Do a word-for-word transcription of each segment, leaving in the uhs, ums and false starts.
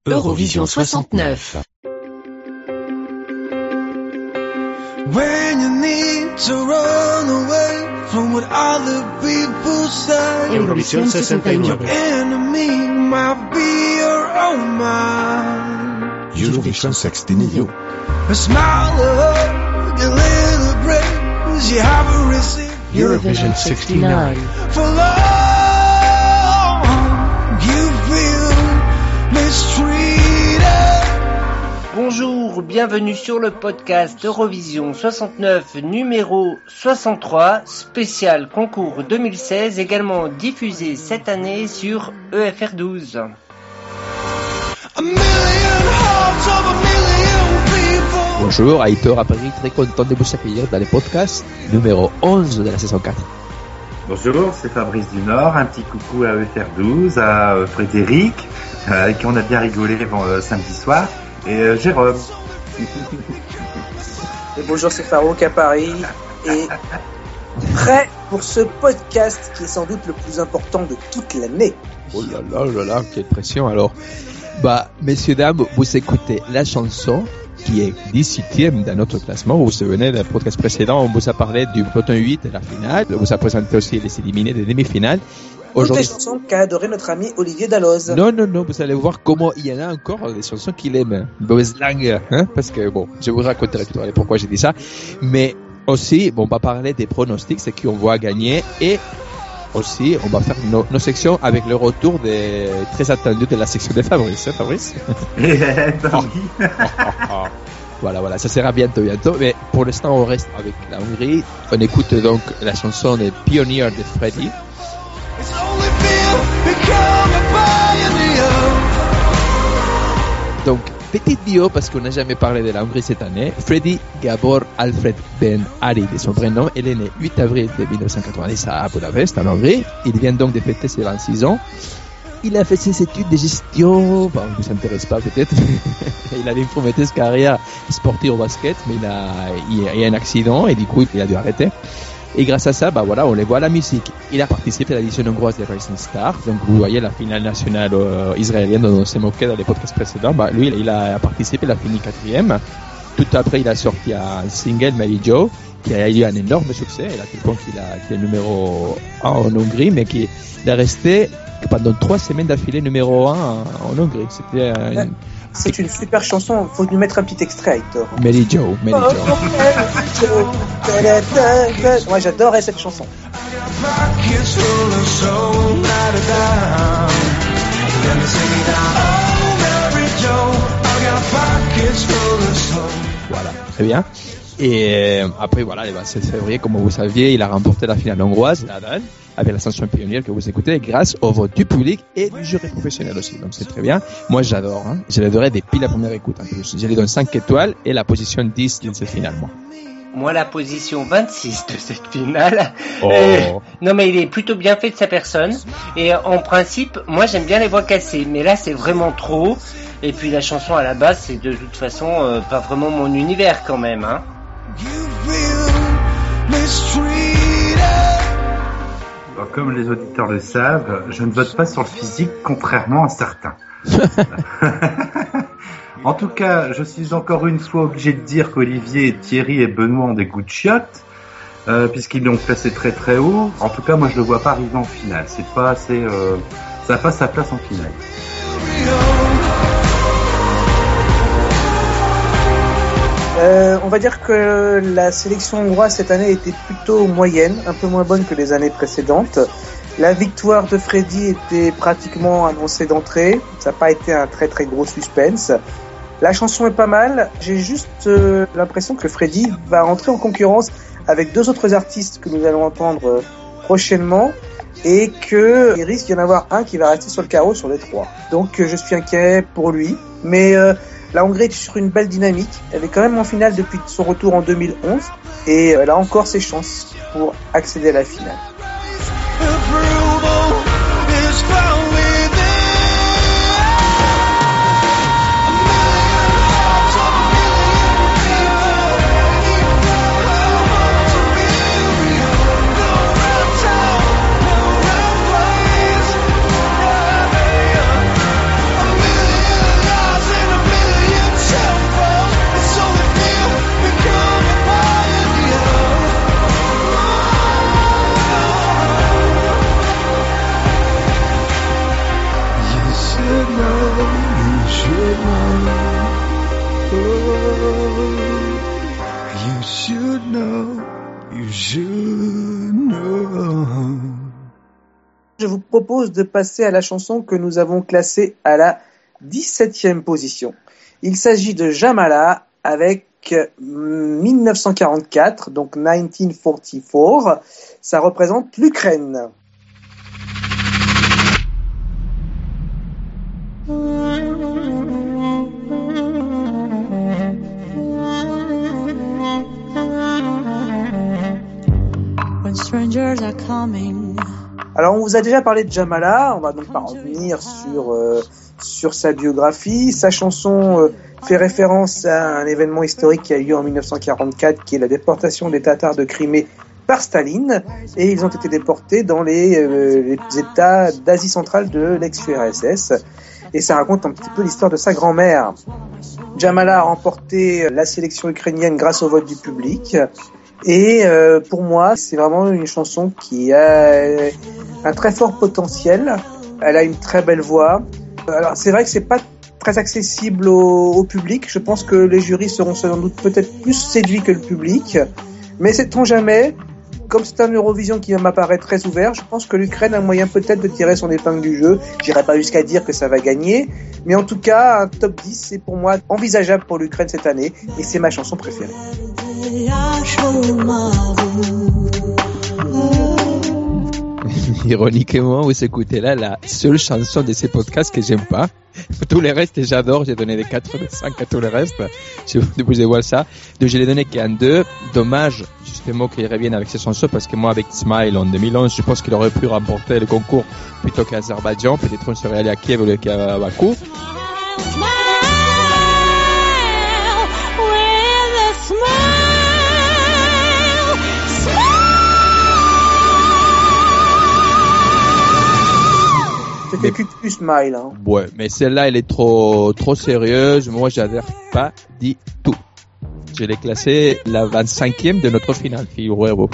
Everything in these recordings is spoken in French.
Eurovision soixante-neuf. When you need to run away from what other people say, Eurovision sessantainove. enemy might be your own mind. Eurovision sextionio. A smile, a hug, a little praise you haven't received. Eurovision sixty-nine. For long, you feel mistreated. Bonjour, bienvenue sur le podcast Eurovision soixante-neuf numéro soixante-trois, spécial concours deux mille seize, également diffusé cette année sur E F R douze. A million hearts of a million people. Bonjour, Aitor à Paris, très content de vous accueillir dans le podcast numéro onze de la saison quatre. Bonjour, c'est Fabrice du Nord, un petit coucou à E F R douze, à euh, Frédéric, euh, avec qui on a bien rigolé bon, euh, samedi soir, et euh, Jérôme. Et bonjour, c'est Farouk à Paris, et prêt pour ce podcast qui est sans doute le plus important de toute l'année. Oh là là là là, quelle pression alors. Bah, messieurs, dames, vous écoutez la chanson qui est dix-huitième dans notre classement. Vous vous souvenez, dans le podcast précédent, on vous a parlé du peloton huit de la finale. On vous a présenté aussi les éliminés des demi-finales. Toutes les chansons qu'a adoré notre ami Olivier Dalloz. Non, non, non, vous allez voir comment il y en a encore des chansons qu'il aime. Mauvaise langue, hein, parce que bon, je vous raconterai tout à l'heure pourquoi j'ai dit ça. Mais aussi, bon, on va parler des pronostics, c'est qui on voit gagner, et aussi, on va faire nos, nos sections avec le retour des très attendus de la section de Fabrice, hein, Fabrice? Voilà, voilà, ça sera bientôt, bientôt. Mais pour l'instant, on reste avec la Hongrie. On écoute donc la chanson des Pioneers de Freddy. It's only feel become a pioneer. Donc, petite bio, parce qu'on n'a jamais parlé de la Hongrie cette année. Freddy Gabor Alfred Ben Ali, de son prénom. Il est né huit avril dix-neuf cent quatre-vingt-dix à Budapest, en Hongrie. Il vient donc de fêter ses vingt-six ans. Il a fait ses études de gestion, bon, ne vous intéresse pas peut-être. Il avait une prometteuse carrière sportive au basket, mais il a, il a, il a un accident et du coup, il a dû arrêter. Et grâce à ça, bah voilà, on les voit à la musique. Il a participé à l'édition hongroise des Rising Stars. Donc vous voyez la finale nationale euh, israélienne dont on s'est moqué dans les podcasts précédents. Bah lui, il a participé, il a fini quatrième. Tout après, il a sorti un single, Mary Joe, qui a eu un énorme succès. Il a tel point qu'il a, qu'il est numéro un en Hongrie, mais qui est resté pendant trois semaines d'affilée numéro un en Hongrie. C'était euh, une... C'est une super chanson, faut nous mettre un petit extrait, Hector. Mary Joe, Mary Joe. Moi j'adorais cette chanson. Voilà, très bien. Et euh, après, voilà, le vingt-sept février, comme vous saviez, il a remporté la finale hongroise, Nadal, avec la chanson Pionnière que vous écoutez, grâce au vote du public et du jury professionnel aussi. Donc c'est très bien. Moi, j'adore. Hein. Je l'adorais depuis la première écoute. En plus. Je lui donne cinq étoiles et la position dix de cette finale, moi. Moi, la position vingt-six de cette finale. Oh. Euh, non, mais il est plutôt bien fait de sa personne. Et en principe, moi, j'aime bien les voix cassées. Mais là, c'est vraiment trop. Et puis la chanson à la base, c'est de toute façon euh, pas vraiment mon univers quand même, hein. Alors, comme les auditeurs le savent, je ne vote pas sur le physique, contrairement à certains. En tout cas, je suis encore une fois obligé de dire qu'Olivier, Thierry et Benoît ont des goûts de chiottes, euh, puisqu'ils l'ont placé très très haut. En tout cas, moi je le vois pas arriver en finale. C'est pas assez, euh, ça n'a pas sa place en finale. Euh, on va dire que la sélection hongroise cette année était plutôt moyenne, un peu moins bonne que les années précédentes. La victoire de Freddy était pratiquement annoncée d'entrée, ça n'a pas été un très très gros suspense. La chanson est pas mal, j'ai juste euh, l'impression que Freddy va entrer en concurrence avec deux autres artistes que nous allons entendre euh, prochainement et qu'il risque d'y en avoir un qui va rester sur le carreau sur les trois. Donc euh, je suis inquiet pour lui, mais... Euh, La Hongrie est sur une belle dynamique. Elle est quand même en finale depuis son retour en deux mille onze et elle a encore ses chances pour accéder à la finale. You should know, you should know. Je vous propose de passer à la chanson que nous avons classée à la dix-septième position. Il s'agit de Jamala avec dix-neuf cent quarante-quatre, donc dix-neuf cent quarante-quatre. Ça représente l'Ukraine. When strangers are coming. Alors, on vous a déjà parlé de Jamala, on va donc pas revenir sur euh, sur sa biographie. Sa chanson euh, fait référence à un événement historique qui a eu lieu en dix-neuf cent quarante-quatre, qui est la déportation des Tatars de Crimée par Staline, et ils ont été déportés dans les, euh, les États d'Asie centrale de l'ex-U R S S. Et ça raconte un petit peu l'histoire de sa grand-mère. Jamala a remporté la sélection ukrainienne grâce au vote du public. Et euh, pour moi, c'est vraiment une chanson qui a un très fort potentiel. Elle a une très belle voix. Alors c'est vrai que c'est pas très accessible au, au public. Je pense que les jurys seront sans doute peut-être plus séduits que le public. Mais sait-on jamais, comme c'est un Eurovision qui m'apparaît très ouvert, je pense que l'Ukraine a moyen peut-être de tirer son épingle du jeu. J'irai pas jusqu'à dire que ça va gagner, mais en tout cas, un top dix, c'est pour moi envisageable pour l'Ukraine cette année, et c'est ma chanson préférée. Ironiquement, vous écoutez là la seule chanson de ces podcasts que j'aime pas. Tous les restes, j'adore. J'ai donné des quatre, des cinq à tous les restes. Je vous voir ça. Donc, je l'ai donné qu'un deux. Dommage, justement, qu'il revienne avec ces chansons parce que moi, avec Smile en deux mille onze, je pense qu'il aurait pu remporter le concours plutôt qu'Azerbaïdjan. Peut-être on serait allé à Kiev ou à Bakou. C'était Cucu Smile. Hein. Ouais, mais celle-là, elle est trop, trop sérieuse. Moi, j'adhère pas du tout. Je l'ai classée la vingt-cinquième de notre finale, figurez-vous.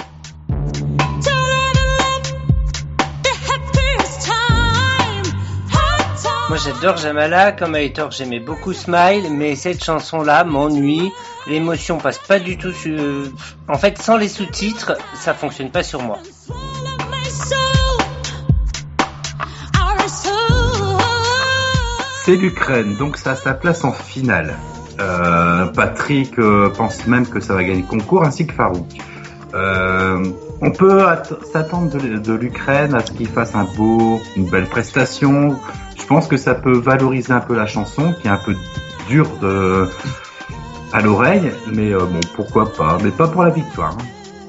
Moi j'adore Jamala, comme Aitor j'aimais beaucoup Smile, mais cette chanson-là m'ennuie, l'émotion passe pas du tout sur... En fait, sans les sous-titres, ça fonctionne pas sur moi. C'est l'Ukraine, donc ça a sa place en finale. Euh, Patrick euh, pense même que ça va gagner le concours, ainsi que Farouk. Euh, on peut at- s'attendre de, de l'Ukraine à ce qu'il fasse un beau, une belle prestation. Je pense que ça peut valoriser un peu la chanson, qui est un peu dure de, à l'oreille, mais euh, bon, pourquoi pas, mais pas pour la victoire. Hein.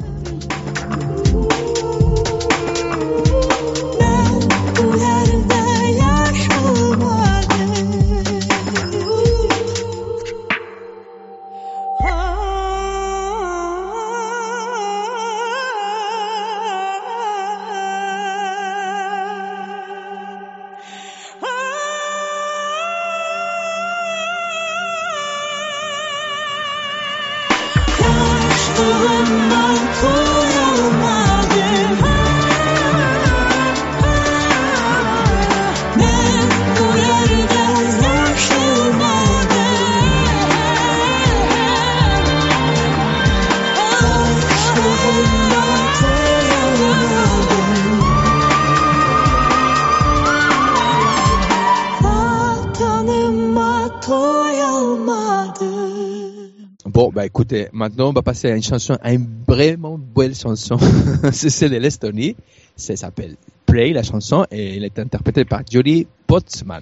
Bon, bah écoutez, maintenant on va passer à une chanson, à une vraiment belle chanson. C'est celle de l'Estonie. Ça s'appelle Play, la chanson, et elle est interprétée par Julie Potsman.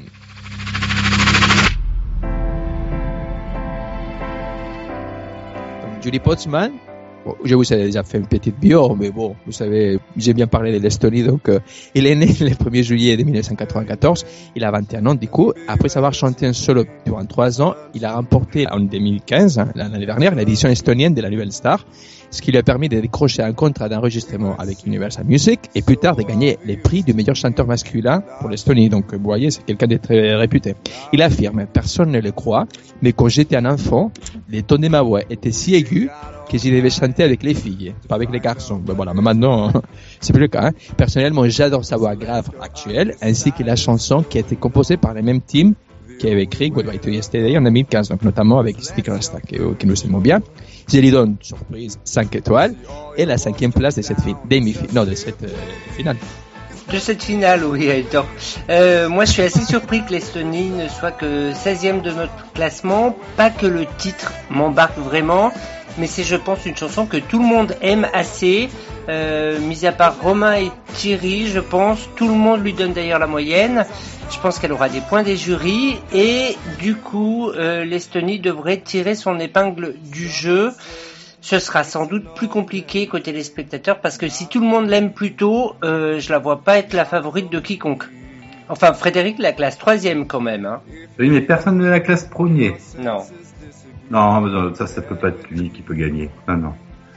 Donc, Julie Potsman, bon, je vous ai déjà fait une petite bio, mais bon, vous savez, j'ai bien parlé de l'Estonie, donc euh, il est né le premier juillet de dix-neuf cent quatre-vingt-quatorze, il a vingt et un ans du coup. Après avoir chanté un solo durant trois ans, il a remporté en deux mille quinze, hein, l'année dernière, l'édition estonienne de la Nouvelle Star, ce qui lui a permis de décrocher un contrat d'enregistrement avec Universal Music et plus tard de gagner les prix du meilleur chanteur masculin pour l'Estonie. Donc, vous voyez, c'est quelqu'un de très réputé. Il affirme, personne ne le croit, mais quand j'étais un enfant, les tons de ma voix étaient si aigus que j'y devais chanter avec les filles, pas avec les garçons. Ben voilà, mais maintenant, c'est plus le cas. Hein. Personnellement, j'adore sa voix grave actuelle, ainsi que la chanson qui a été composée par le même team qui avait écrit Goodbye to Yesterday en deux mille quinze, donc notamment avec Stick Rasta, que, que nous aimons bien. Je lui donne, surprise, cinq étoiles, et la cinquième place de cette fi- demi-finale, non, de cette euh, finale. De cette finale, oui, Hector. Euh, moi, je suis assez surpris que l'Estonie ne soit que seizième de notre classement. Pas que le titre m'embarque vraiment, mais c'est, je pense, une chanson que tout le monde aime assez. Euh, mis à part Romain et Thierry, je pense, tout le monde lui donne d'ailleurs la moyenne. Je pense qu'elle aura des points des jurys et du coup, euh, l'Estonie devrait tirer son épingle du jeu. Ce sera sans doute plus compliqué côté des spectateurs parce que si tout le monde l'aime plutôt, euh, je la vois pas être la favorite de quiconque. Enfin, Frédéric la classe troisième quand même. Hein. Oui, mais personne ne la classe premier. Non. Non, mais ça, ça peut pas être lui qui peut gagner. Non, non.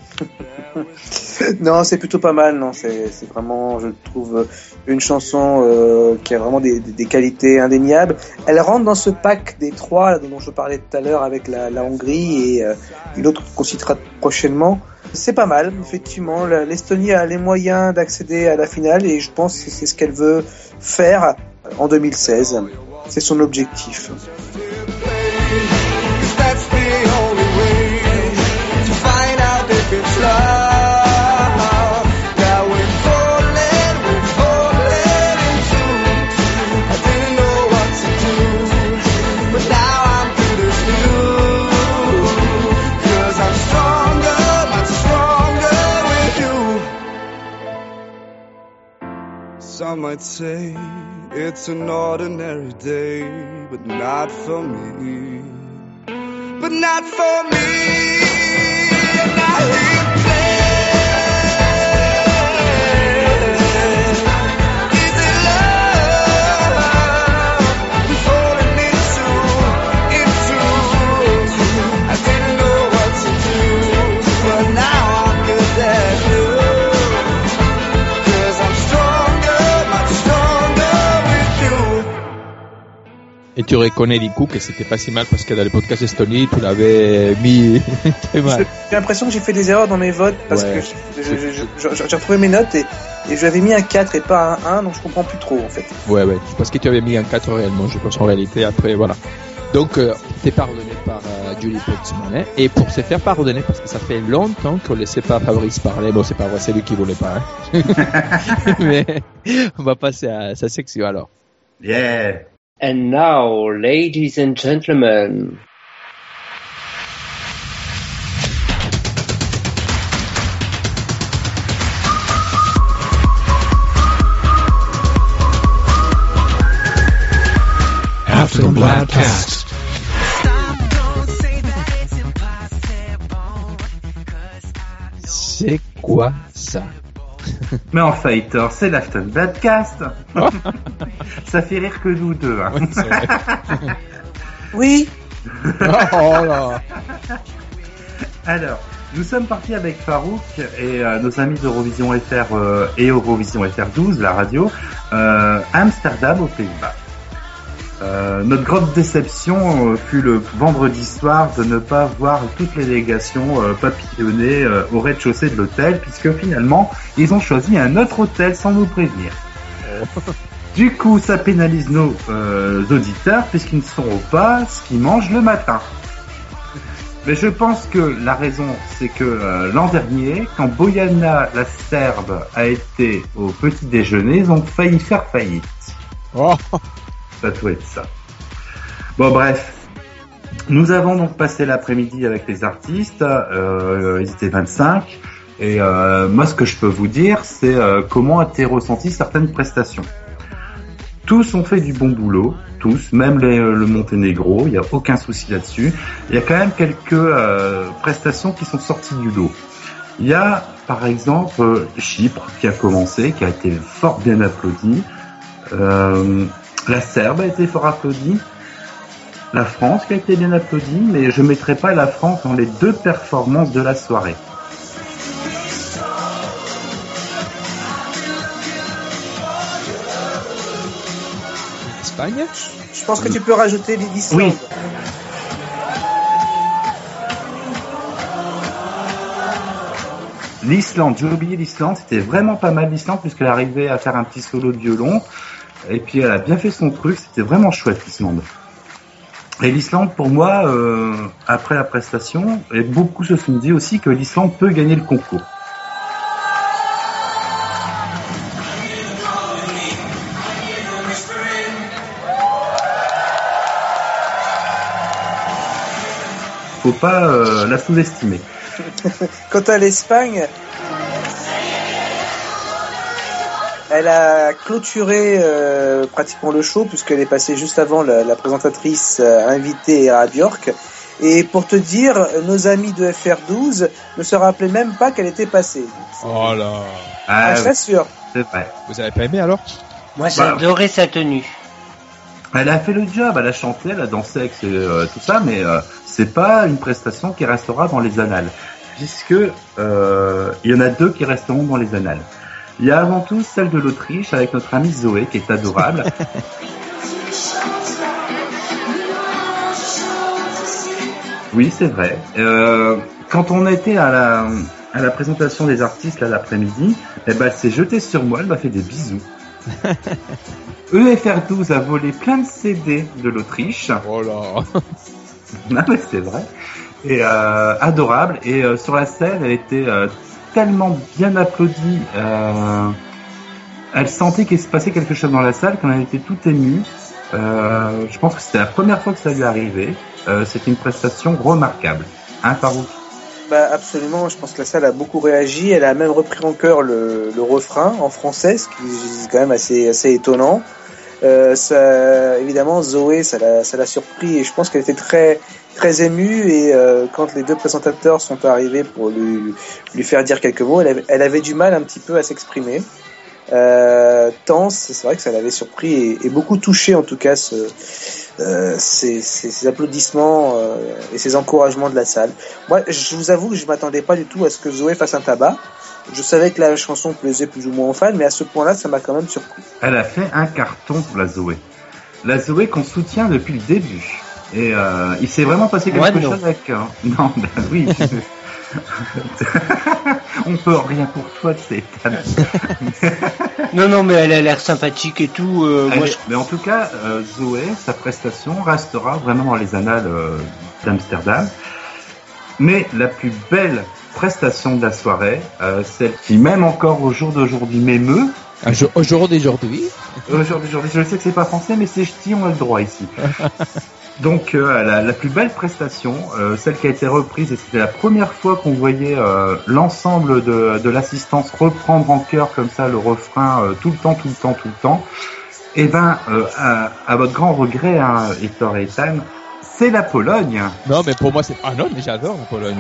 Non, c'est plutôt pas mal. Non, c'est, c'est vraiment, je trouve, une chanson euh, qui a vraiment des, des, des qualités indéniables. Elle rentre dans ce pack des trois là, dont je parlais tout à l'heure avec la, la Hongrie et, euh, et l'autre qu'on citera prochainement. C'est pas mal, effectivement. L'Estonie a les moyens d'accéder à la finale et je pense que c'est ce qu'elle veut faire en deux mille seize. C'est son objectif. It's love. Now we're falling, we're falling into. I didn't know what to do, but now I'm through this view. Cause I'm stronger, much stronger with you. Some might say it's an ordinary day, but not for me. But not for me. Et tu reconnais du coup que c'était pas si mal parce que dans le podcast Estonie, tu l'avais mis très mal. J'ai l'impression que j'ai fait des erreurs dans mes votes parce ouais. que je, je, je, je, j'ai retrouvé mes notes et, et j'avais mis un quatre et pas un un, donc je comprends plus trop en fait. Ouais, ouais, parce que tu avais mis un quatre réellement, je pense en réalité, après voilà. Donc, euh, t'es pardonné par euh, Julie Potsman, et pour se faire pardonner, parce que ça fait longtemps qu'on ne laissait pas Fabrice parler, bon c'est pas vrai, c'est lui qui voulait pas, hein. Mais on va passer à sa section alors. Yeah! And now, ladies and gentlemen. After the Blabcast. C'est quoi ça? Mais enfin, Hector, c'est l'After Blabcast. Ça fait rire que nous deux. Hein. Oui, c'est vrai. Oui. Oh là. Alors, nous sommes partis avec Farouk et euh, nos amis d'Eurovision F R euh, et Eurovision F R douze, la radio, euh, à Amsterdam, aux Pays-Bas. Euh, notre grande déception euh, fut le vendredi soir de ne pas voir toute les délégations euh, papillonner euh, au rez-de-chaussée de l'hôtel, puisque finalement ils ont choisi un autre hôtel sans nous prévenir. Du coup, ça pénalise nos euh, auditeurs puisqu'ils ne sauront pas ce qu'ils mangent le matin. Mais je pense que la raison, c'est que euh, l'an dernier, quand Bojana la Serbe a été au petit déjeuner, ils ont failli faire faillite. Oh. Ça doit être ça. Bon, bref. Nous avons donc passé l'après-midi avec les artistes. Euh, ils étaient vingt-cinq. Et euh, moi, ce que je peux vous dire, c'est euh, comment a été ressenti certaines prestations. Tous ont fait du bon boulot. Tous, même les, le Monténégro. Il n'y a aucun souci là-dessus. Il y a quand même quelques euh, prestations qui sont sorties du lot. Il y a, par exemple, euh, Chypre qui a commencé, qui a été fort bien applaudi. Euh... La Serbe a été fort applaudie, la France qui a été bien applaudie, mais je ne mettrai pas la France dans les deux performances de la soirée. Espagne ? Je pense que tu peux rajouter l'Islande. Oui. L'Islande, j'ai oublié l'Islande, c'était vraiment pas mal l'Islande puisqu'elle arrivait à faire un petit solo de violon. Et puis elle a bien fait son truc, c'était vraiment chouette l'Islande. Et l'Islande, pour moi, euh, après la prestation, et beaucoup se sont dit aussi que l'Islande peut gagner le concours. Faut pas euh, la sous-estimer. Quant à l'Espagne, elle a clôturé euh, pratiquement le show puisqu'elle est passée juste avant la, la présentatrice euh, invitée à Björk. Et pour te dire, nos amis de F R douze ne se rappelaient même pas qu'elle était passée. Oh là. Ah, je t'assure. C'est vrai. Vous avez pas aimé alors? Moi, j'ai adoré sa tenue. Elle a fait le job, elle a chanté, elle a dansé avec ses, euh, tout ça, mais euh, c'est pas une prestation qui restera dans les annales, puisque euh, il y en a deux qui resteront dans les annales. Il y a avant tout celle de l'Autriche avec notre amie Zoé, qui est adorable. Oui, c'est vrai. Euh, quand on était à la à la présentation des artistes là l'après-midi, eh ben, elle s'est jetée sur moi, elle m'a fait des bisous. E F R douze a volé plein de C D de l'Autriche. Oh là. Non mais c'est vrai. Et euh, adorable. Et euh, sur la scène, elle était euh, tellement bien applaudie. Euh, elle sentait qu'il se passait quelque chose dans la salle, qu'on était tout ému. Euh, je pense que c'était la première fois que ça lui arrivait. Euh, c'était une prestation remarquable. Hein, Farouk? Bah absolument, je pense que la salle a beaucoup réagi. Elle a même repris en chœur le, le refrain en français, ce qui est quand même assez, assez étonnant. Euh, ça, évidemment, Zoé, ça l'a, ça l'a surpris et je pense qu'elle était très, très émue. Et euh, quand les deux présentateurs sont arrivés pour lui, lui faire dire quelques mots, elle avait, elle avait du mal un petit peu à s'exprimer. Euh, tant, c'est vrai que ça l'avait surpris et, et beaucoup touché en tout cas ce, euh, ces, ces, ces applaudissements euh, et ces encouragements de la salle. Moi, je vous avoue que je m'attendais pas du tout à ce que Zoé fasse un tabac. Je savais que la chanson plaisait plus ou moins aux fans, mais à ce point-là, ça m'a quand même surpris. Elle a fait un carton, la Zoé. La Zoé qu'on soutient depuis le début. Et euh, il s'est vraiment passé quelque Ouais, chose avec... Euh, non, ben oui. On peut rien pour toi, c'est Non, non, mais elle a l'air sympathique et tout. Euh, moi, est... je... Mais en tout cas, euh, Zoé, sa prestation restera vraiment dans les annales euh, d'Amsterdam. Mais la plus belle prestation de la soirée, euh, celle qui même encore au jour d'aujourd'hui m'émeut. Au jour d'aujourd'hui. Aujourd'hui, aujourd'hui, je sais que c'est pas français, mais c'est ch'ti, on a le droit ici. Donc euh, la, la plus belle prestation, euh, celle qui a été reprise, et c'était la première fois qu'on voyait euh, l'ensemble de, de l'assistance reprendre en chœur comme ça le refrain euh, tout le temps, tout le temps, tout le temps. Et ben, euh, à, à votre grand regret, hein, Hector et Ethan, c'est la Pologne. Non, mais pour moi c'est... Ah non, mais j'adore la Pologne.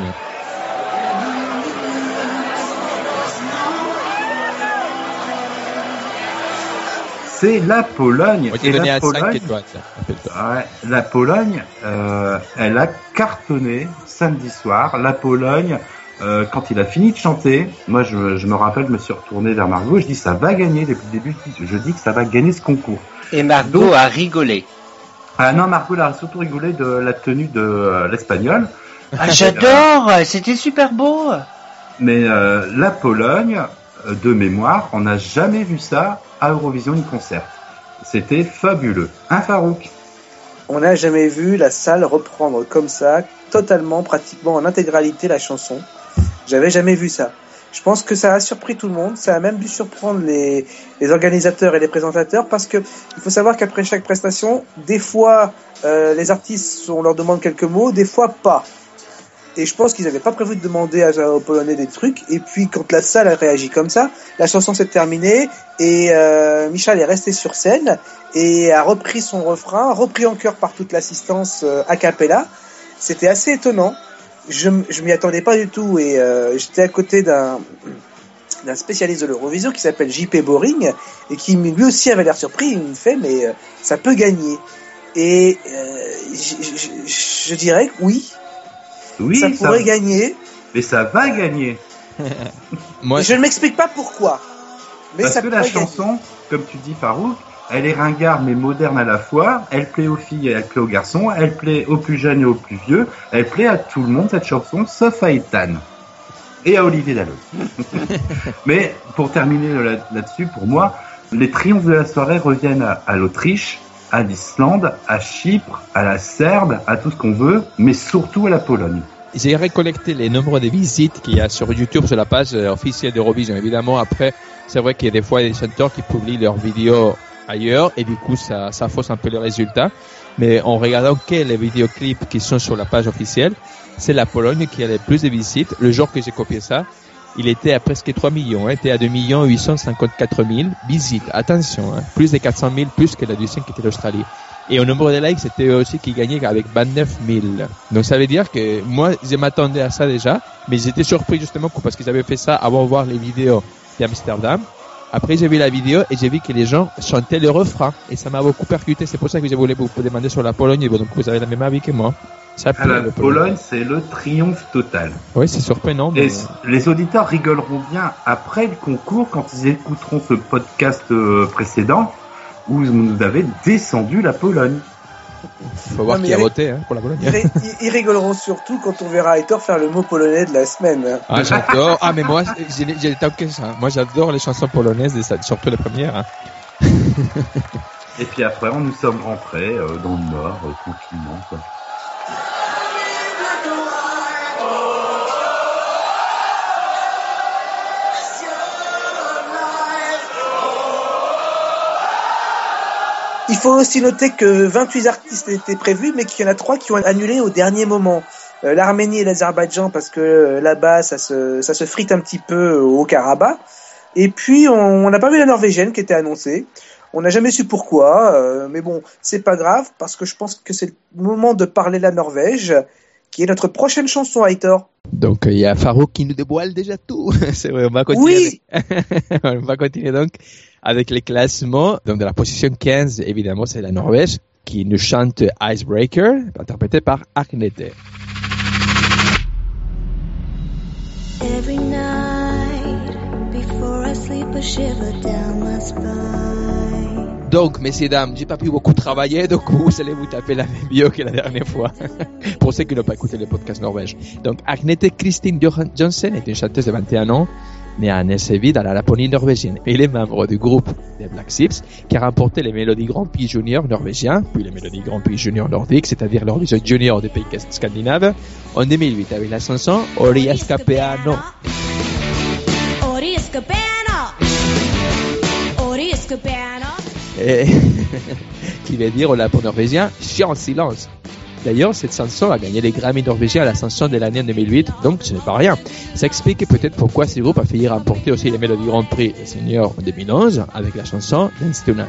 C'est la Pologne. Moi, j'ai donné à cinq étoiles. Ouais, la Pologne, euh, elle a cartonné samedi soir. La Pologne, euh, quand il a fini de chanter, moi je, je me rappelle, je me suis retourné vers Margot, je dis ça va gagner depuis le début, je dis que ça va gagner ce concours. Et Margot Donc, a rigolé. Ah non, Margot elle a surtout rigolé de la tenue de euh, l'Espagnol. Ah, j'adore, c'était super beau. Mais euh, la Pologne, de mémoire, on n'a jamais vu ça à Eurovision ni concert. C'était fabuleux. Hein, Farouk? On n'a jamais vu la salle reprendre comme ça, totalement, pratiquement en intégralité la chanson. J'avais jamais vu ça. Je pense que ça a surpris tout le monde. Ça a même dû surprendre les, les organisateurs et les présentateurs parce que il faut savoir qu'après chaque prestation, des fois, euh, les artistes, on leur demande quelques mots, des fois pas. Et je pense qu'ils n'avaient pas prévu de demander à, aux Polonais des trucs. Et puis, quand la salle a réagi comme ça, la chanson s'est terminée et euh, Michal est resté sur scène et a repris son refrain, repris en chœur par toute l'assistance euh, a cappella. C'était assez étonnant. Je, je m'y attendais pas du tout et euh, j'étais à côté d'un, d'un spécialiste de l'Eurovision qui s'appelle J P Boring et qui lui aussi avait l'air surpris. Il me fait mais euh, ça peut gagner. Et euh, je, je, je dirais que oui. Oui, ça pourrait ça... gagner. Mais ça va gagner. Moi, je ne m'explique pas pourquoi. Mais Parce ça que la chanson, gagner. Comme tu dis Farouk, elle est ringarde mais moderne à la fois. Elle plaît aux filles et elle plaît aux garçons. Elle plaît aux plus jeunes et aux plus vieux. Elle plaît à tout le monde cette chanson, sauf à Ethan. Et à Olivier Dalloz. Mais pour terminer là, là-dessus, pour moi, les triomphes de la soirée reviennent à, à l'Autriche. à l'Islande, à Chypre, à la Serbie, à tout ce qu'on veut, mais surtout à la Pologne. J'ai récollecté les nombres de visites qu'il y a sur YouTube, sur la page officielle d'Eurovision. Évidemment, après, c'est vrai qu'il y a des fois des chanteurs qui publient leurs vidéos ailleurs et du coup, ça, ça fausse un peu les résultats. Mais en regardant quels les vidéoclips qui sont sur la page officielle, c'est la Pologne qui a le plus de visites. Le jour que j'ai copié ça, il était à presque trois millions, hein, était à deux millions huit cent cinquante-quatre mille visites. Attention, hein, plus de quatre cent mille, plus que la deuxième qui était l'Australie. Et au nombre de likes, c'était aussi qui gagnait avec vingt-neuf mille. Donc ça veut dire que moi, je m'attendais à ça déjà, mais j'étais surpris justement parce qu'ils avaient fait ça avant de voir les vidéos d'Amsterdam. Après, j'ai vu la vidéo et j'ai vu que les gens chantaient le refrain. Et ça m'a beaucoup percuté. C'est pour ça que je voulais vous demander sur la Pologne. Et bon, donc vous avez la même avis que moi. Ça plaît, la Pologne, c'est le triomphe total. Oui, c'est surprenant. Mais... Et les auditeurs rigoleront bien après le concours quand ils écouteront ce podcast précédent où vous nous avez descendu la Pologne. Il faut voir non, qui a voté hein, pour la Pologne. Ils, ils rigoleront surtout quand on verra Aitor faire le mot polonais de la semaine. Ah, j'adore. Ah, mais moi, j'ai, j'ai tant ça. Moi, j'adore les chansons polonaises, surtout les premières. Hein. Et puis après, on nous sommes rentrés euh, dans le Nord, euh, tranquillement, quoi. Il faut aussi noter que vingt-huit artistes étaient prévus, mais qu'il y en a trois qui ont annulé au dernier moment. Euh, L'Arménie et l'Azerbaïdjan, parce que euh, là-bas, ça se, ça se frite un petit peu au Karabakh. Et puis, on n'a pas vu la Norvégienne qui était annoncée. On n'a jamais su pourquoi, euh, mais bon, c'est pas grave, parce que je pense que c'est le moment de parler de la Norvège, qui est notre prochaine chanson, Aitor. Donc, il y a Farouk qui nous dévoile déjà tout. C'est vrai, on va continuer. Oui. Avec... on va continuer donc avec les classements. Donc, de la position quinze, évidemment, c'est la Norvège qui nous chante Icebreaker, interprété par Agnete. Every night, before I sleep, I shiver down my spine. Donc, messieurs, dames, j'ai pas pu beaucoup travailler, donc vous allez vous taper la même bio que la dernière fois. Pour ceux qui n'ont pas écouté le podcast norvège. Donc, Agnete Kristin Johansen est une chanteuse de vingt et un ans, née à Nessevi dans la Laponie norvégienne. Elle est membre du groupe des Black Sips, qui a remporté les Mélodies Grand Prix junior norvégiens, puis les Mélodies Grand Prix junior nordiques, c'est-à-dire l'Eurovision junior des pays scandinaves, en deux mille huit avec la chanson Ori Escapeano. Ori Escapeano. Ori Escapeano. Et qui veut dire, là, pour norvégien, chien en silence. D'ailleurs, cette chanson a gagné les Grammy norvégiens à la chanson de l'année en deux mille huit, donc ce n'est pas rien. Ça explique peut-être pourquoi ce groupe a failli remporter aussi les Mélodies Grand Prix senior en deux mille onze avec la chanson Dance Tonight.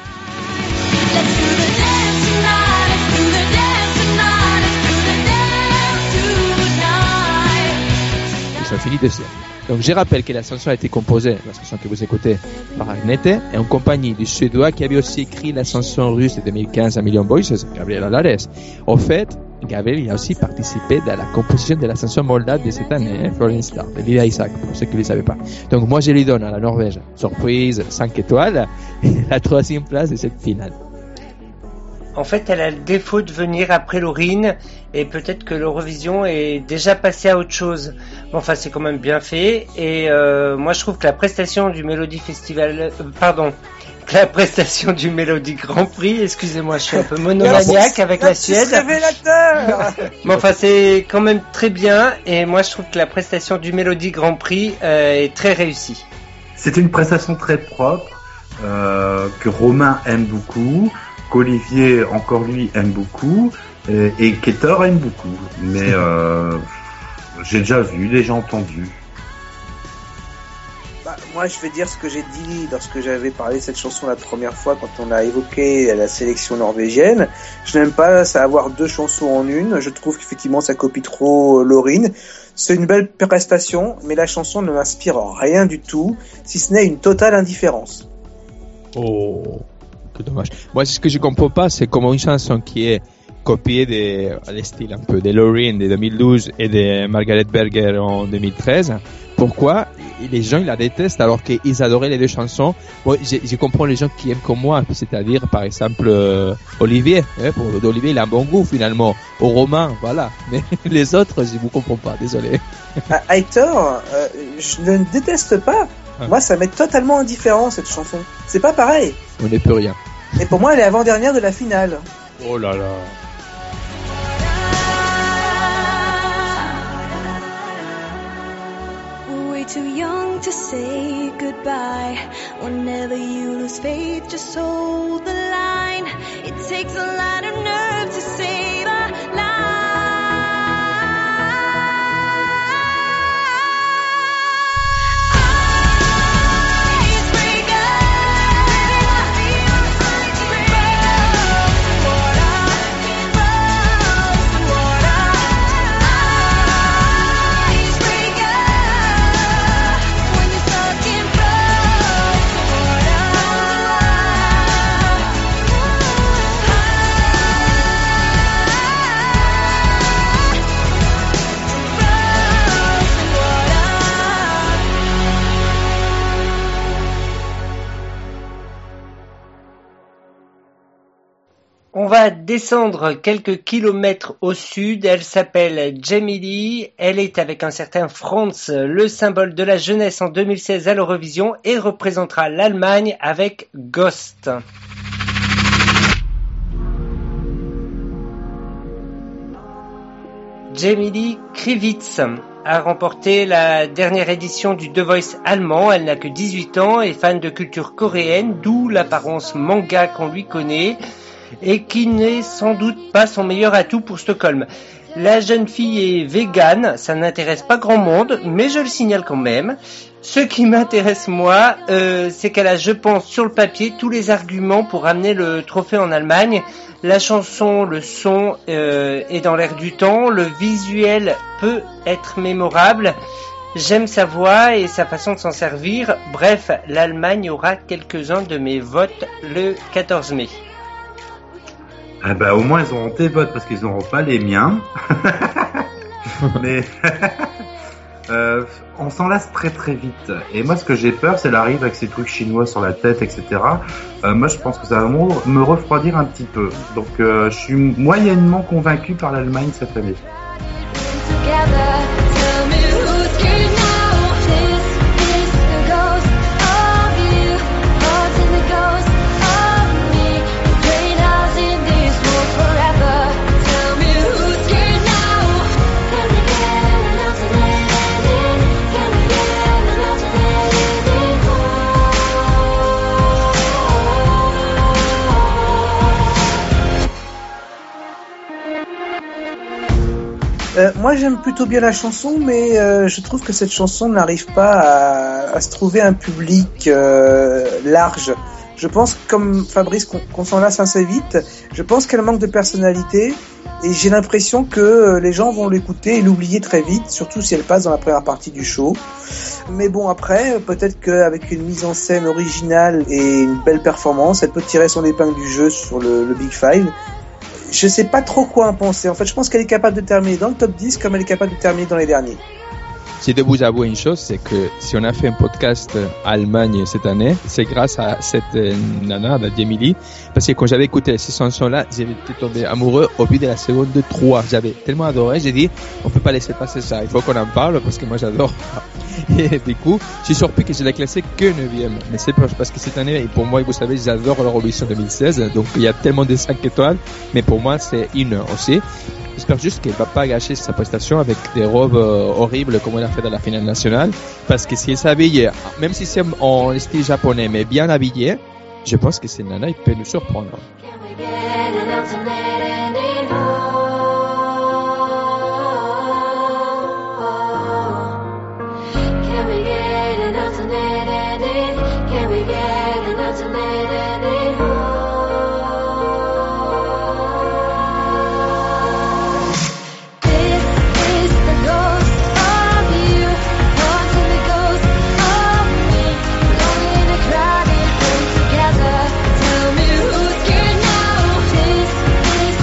Ils sont finis de ça. Donc je rappelle que la chanson a été composée, la chanson que vous écoutez, par Agnete, et en compagnie du Suédois qui avait aussi écrit la chanson russe de deux mille quinze, A Million Voices, Gabriel Alares. Au fait, Gabriel il a aussi participé à la composition de la chanson moldave de cette année, hein, Falling Star, de Lila Isaac, pour ceux qui ne le savaient pas. Donc moi je lui donne à la Norvège, surprise, cinq étoiles, la troisième place de cette finale. En fait, elle a le défaut de venir après Loreen et peut-être que l'Eurovision est déjà passée à autre chose. Bon, enfin, c'est quand même bien fait. Et euh, moi, je trouve que la prestation du Melody Festival, euh, pardon, que la prestation du Melody Grand Prix, excusez-moi, je suis un peu monomaniaque avec la Suède. Révélateur. Mais enfin, c'est quand même très bien. Et moi, je trouve que la prestation du Melody Grand Prix euh, est très réussie. C'est une prestation très propre euh, que Romain aime beaucoup. Qu'Olivier, encore lui, aime beaucoup, et, et qu'Aitor aime beaucoup. Mais euh, j'ai déjà vu, déjà entendu. Bah, moi, je vais dire ce que j'ai dit lorsque j'avais parlé de cette chanson la première fois, quand on a évoqué la sélection norvégienne. Je n'aime pas ça avoir deux chansons en une. Je trouve qu'effectivement, ça copie trop Loreen. C'est une belle prestation, mais la chanson ne m'inspire rien du tout, si ce n'est une totale indifférence. Oh... dommage. Moi, ce que je comprends pas, c'est comment une chanson qui est copiée des, les styles un peu de Loreen de deux mille douze et de Margaret Berger en deux mille treize, pourquoi les gens ils la détestent alors qu'ils adoraient les deux chansons. Bon, je, je comprends les gens qui aiment comme moi, c'est-à-dire par exemple euh, Olivier, hein, pour Olivier il a un bon goût finalement, au Romain, voilà. Mais les autres, je vous comprends pas, désolé. À Aitor, euh, je ne déteste pas. Ah. Moi, ça m'est totalement indifférent cette chanson. C'est pas pareil. On n'est plus rien. Et pour moi, elle est avant-dernière de la finale. Oh là là. Way too young to say goodbye. Whenever you lose faith, just hold the line. It takes a lot of nerve to save a On va descendre quelques kilomètres au sud. Elle s'appelle Jamie Lee. Elle est avec un certain Franz, le symbole de la jeunesse en deux mille seize à l'Eurovision, et représentera l'Allemagne avec Ghost. Jamie Lee Krivitz a remporté la dernière édition du The Voice allemand. Elle n'a que dix-huit ans et fan de culture coréenne, d'où l'apparence manga qu'on lui connaît, et qui n'est sans doute pas son meilleur atout pour Stockholm. La jeune fille est végane, ça n'intéresse pas grand monde, mais je le signale quand même. Ce qui m'intéresse moi, euh, c'est qu'elle a, je pense, sur le papier, tous les arguments pour amener le trophée en Allemagne. La chanson, le son euh, est dans l'air du temps, le visuel peut être mémorable. J'aime sa voix et sa façon de s'en servir. Bref, l'Allemagne aura quelques-uns de mes votes le quatorze mai. Ah bah au moins ils auront tes votes parce qu'ils n'auront pas les miens. Mais euh, on s'en lasse très très vite. Et moi ce que j'ai peur c'est l'arrivée avec ces trucs chinois sur la tête, et cetera. Euh, moi je pense que ça va me refroidir un petit peu. Donc euh, je suis moyennement convaincu par l'Allemagne cette année. Euh, moi j'aime plutôt bien la chanson, mais euh, je trouve que cette chanson n'arrive pas à, à se trouver un public euh, large. Je pense, comme Fabrice, qu'on, qu'on s'en lasse assez vite. Je pense qu'elle manque de personnalité et j'ai l'impression que les gens vont l'écouter et l'oublier très vite, surtout si elle passe dans la première partie du show. Mais bon, après, peut-être qu'avec une mise en scène originale et une belle performance, elle peut tirer son épingle du jeu sur le, le Big Five. Je sais pas trop quoi en penser. En fait, je pense qu'elle est capable de terminer dans le top dix comme elle est capable de terminer dans les derniers. Si de vous avouer une chose, c'est que si on a fait un podcast Allemagne cette année, c'est grâce à cette euh, nana, la Jamie Lee, parce que quand j'avais écouté ces chansons-là, j'étais tombé amoureux au bout de la seconde trois. J'avais tellement adoré, j'ai dit, on peut pas laisser passer ça, il faut qu'on en parle parce que moi j'adore. Et du coup, je suis surpris que je l'ai classé que neuvième. Mais c'est parce que cette année, pour moi, vous savez, j'adore l'Eurovision deux mille seize, donc il y a tellement de cinq étoiles, mais pour moi, c'est une aussi. J'espère juste qu'elle va pas gâcher sa prestation avec des robes euh, horribles comme elle a fait dans la finale nationale. Parce que si elle s'habille, même si c'est en style japonais, mais bien habillée, je pense que cette nana, il peut nous surprendre. Together, tell me who's scared now. This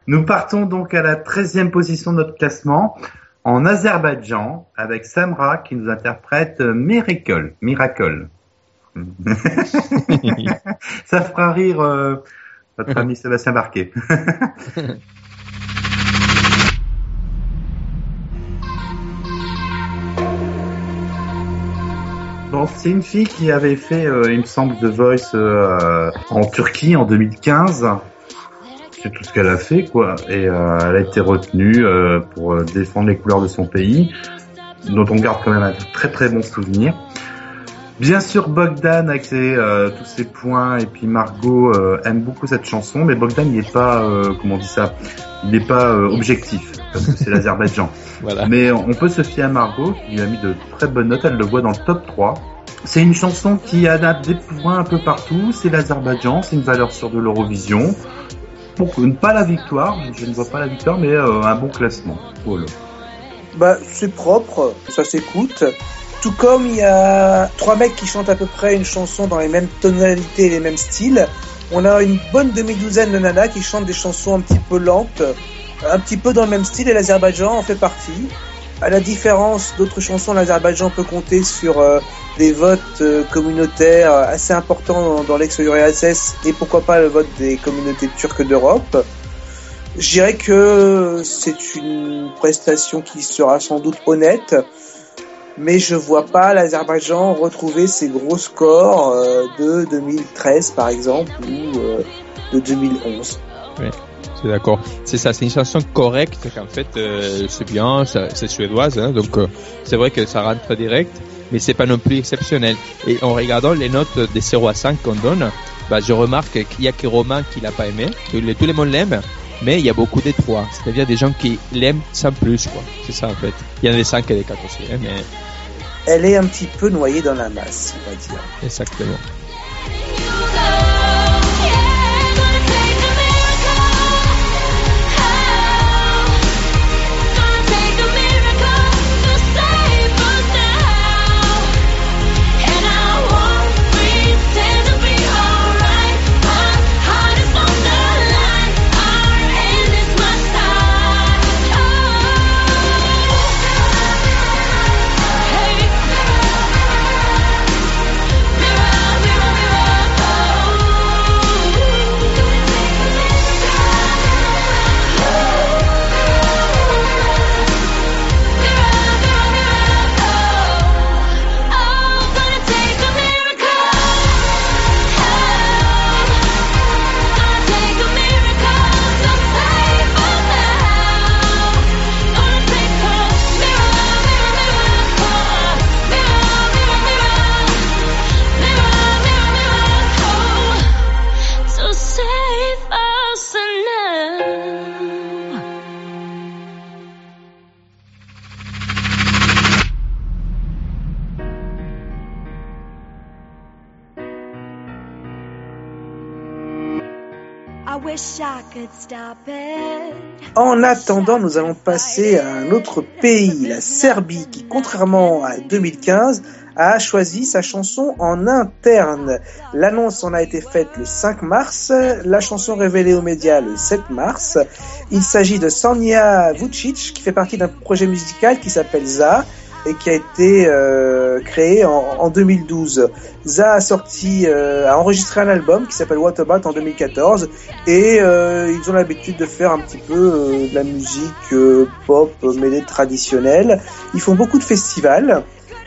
Nous partons donc à la treizième position de notre classement, en Azerbaïdjan, avec Samra qui nous interprète Miracle. Miracle. Ça fera rire euh, notre ami Sébastien Barquet. Bon, c'est une fille qui avait fait, euh, il me semble, The Voice euh, en Turquie en deux mille quinze. C'est tout ce qu'elle a fait, quoi. Et euh, elle a été retenue euh, pour euh, défendre les couleurs de son pays, dont on garde quand même un très très bon souvenir. Bien sûr, Bogdan avec ses, euh, tous ses points, et puis Margot euh, aime beaucoup cette chanson, mais Bogdan il est pas, euh, comment on dit ça, il n'est pas euh, objectif, parce que c'est l'Azerbaïdjan. Voilà. Mais on peut se fier à Margot, qui lui a mis de très bonnes notes, elle le voit dans le top trois. C'est une chanson qui a des points un peu partout, c'est l'Azerbaïdjan, c'est une valeur sûre de l'Eurovision. Bon, pas la victoire, je ne vois pas la victoire, mais euh, un bon classement. Voilà. Bah, c'est propre, ça s'écoute. Tout comme il y a trois mecs qui chantent à peu près une chanson dans les mêmes tonalités et les mêmes styles. On a une bonne demi-douzaine de nanas qui chantent des chansons un petit peu lentes, un petit peu dans le même style, et l'Azerbaïdjan en fait partie. À la différence d'autres chansons, l'Azerbaïdjan peut compter sur euh, des votes euh, communautaires assez importants dans, dans l'ex-U R S S, et pourquoi pas le vote des communautés turques d'Europe. Je dirais que c'est une prestation qui sera sans doute honnête, mais je vois pas l'Azerbaïdjan retrouver ses gros scores euh, de deux mille treize par exemple, ou euh, de deux mille onze. Oui. C'est d'accord. C'est ça, c'est une chanson correcte qu'en fait euh, c'est bien, ça, c'est suédoise, hein, donc euh, c'est vrai que ça rentre direct, mais c'est pas non plus exceptionnel. Et en regardant les notes des zéro à cinq qu'on donne, bah je remarque qu'il y a que Romain qui l'a pas aimé, tout le, tout le monde l'aime, mais il y a beaucoup des trois, c'est-à-dire des gens qui l'aiment sans plus, quoi. C'est ça en fait. Il y en a des cinq et des quatre aussi, hein, mais elle est un petit peu noyée dans la masse, on va dire. Exactement. En attendant, nous allons passer à un autre pays, la Serbie, qui, contrairement à deux mille quinze, a choisi sa chanson en interne. L'annonce en a été faite le cinq mars, la chanson révélée aux médias le sept mars. Il s'agit de Sanja Vucic, qui fait partie d'un projet musical qui s'appelle Za, et qui a été euh, créé en, en deux mille douze. Za a sorti, euh, a enregistré un album qui s'appelle What About en deux mille quatorze, et euh, ils ont l'habitude de faire un petit peu euh, de la musique euh, pop mêlée traditionnelle. Ils font beaucoup de festivals.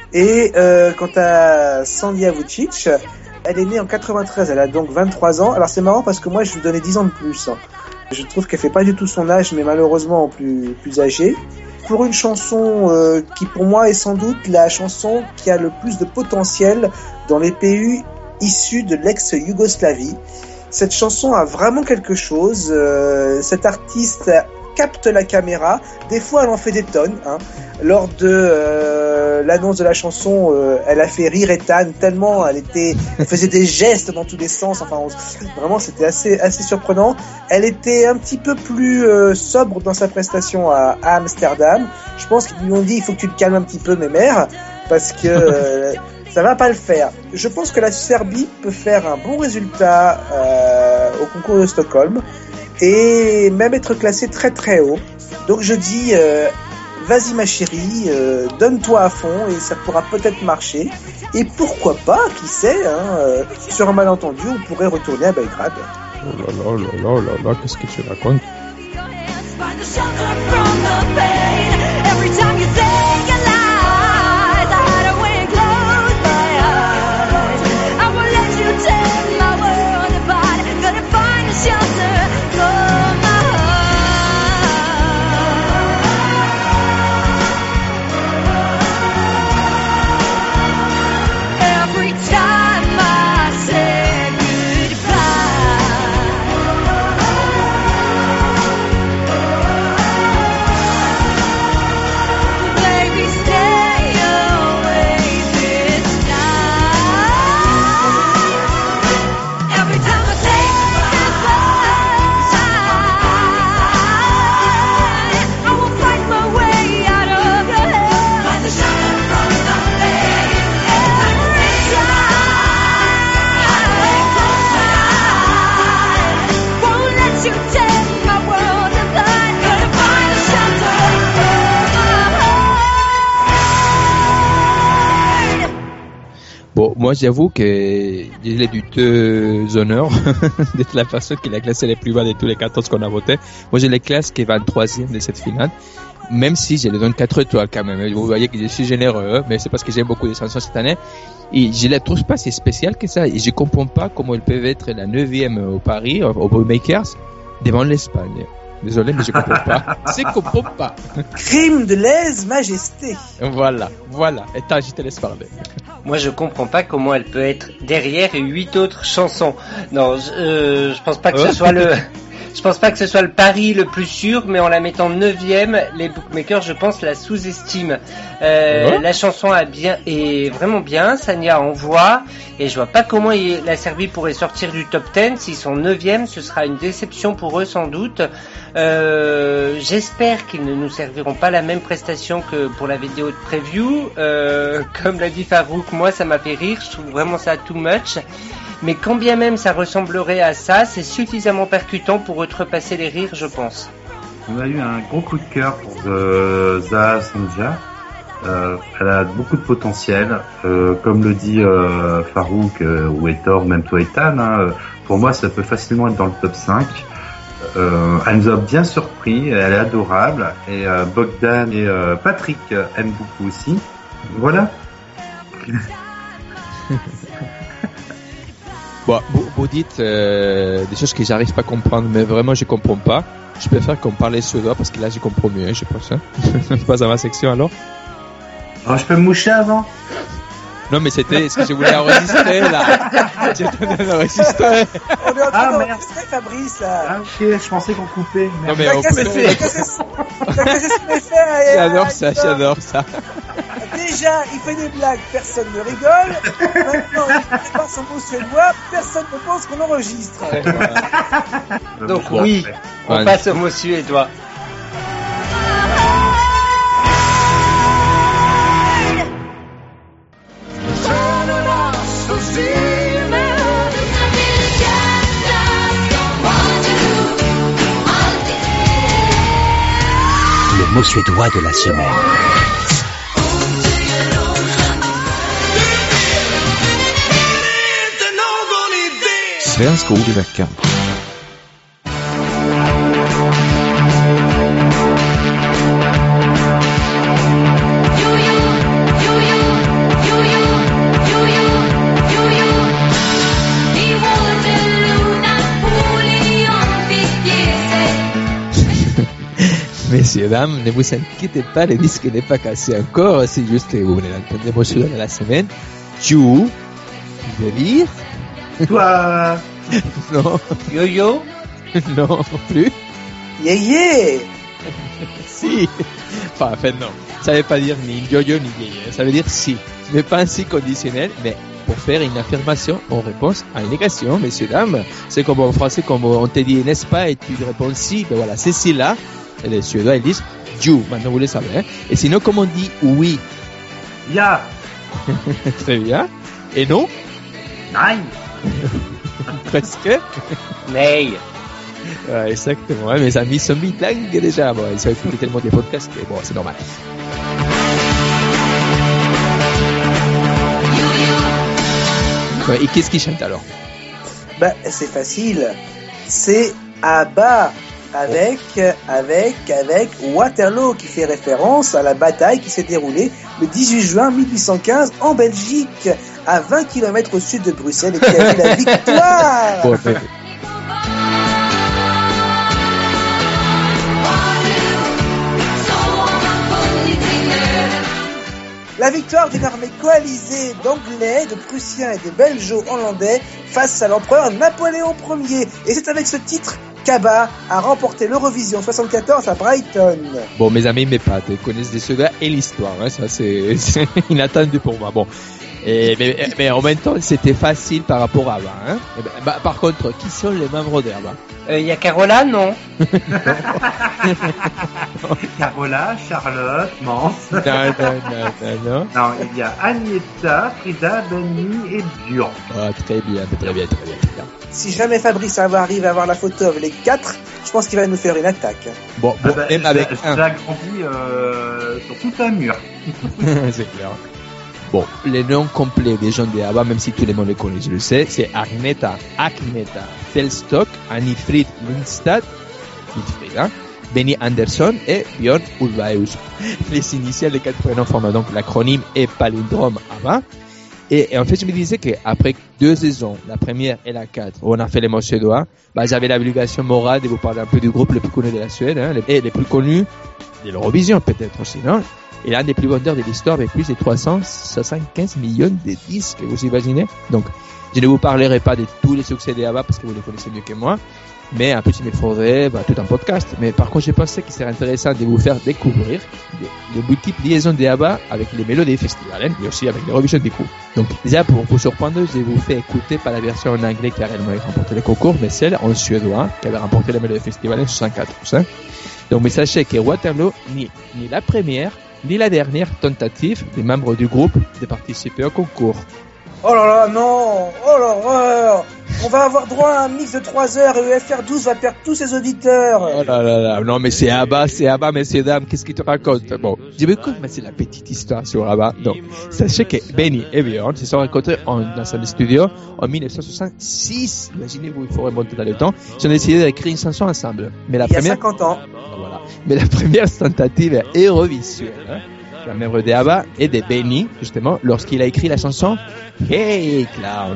Et euh, quant à Sanja Vucic, elle est née en quatre-vingt-treize, elle a donc vingt-trois ans. Alors c'est marrant parce que moi je lui donnais dix ans de plus. Hein. Je trouve qu'elle fait pas du tout son âge, mais malheureusement plus plus âgée. Pour une chanson euh, qui pour moi est sans doute la chanson qui a le plus de potentiel dans les pays issus de l'ex-Yougoslavie. Cette chanson a vraiment quelque chose. Euh, cet artiste capte la caméra. Des fois, elle en fait des tonnes. Hein. Lors de euh, l'annonce de la chanson, euh, elle a fait rire Ethan tellement elle était, elle faisait des gestes dans tous les sens. Enfin, on, vraiment, c'était assez assez surprenant. Elle était un petit peu plus euh, sobre dans sa prestation à, à Amsterdam. Je pense qu'ils lui ont dit il faut que tu te calmes un petit peu, mes mères, parce que euh, ça va pas le faire. Je pense que la Serbie peut faire un bon résultat euh, au concours de Stockholm. et même être classé très très haut. Donc je dis, euh, vas-y ma chérie, euh, donne-toi à fond et ça pourra peut-être marcher. Et pourquoi pas, qui sait, hein, euh, sur un malentendu, on pourrait retourner à Belgrade. Oh là là là là là là, qu'est-ce que tu racontes? Find the shelter from the pain. Every time you say your lies, I hide away and close my eyes. I won't let you take my world apart. Gonna find a shelter from my heart. Every time I say baby, stay away this time. Every time I say goodbye, I will fight my way out of your head. Find the shelter from the pain. Every time I close my eyes, won't let you take my world apart. Gonna find a shelter from my heart. Bon, moi j'avoue que j'ai du deux honneurs d'être la personne qui l'a classé les plus bas de tous les quatorze qu'on a voté. Moi je les classe qui est vingt-troisième de cette finale, même si je les donne quatre étoiles quand même. Vous voyez que je suis généreux, mais c'est parce que j'aime beaucoup les chansons cette année. Et je les trouve pas si spéciales que ça. Et je comprends pas comment elles peuvent être la neuvième au Paris, au Bookmakers, devant l'Espagne. Désolé, mais je comprends pas. Je comprends pas. Crime de lèse-majesté. Voilà, voilà. Et t'as, je te laisse parler. Moi, je comprends pas comment elle peut être derrière huit autres chansons. Non, je, euh, je pense pas que ce soit le, je pense pas que ce soit le pari le plus sûr, mais en la mettant neuvième, les bookmakers, je pense, la sous-estiment. Euh, Ouais. La chanson a bien, est vraiment bien, Sanya en voix, et je vois pas comment il, la Serbie pourrait sortir du top dix. S'ils sont neuvième, ce sera une déception pour eux sans doute. Euh, j'espère qu'ils ne nous serviront pas la même prestation que pour la vidéo de preview. Euh, comme l'a dit Farouk, moi ça m'a fait rire, je trouve vraiment ça too much. Mais quand bien même ça ressemblerait à ça, c'est suffisamment percutant pour outrepasser les rires, je pense. On a eu un gros coup de cœur pour euh, Zaha Sanja. Euh, elle a beaucoup de potentiel. Euh, comme le dit euh, Farouk euh, ou Etor, même toi Ethan, hein, euh, pour moi ça peut facilement être dans le top cinq. Euh, elle nous a bien surpris, elle est adorable. Et euh, Bogdan et euh, Patrick euh, aiment beaucoup aussi. Voilà. Bon, vous, vous dites euh, des choses que j'arrive pas à comprendre, mais vraiment je comprends pas. Je préfère qu'on parle suédois parce que là je comprends mieux, je pense. Hein. Je passe à ma section alors. Oh, je peux me moucher avant? Non, mais c'était ce que je voulais enregistrer là. J'ai donné l'enregistrer. On est en train Ah, merde. d'enregistrer Fabrice là. Ah ok, je pensais qu'on coupait. Non, mais T'as on cassé peut... t'as cassé t'as cassé ce qu'il fait, hein, J'adore hein, ça, dis donc. j'adore ça. Déjà, il fait des blagues, personne ne rigole. Maintenant, il prépare son mot suédois, personne ne pense qu'on enregistre. Euh, Donc bon, oui, ouais. on Ouais. passe au mot suédois. Le mot suédois de la semaine. Svenska ord i veckan. Messieurs, dames, ne vous inquiétez pas, le disque n'est pas cassé encore, c'est juste que vous venez d'entendre le mot suédois de la semaine. Tu veux dire? Toi. Non, Yo-yo, non, non plus. Yeah, yeah. Si. Enfin, en fait, non. Ça veut pas dire ni yo-yo ni yéyé. Ça veut dire si. Mais pas un si conditionnel, mais pour faire une affirmation en réponse à une négation, messieurs, dames. C'est comme en français, comme on te dit n'est-ce pas, et tu réponds si, ben voilà, c'est si là. Et les Suédois, ils disent you. Maintenant, vous le savez. Hein. Et sinon, comme on dit oui. Ya. Très bien. Et non? Nein. Presque. Ney. Ouais, exactement. Ouais, mes amis sont bilingues déjà. Bon, ils ont écouté tellement des podcasts que bon, c'est normal. Ouais, et qu'est-ce qu'ils chantent alors? Bah, c'est facile. C'est ABBA. Avec, avec, avec Waterloo, qui fait référence à la bataille qui s'est déroulée le dix-huit juin mille huit cent quinze en Belgique, à vingt kilomètres au sud de Bruxelles, et qui a eu la victoire. Bon, mais... La victoire d'une armée coalisée d'Anglais, de Prussiens et de Belgeo-Hollandais face à l'empereur Napoléon Ier. Et c'est avec ce titre qu'ABBA a remporté l'Eurovision soixante-quatorze à Brighton. Bon, mes amis, mes potes, ils connaissent des soldats et l'histoire, hein, ça c'est, c'est inattendu pour moi. Bon, et, mais, mais en même temps, c'était facile par rapport à ABBA. Hein. Et ben, bah, par contre, qui sont les membres d'ABBA? Il euh, y a Carola, non? Carola, Charlotte, Mance. Non, non, non, non, non. Non, il y a Agneta, Frida, Benny et Björn. Ah, très bien, très bien, très bien, très bien. Si jamais Fabrice arrive à avoir la photo avec les quatre, je pense qu'il va nous faire une attaque. Bon, bon Ah bah, même je- avec je un. l'ai agrandi euh, sur tout un mur. C'est clair. Bon, les noms complets des gens de ABBA, même si tout le monde les connaît, je le sais, c'est Agneta, Agneta Fältskog, Annifrid Lundstad, Wilfried, hein, Benny Andersson et Björn Ulvaeus. Les initiales des quatre prénoms forment donc l'acronyme et palindrome ABBA. Et, et en fait, je me disais qu'après deux saisons, la première et la quatre, où on a fait les mots suédois, bah, j'avais l'obligation morale de vous parler un peu du groupe le plus connu de la Suède, hein, les- et les plus connus de l'Eurovision peut-être aussi, non? Et l'un des plus vendeurs de l'histoire avec plus de trois cent soixante-quinze millions de disques, vous imaginez? Donc, je ne vous parlerai pas de tous les succès de ABBA parce que vous les connaissez mieux que moi, mais un peu il me faudrait bah, tout un podcast. Mais par contre, j'ai pensé qu'il serait intéressant de vous faire découvrir les, les multiples liaisons de ABBA avec les mélodies festivals, hein, et aussi avec l'Eurovision du coup. Donc, déjà, pour vous surprendre, je vous fais écouter pas la version en anglais qui a réellement remporté le concours, mais celle en suédois qui avait remporté la mélodie festival en soixante-quatorze. Hein. Donc, mais sachez que Waterloo, ni, ni la première, ni la dernière tentative des membres du groupe de participer au concours. Oh là là, non! Oh l'horreur! On va avoir droit à un mix de trois heures et E F R douze va perdre tous ses auditeurs. Oh là là là, non mais c'est ABBA, c'est ABBA, messieurs dames, qu'est-ce qu'il te raconte? Bon, je vais commencer la petite histoire sur ABBA. Donc, sachez que Benny et Björn se sont rencontrés en, dans un studio en mille neuf cent soixante-six. Imaginez-vous, il faut remonter dans le temps. Ils ont décidé d'écrire une chanson ensemble. Mais la Il y a première, cinquante ans. voilà. Mais la première tentative est Eurovision, hein. La membre de ABBA et de Benny, justement, lorsqu'il a écrit la chanson Hey Clown.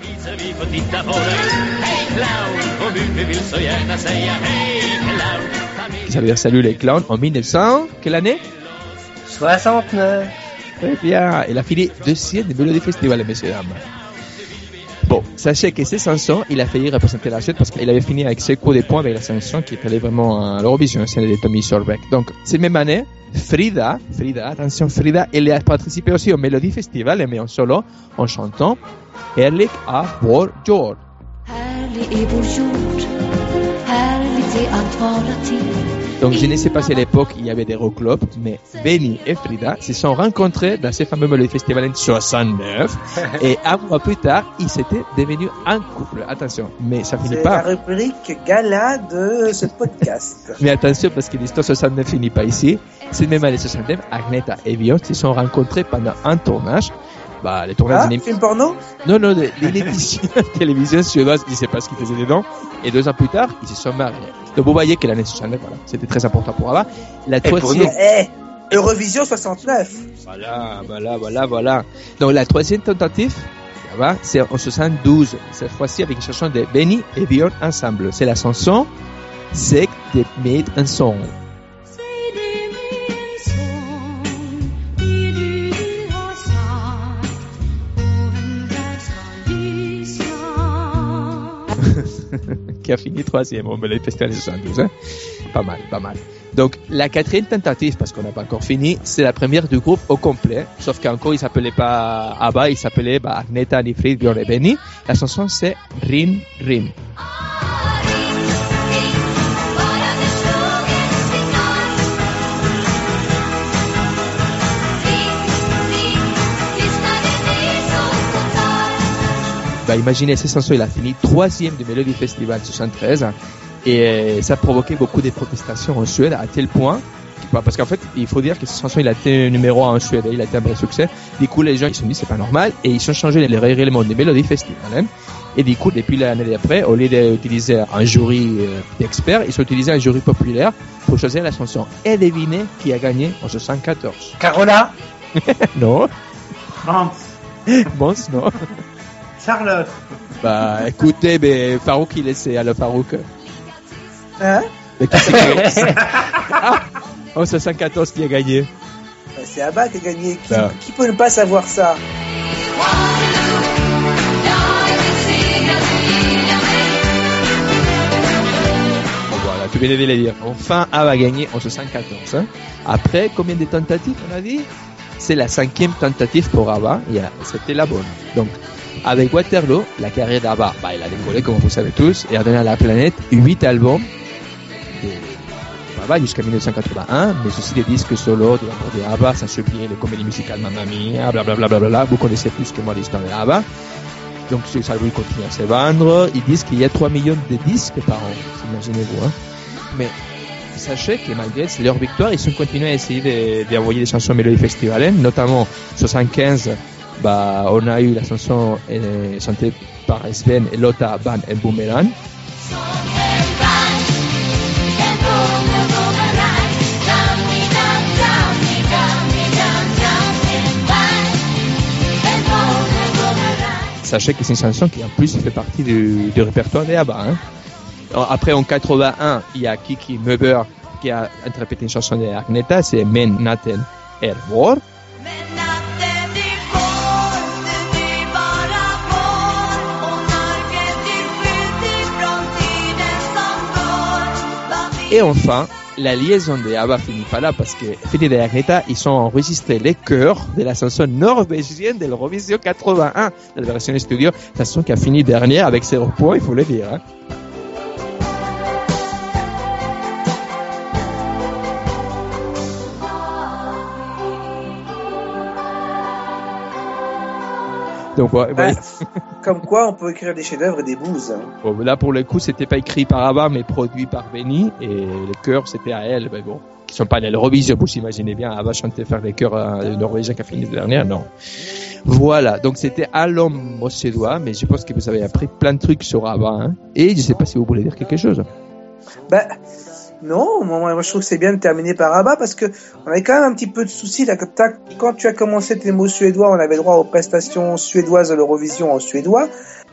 Ça veut dire salut les clowns en mille neuf cents, quelle année? soixante-neuf. Très bien. Il a fini deuxième des Mélodies Festival, messieurs dames. Bon, sachez que ces chansons, il a failli représenter la Suède parce qu'il avait fini avec ses coups de poing avec la chanson qui était allée vraiment à l'Eurovision, celle de Tommy Sorbeck. Donc, cette même année, Frida, Frida, attention, Frida, elle a participé aussi au Mélodie Festival, mais en solo, en chantant Härlig à vår jord. Härlig är vår jord, härligt är att vara till. Donc, je ne sais pas si à l'époque il y avait des rock-clubs, mais Benny et Frida se sont rencontrés dans ces fameux Mélodie Festival en soixante-neuf, et un mois plus tard, ils étaient devenus un couple. Attention, mais ça finit C'est pas. la rubrique gala de ce podcast. Mais attention, parce que l'histoire soixante-neuf finit pas ici. C'est même année soixante-neuf, Agneta et Björn se sont rencontrés pendant un tournage. Bah, les tournages Ah, d'une film porno? non, non, de- d'une émission de télévision suédoise, je sais pas ce qu'ils faisaient dedans. Et deux ans plus tard, ils se sont mariés. Donc, vous voyez que l'année soixante-neuf, voilà, c'était très important pour ABBA. La pour troisième, Eh, Eurovision soixante-neuf. voilà, voilà, voilà, voilà. Donc, la troisième tentative, ABBA, c'est en soixante-douze. Cette fois-ci avec une chanson de Benny et Björn ensemble. C'est la chanson Säg det med en sång. Säg det med en sång, det du vill ha sagt, och en värld ska lyssna. Qui a fini troisième au Mélodie Festival de soixante-douze. Hein? Pas mal, pas mal. Donc, la quatrième tentative, parce qu'on n'a pas encore fini, c'est la première du groupe au complet. Sauf qu'encore, il s'appelait pas ABBA, il s'appelait bah, Agneta, Annifrid, Björn et Benny. La chanson, c'est Rim Rim. Bah, imaginez, cette chanson, il a fini troisième du Mélodie Festival soixante-treize. Et euh, ça a provoqué beaucoup de protestations en Suède à tel point, parce qu'en fait, il faut dire que cette chanson, il a été numéro un en Suède, il a été un vrai succès. Du coup, les gens, ils se sont dit, c'est pas normal, et ils ont changé les règlements des Melody Festival. Hein. Et du coup, depuis l'année d'après, au lieu d'utiliser un jury euh, d'experts, ils ont utilisé un jury populaire pour choisir la chanson. Et devinez qui a gagné en soixante-quatorze. Carola. Non. Hans, Bon, non. Charlotte. Bah, écoutez, ben, Farouk, il essaie, alors Farouk. Hein? Mais qui c'est qui a... ah, en soixante-quatorze, qui a gagné? Bah, c'est Abba qui a gagné. Qui, Bah. qui peut ne pas savoir ça? Bon, voilà, tu venais de le dire. Enfin, Abba a gagné en soixante-quatorze. Hein. Après, combien de tentatives on a dit? C'est la cinquième tentative pour Abba. Et c'était la bonne. Donc, avec Waterloo, la carrière d'Abba, bah, il a décollé, comme vous savez tous, et a donné à la planète huit albums de Abba jusqu'à mille neuf cent quatre-vingt-un, mais aussi des disques solo de l'ordre de Abba, sans oublier les comédies musicales Mamma Mia, blablabla. Bla, bla, bla. Vous connaissez plus que moi l'histoire de Abba. Donc, ces albums continuent à se vendre. Ils disent qu'il y a trois millions de disques par an, imaginez-vous. Hein. Mais sachez que malgré leur victoire, ils ont continué à essayer de, d'envoyer des chansons Melody Festival, notamment soixante-quinze. Bah, on a eu la chanson euh, chantée par Sven et Lotta Ban et Boomerang. Sachez que c'est une chanson qui en plus fait partie du, du répertoire des ABBA. Hein. Après en quatre-vingt-un, il y a Kiki Möber qui a interprété une chanson de Agneta, c'est Men Natten Er Vår. Et enfin, la liaison de ABBA finit pas là parce que Freddy et Agneta, ils ont enregistré les chœurs de la chanson norvégienne de l'Eurovision quatre-vingt-un, de la version studio, chanson qui a fini dernière avec zéro point, il faut le dire. Hein. Donc, ouais, Bah, ouais. comme quoi, on peut écrire des chefs-d'œuvre et des bouses. Hein. Bon, là, pour le coup, c'était pas écrit par ABBA, mais produit par Benny, et les chœurs, c'était à elle, mais bon, qui sont pas à l'Eurovision, vous imaginez bien, ABBA chantait faire les chœurs euh, norvégiens qui a fini dernière, non. Voilà, donc c'était à l'homme au suédois, mais je pense que vous avez appris plein de trucs sur ABBA, hein, et je sais pas si vous voulez dire quelque chose. Bah, non, moi, moi je trouve que c'est bien de terminer par ABBA parce que on avait quand même un petit peu de soucis là. Quand, quand tu as commencé tes mots suédois, on avait droit aux prestations suédoises de l'Eurovision en suédois.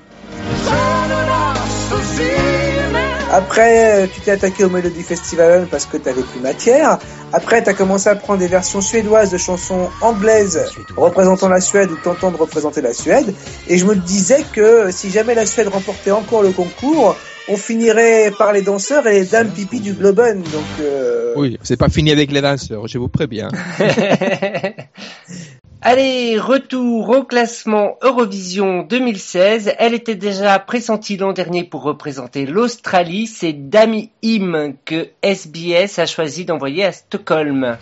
Après, tu t'es attaqué au Melody Festival parce que t'avais plus matière. Après, t'as commencé à prendre des versions suédoises de chansons anglaises représentant la Suède ou tentant de représenter la Suède. Et je me disais que si jamais la Suède remportait encore le concours, on finirait par les danseurs et les dames pipi du Globen. Donc, euh... oui, c'est pas fini avec les danseurs, je vous préviens. Allez, retour au classement Eurovision deux mille seize. Elle était déjà pressentie l'an dernier pour représenter l'Australie. C'est Dami Im que S B S a choisi d'envoyer à Stockholm.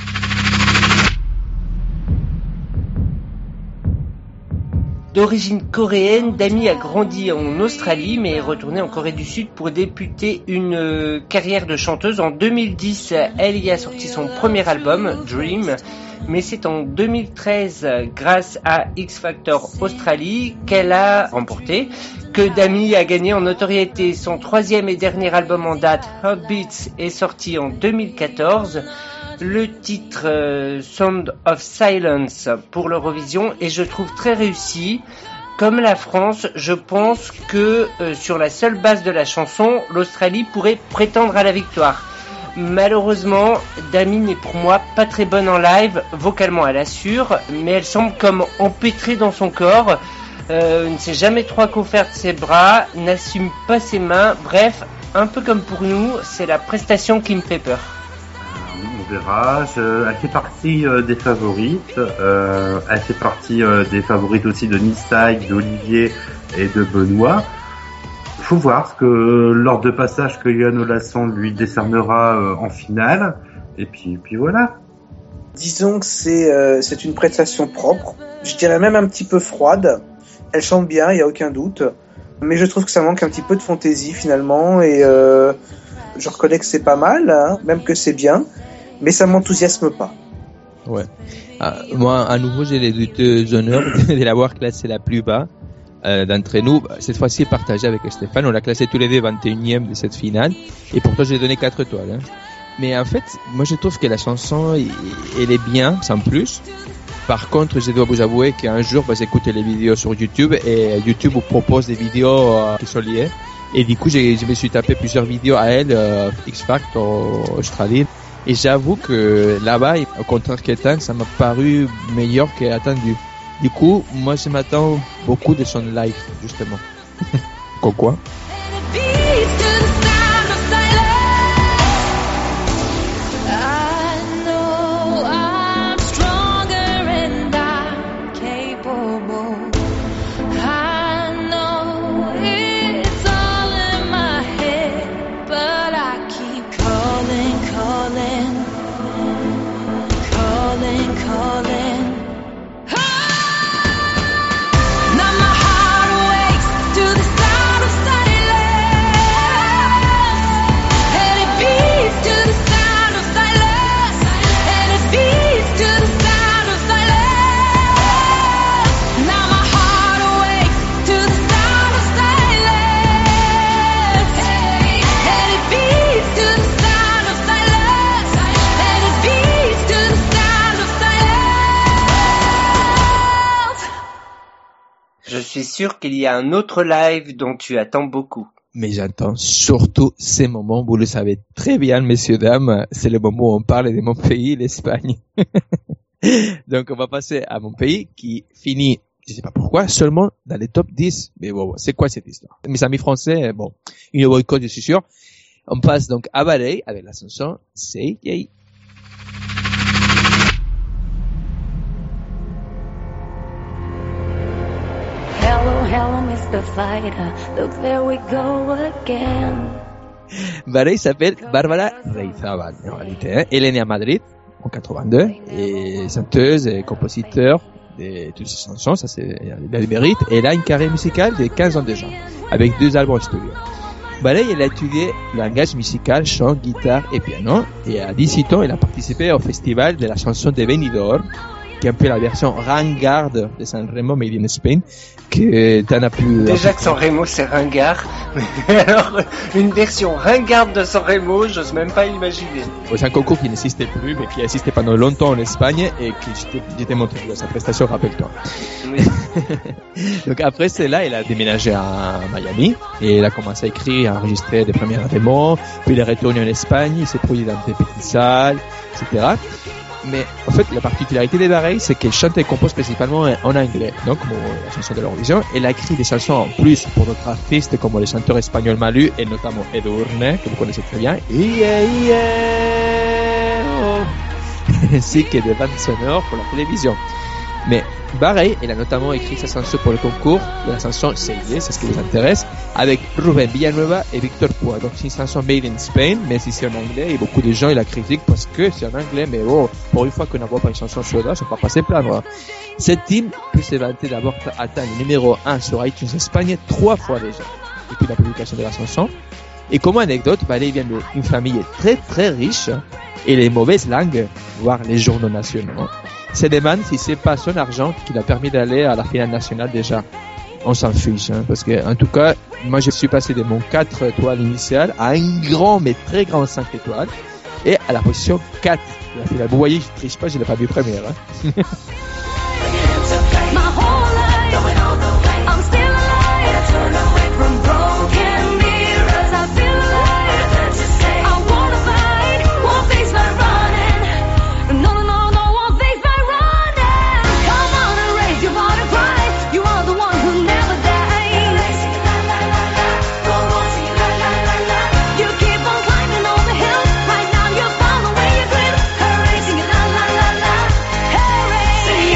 D'origine coréenne, Dami a grandi en Australie mais est retournée en Corée du Sud pour débuter une euh, carrière de chanteuse. En deux mille dix, elle y a sorti son premier album, Dream. Mais c'est en deux mille treize, grâce à X Factor Australie, qu'elle a remporté, que Dami a gagné en notoriété. Son troisième et dernier album en date, Heartbeats, est sorti en deux mille quatorze. Le titre euh, Sound of Silence pour l'Eurovision et je trouve très réussi. Comme la France, je pense que euh, sur la seule base de la chanson, l'Australie pourrait prétendre à la victoire. Malheureusement, Dami n'est pour moi pas très bonne en live, vocalement elle assure, mais elle semble comme empêtrée dans son corps, euh, ne sait jamais trop à quoi faire de ses bras, n'assume pas ses mains, bref, un peu comme pour nous, c'est la prestation qui me fait peur. On verra, je, elle fait partie euh, des favorites, euh, elle fait partie euh, des favorites aussi de Nistag, d'Olivier et de Benoît. Faut voir ce que lors de passage que Yann Olasson lui décernera euh, en finale, et puis, puis voilà. Disons que c'est euh, c'est une prestation propre, je dirais même un petit peu froide. Elle chante bien, il y a aucun doute. Mais je trouve que ça manque un petit peu de fantaisie finalement, et euh, je reconnais que c'est pas mal, hein, même que c'est bien, mais ça m'enthousiasme pas. Ouais. Ah, moi, à nouveau, j'ai les deux honneurs de l'avoir classée la plus bas euh, d'entre nous. Cette fois-ci, partagée avec Stéphane. On l'a classée tous les deux vingt et unième de cette finale. Et pourtant, j'ai donné quatre étoiles. Hein. Mais en fait, moi, je trouve que la chanson, elle est bien, sans plus. Par contre, je dois vous avouer qu'un jour, bah, j'écoutais les vidéos sur YouTube et YouTube vous propose des vidéos euh, qui sont liées. Et du coup, j'ai, je me suis tapé plusieurs vidéos à elle, euh, X Factor, Australie. Et j'avoue que là-bas, au contraire qu'étant, ça m'a paru meilleur qu'attendu. Du coup, moi, je m'attends beaucoup de son live, justement. Quoi? Je suis sûr qu'il y a un autre live dont tu attends beaucoup. Mais j'attends surtout ces moments, vous le savez très bien, messieurs, dames, c'est le moment où on parle de mon pays, l'Espagne. Donc on va passer à mon pays qui finit, je sais pas pourquoi, seulement dans les top dix. Mais bon, c'est quoi cette histoire? Mes amis français, bon, une boycott, je suis sûr. On passe donc à Ballet avec la chanson Say Yeah. Hello, hello, mister Fighter. Look, there we go again. Ballet s'appelle Bárbara Reizábal, en réalité. Hein. Elle est née à Madrid en quatre-vingt-deux et chanteuse et compositeur de toutes ses chansons, ça c'est le mérite. Elle a une carrière musicale de quinze ans déjà, avec deux albums studio. Ballet, elle a étudié langage musical, chant, guitare et piano, et à dix-huit ans, elle a participé au festival de la chanson de Benidorm, qui est un peu la version ringarde de San Remo Made in Spain, que t'en as pu... Déjà que San Remo c'est ringard, mais alors une version ringarde de San Remo, j'ose même pas imaginer. C'est un concours qui n'existait plus, mais qui a existé pendant longtemps en Espagne, et que j'étais montré dans sa prestation, rappelle-toi. Oui. Donc après cela, elle a déménagé à Miami, et elle a commencé à écrire, à enregistrer des premières démos, puis elle est retournée en Espagne, il s'est produit dans des petites salles, et cetera. Mais en fait, la particularité des Barreilles, c'est qu'elle chante et compose principalement en anglais. Donc, bon, la chanson de l'Eurovision. Elle a écrit des chansons en plus pour d'autres artistes comme les chanteurs espagnols Malú et notamment Edurne, que vous connaissez très bien. Yeah, yeah, oh. Ainsi que des bandes sonores pour la télévision. Mais Barreille, elle a notamment écrit sa chanson pour le concours de la chanson Say Yeah, c'est ce qui vous intéresse, avec Rubén Villanueva et Victor Pua. Donc c'est une chanson made in Spain, mais si c'est en anglais, et beaucoup de gens ils la critiquent parce que c'est en anglais, mais oh, pour une fois qu'on n'envoie pas une chanson suédoise, on ne va pas se plaindre. Cette hymne peut se vanter d'avoir atteint le numéro un sur iTunes Espagne trois fois déjà, depuis la publication de la chanson. Et comme anecdote, Ballet vient d'une famille très très riche, et les mauvaises langues, voire les journaux nationaux, se demandent si c'est pas son argent qui l'a permis d'aller à la finale nationale déjà. On s'en fiche, hein, parce que, en tout cas, moi je suis passé de mon quatre étoiles initial à un grand mais très grand cinq étoiles, et à la position quatre de la finale. Vous voyez, je triche pas, je l'ai pas vu première, hein. My whole life, I'm still alive. Turn away from broken mirrors. I feel alive. I wanna fight, won't face my running. No, no, no, no, won't face my running. Come on and raise your bar to cry. You are the one who never dies. You keep on climbing all the hills. Right now you're far away, you grin. Erasing it, la la la la. Hooray!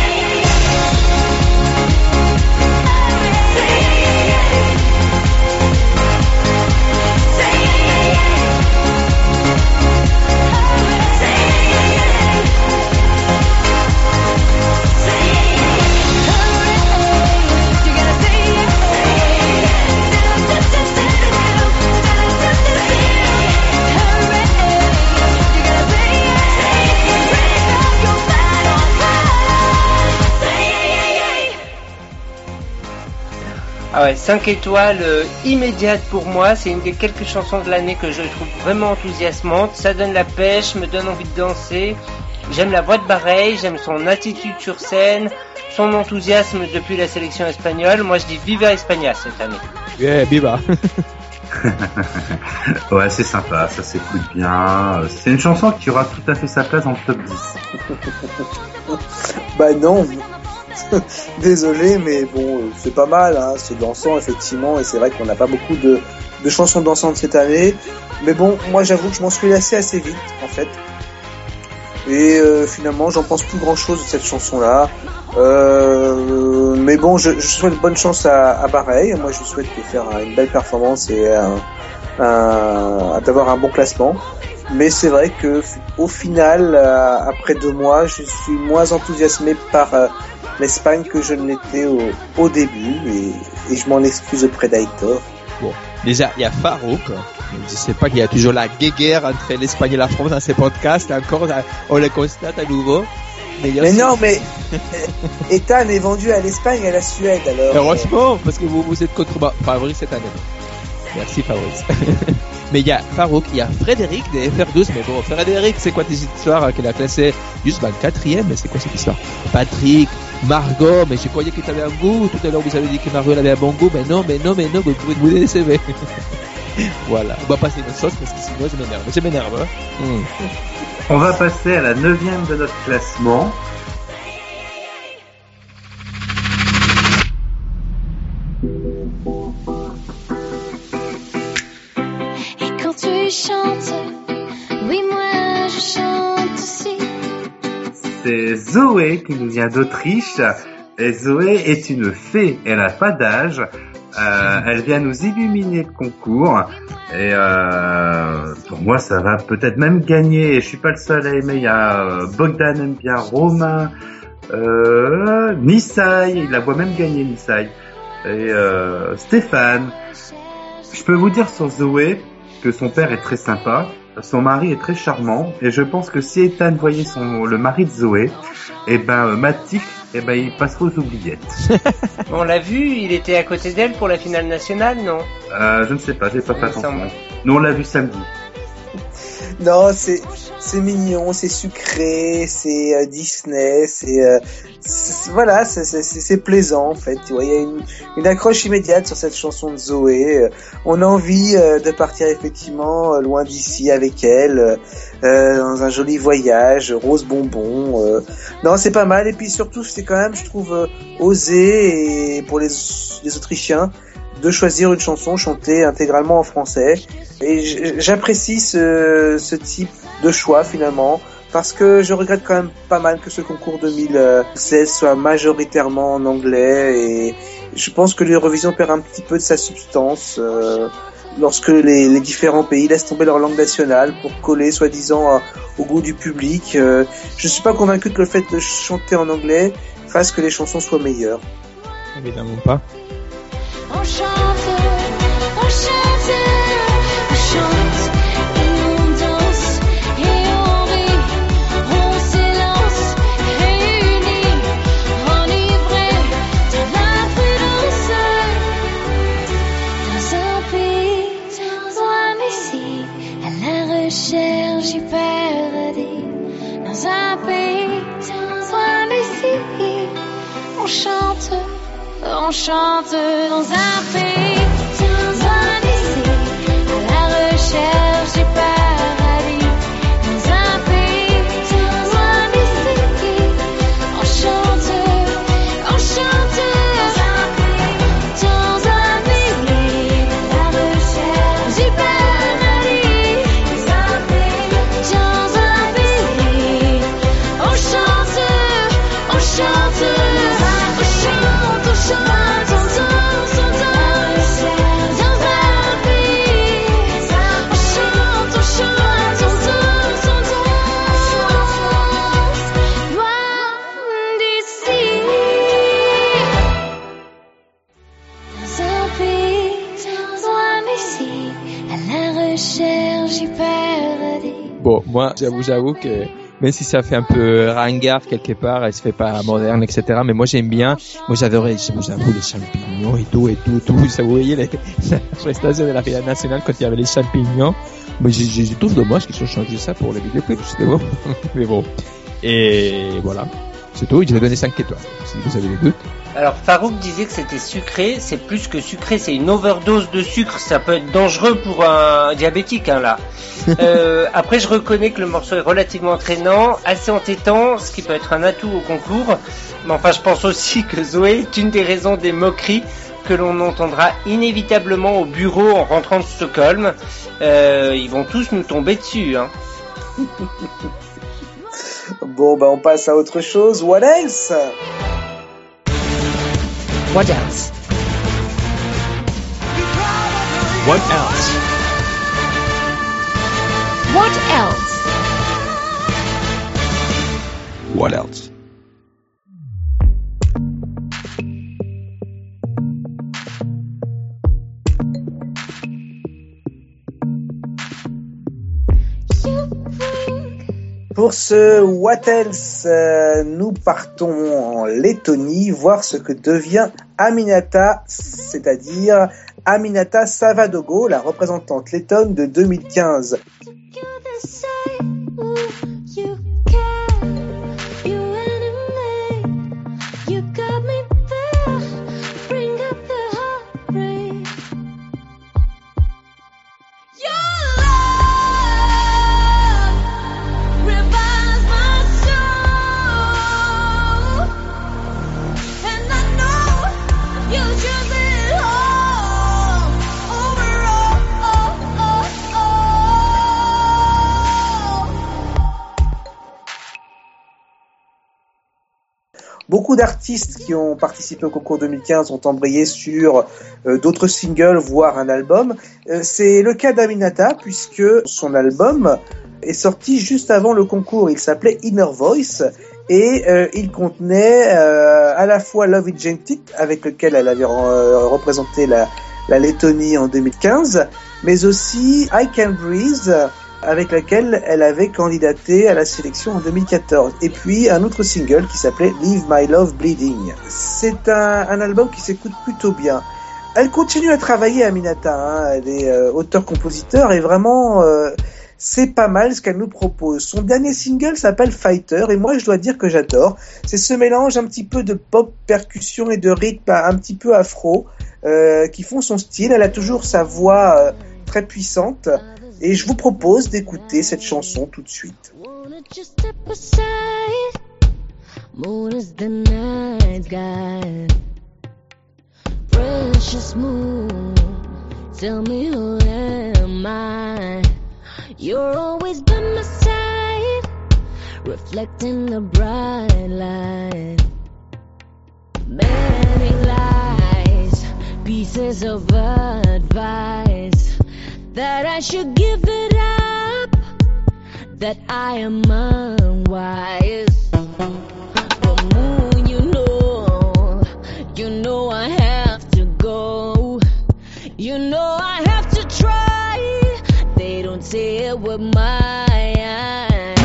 Ouais, cinq étoiles euh, immédiates pour moi. C'est une des quelques chansons de l'année que je trouve vraiment enthousiasmante. Ça donne la pêche, me donne envie de danser. J'aime la voix de Barrey, j'aime son attitude sur scène, son enthousiasme depuis la sélection espagnole. Moi, je dis Viva España cette année. Yeah, viva. Ouais, c'est sympa, ça s'écoute bien. C'est une chanson qui aura tout à fait sa place dans le top dix. Bah non. Désolé, mais bon, c'est pas mal, hein. C'est dansant effectivement, et c'est vrai qu'on n'a pas beaucoup de, de chansons dansantes cette année. Mais bon, moi j'avoue que je m'en suis lassé assez vite en fait. Et euh, finalement, j'en pense plus grand chose de cette chanson-là. Euh, mais bon, je, je souhaite bonne chance à, à Barrey. Moi, je souhaite de faire une belle performance et un, un, d'avoir un bon classement. Mais c'est vrai que au final, euh, après deux mois, je suis moins enthousiasmé par euh, l'Espagne que je ne l'étais au, au début, et, et je m'en excuse auprès d'Aitor. Bon, déjà, il y a Farouk. Je sais pas qu'il y a toujours la guéguerre entre l'Espagne et la France dans ces podcasts. Encore, on le constate à nouveau. Mais, mais non, mais Ethan est vendu à l'Espagne et à la Suède, alors. Heureusement, parce que vous, vous êtes contre Fabrice cette année. Merci Fabrice. Mais il y a Farouk, il y a Frédéric des F R douze, mais bon, Frédéric, c'est quoi tes histoires qu'il a classé juste vingt-quatrième, mais c'est quoi cette histoire? Patrick, Margot, mais je croyais que tu avais un goût, tout à l'heure vous avez dit que Margot avait un bon goût, mais non, mais non, mais non, vous pouvez vous décevoir. Voilà, on va passer une sauce parce que sinon je m'énerve, je m'énerve. Hein. Mmh. On va passer à la neuvième de notre classement. Et quand tu chantes, oui moi je chante aussi. C'est Zoé qui nous vient d'Autriche. Et Zoé est une fée, elle n'a pas d'âge. Euh, elle vient nous illuminer le concours. Et euh, pour moi, ça va peut-être même gagner. Et je suis pas le seul à aimer. Il y a euh, Bogdan aime bien, Romain, euh, Nissaï. Il la voit même gagner, Nissaï. Et euh, Stéphane. Je peux vous dire sur Zoé que son père est très sympa. Son mari est très charmant. Et je pense que si Ethan voyait son, le mari de Zoé, et ben euh, Mathis, et ben il passera aux oubliettes. On l'a vu, il était à côté d'elle pour la finale nationale, non? Euh, je ne sais pas, j'ai pas fait attention. semble. Nous on l'a vu samedi. Non, c'est c'est mignon, c'est sucré, c'est euh, Disney, c'est, euh, c'est voilà, c'est, c'est c'est plaisant en fait. Tu vois, il y a une une accroche immédiate sur cette chanson de Zoé. On a envie euh, de partir effectivement euh, loin d'ici avec elle, euh, dans un joli voyage, rose bonbon. Euh. Non, c'est pas mal. Et puis surtout, c'est quand même, je trouve, euh, osé et pour les les Autrichiens de choisir une chanson chantée intégralement en français. Et j'apprécie ce, ce type de choix finalement, parce que je regrette quand même pas mal que ce concours deux mille seize soit majoritairement en anglais, et je pense que l'Eurovision perd un petit peu de sa substance euh, lorsque les, les différents pays laissent tomber leur langue nationale pour coller soi-disant à, au goût du public. Euh, je suis pas convaincu que le fait de chanter en anglais fasse que les chansons soient meilleures. Évidemment pas. On chante, on chante, on chante, et on danse, et on rit, on s'élance, réunis, enivrés de la prudence. Dans un pays, dans un ici, à la recherche du paradis. Dans un pays, dans un ici, on chante. On chante dans un pays, dans un ici, à la recherche du paradis. Dans un pays, dans un ici, on chante, on chante dans un pays, dans un pays, à la recherche du paradis. Dans un pays, dans un pays, on chante, on chante, on chante, on chante. Bon, moi, j'avoue, j'avoue que même si ça fait un peu ringard quelque part, elle se fait pas moderne, et cetera. Mais moi j'aime bien, moi j'adorais, je vous avoue, les champignons et tout, et tout, tout. Vous voyez les, la prestation de la Finale nationale quand il y avait les champignons. Mais je, je, je trouve dommage qu'ils aient changé ça pour les vidéoclips, c'était bon. Mais bon. Et voilà. C'est tout, je vais donner cinq étoiles, si vous avez des doutes. Alors Farouk disait que c'était sucré, c'est plus que sucré, c'est une overdose de sucre, ça peut être dangereux pour un diabétique hein, là. Euh, après je reconnais que le morceau est relativement entraînant, assez entêtant, ce qui peut être un atout au concours, mais enfin je pense aussi que Zoé est une des raisons des moqueries que l'on entendra inévitablement au bureau en rentrant de Stockholm. Euh, ils vont tous nous tomber dessus hein. Bon, bah on passe à autre chose. What else? What else? What else? What else? What else? Pour ce What Else, euh, nous partons en Lettonie voir ce que devient Aminata, c'est-à-dire Aminata Savadogo, la représentante lettonne de deux mille quinze. Beaucoup d'artistes qui ont participé au concours deux mille quinze ont embrayé sur euh, d'autres singles, voire un album. Euh, c'est le cas d'Aminata, puisque son album est sorti juste avant le concours. Il s'appelait Inner Voice et euh, il contenait euh, à la fois Love It Gentit, avec lequel elle avait euh, représenté la, la Lettonie en deux mille quinze, mais aussi I Can Breathe, avec laquelle elle avait candidaté à la sélection en deux mille quatorze. Et puis un autre single qui s'appelait Leave My Love Bleeding. C'est un, un album qui s'écoute plutôt bien. Elle continue à travailler, Aminata, hein. Elle est euh, auteur-compositeur et vraiment euh, c'est pas mal ce qu'elle nous propose. Son dernier single s'appelle Fighter et moi je dois dire que j'adore. C'est ce mélange un petit peu de pop, percussion et de rythme un petit peu afro euh, qui font son style. Elle a toujours sa voix euh, très puissante. Et je vous propose d'écouter cette chanson tout de suite. Moon is the night sky, precious moon, tell me who am I? You're always by my side, reflecting the bright light. Many lies, pieces of advice, that I should give it up, that I am unwise. But moon, you know, you know I have to go. You know I have to try. They don't say it with my eyes.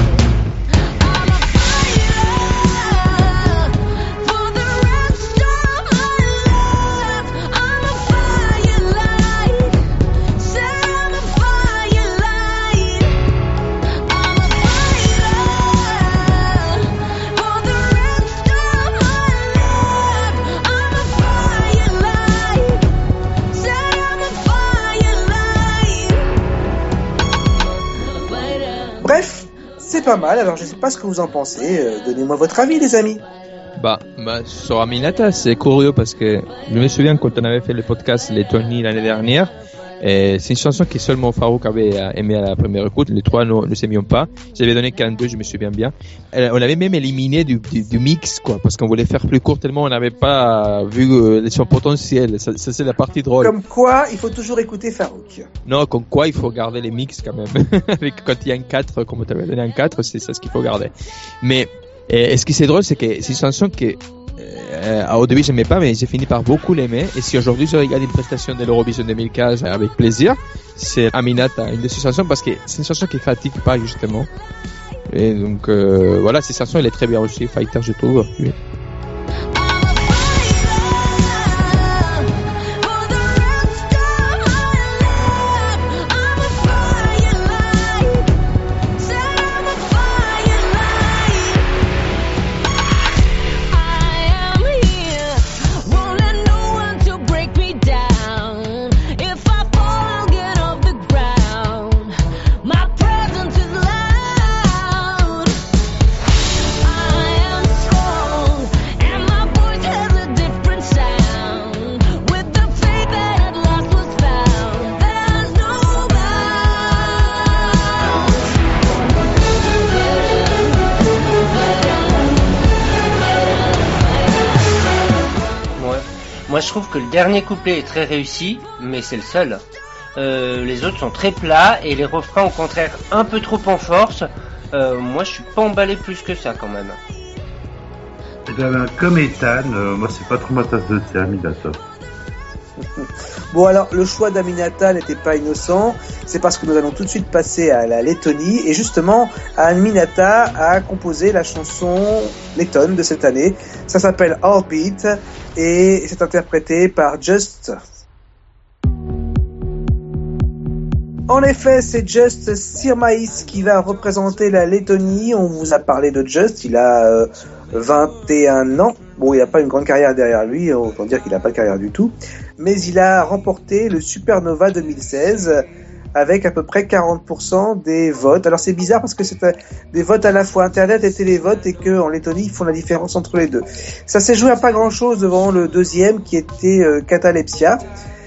Bref, c'est pas mal, alors je sais pas ce que vous en pensez, euh, donnez-moi votre avis les amis. Bah, bah, sur Aminata, c'est curieux parce que je me souviens quand on avait fait le podcast Lettonie l'année dernière, et c'est une chanson que seulement Farouk avait aimé à la première écoute, les trois ne le s'aimions pas. J'avais donné quarante-deux, je me souviens bien. On avait même éliminé du, du, du mix, quoi, parce qu'on voulait faire plus court tellement on n'avait pas vu euh, son potentiel. Ça, ça c'est la partie drôle. Comme quoi, il faut toujours écouter Farouk. Non, comme quoi, il faut garder les mix quand même. Avec, quand il y a un quatre, comme tu avais donné un quatre, c'est ça ce qu'il faut garder. Mais, et, et ce qui c'est drôle, c'est que c'est une chanson que, Euh, au début j'aimais pas mais j'ai fini par beaucoup l'aimer et si aujourd'hui je regarde une prestation de l'Eurovision deux mille quinze avec plaisir, c'est Aminata, une de ces chansons parce que c'est une chanson qui fatigue pas justement Et donc euh, voilà, cette chanson elle est très bien aussi, Fighter je trouve. Oui. Moi je trouve que le dernier couplet est très réussi, mais c'est le seul. Euh, les autres sont très plats et les refrains au contraire un peu trop en force. Euh, moi je suis pas emballé plus que ça quand même. Eh ben, comme Ethan, euh, moi c'est pas trop ma tasse de thé, Aminata. Bon alors, le choix d'Aminata n'était pas innocent, c'est parce que nous allons tout de suite passer à la Lettonie, et justement, Aminata a composé la chanson lettonne de cette année. Ça s'appelle Heartbeat, et c'est interprété par Just. En effet, c'est Just Sirmaïs qui va représenter la Lettonie. On vous a parlé de Just, il a euh, vingt et un ans. Bon, il n'a pas une grande carrière derrière lui, autant dire qu'il n'a pas de carrière du tout. Mais il a remporté le Supernova deux mille seize avec à peu près quarante pour cent des votes. Alors c'est bizarre parce que c'est des votes à la fois internet et télévote et que en Lettonie ils font la différence entre les deux. Ça s'est joué à pas grand chose devant le deuxième qui était euh, Catalepsia.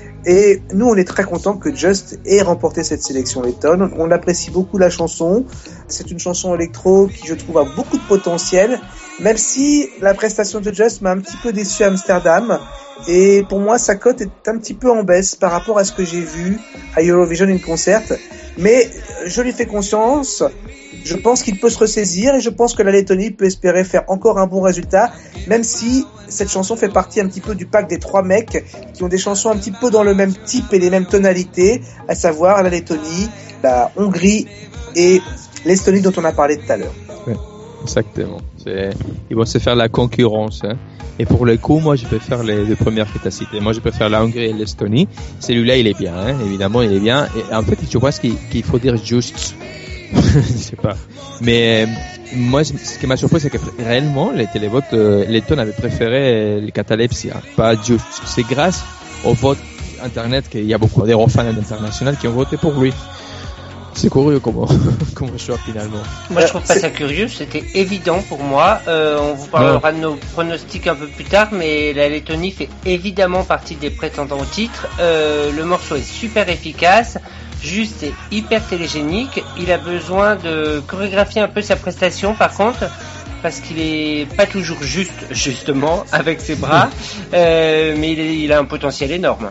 Et nous, on est très contents que Just ait remporté cette sélection lettonne. On apprécie beaucoup la chanson. C'est une chanson électro qui, je trouve, a beaucoup de potentiel, même si la prestation de Just m'a un petit peu déçu à Amsterdam. Et pour moi, sa cote est un petit peu en baisse par rapport à ce que j'ai vu à Eurovision in Concert. Mais je lui fais conscience. Je pense qu'il peut se ressaisir et je pense que la Lettonie peut espérer faire encore un bon résultat, même si cette chanson fait partie un petit peu du pack des trois mecs qui ont des chansons un petit peu dans le même type et les mêmes tonalités, à savoir la Lettonie, la Hongrie et l'Estonie dont on a parlé tout à l'heure. Ouais, exactement. C'est... Ils vont se faire la concurrence. Hein. Et pour le coup, moi, je préfère les deux premières que tu as citées. Moi, je préfère la Hongrie et l'Estonie. Celui-là, il est bien, hein. Évidemment, il est bien. Et en fait, je pense qu'il, qu'il faut dire juste. Je sais pas. Mais euh, moi, ce qui m'a surpris, c'est que réellement, les télévotes euh, lettons avaient préféré le Catalepsia, pas Just. C'est grâce au vote internet qu'il y a beaucoup d'Eurofans internationaux qui ont voté pour lui. C'est curieux comment, comment choix finalement. Moi je trouve pas ça curieux, c'était évident pour moi. Euh, on vous parlera de nos pronostics un peu plus tard, mais la Lettonie fait évidemment partie des prétendants au titre. Euh, le morceau est super efficace, juste et hyper télégénique. Il a besoin de chorégraphier un peu sa prestation par contre, parce qu'il est pas toujours juste justement avec ses bras, euh, mais il, est, il a un potentiel énorme.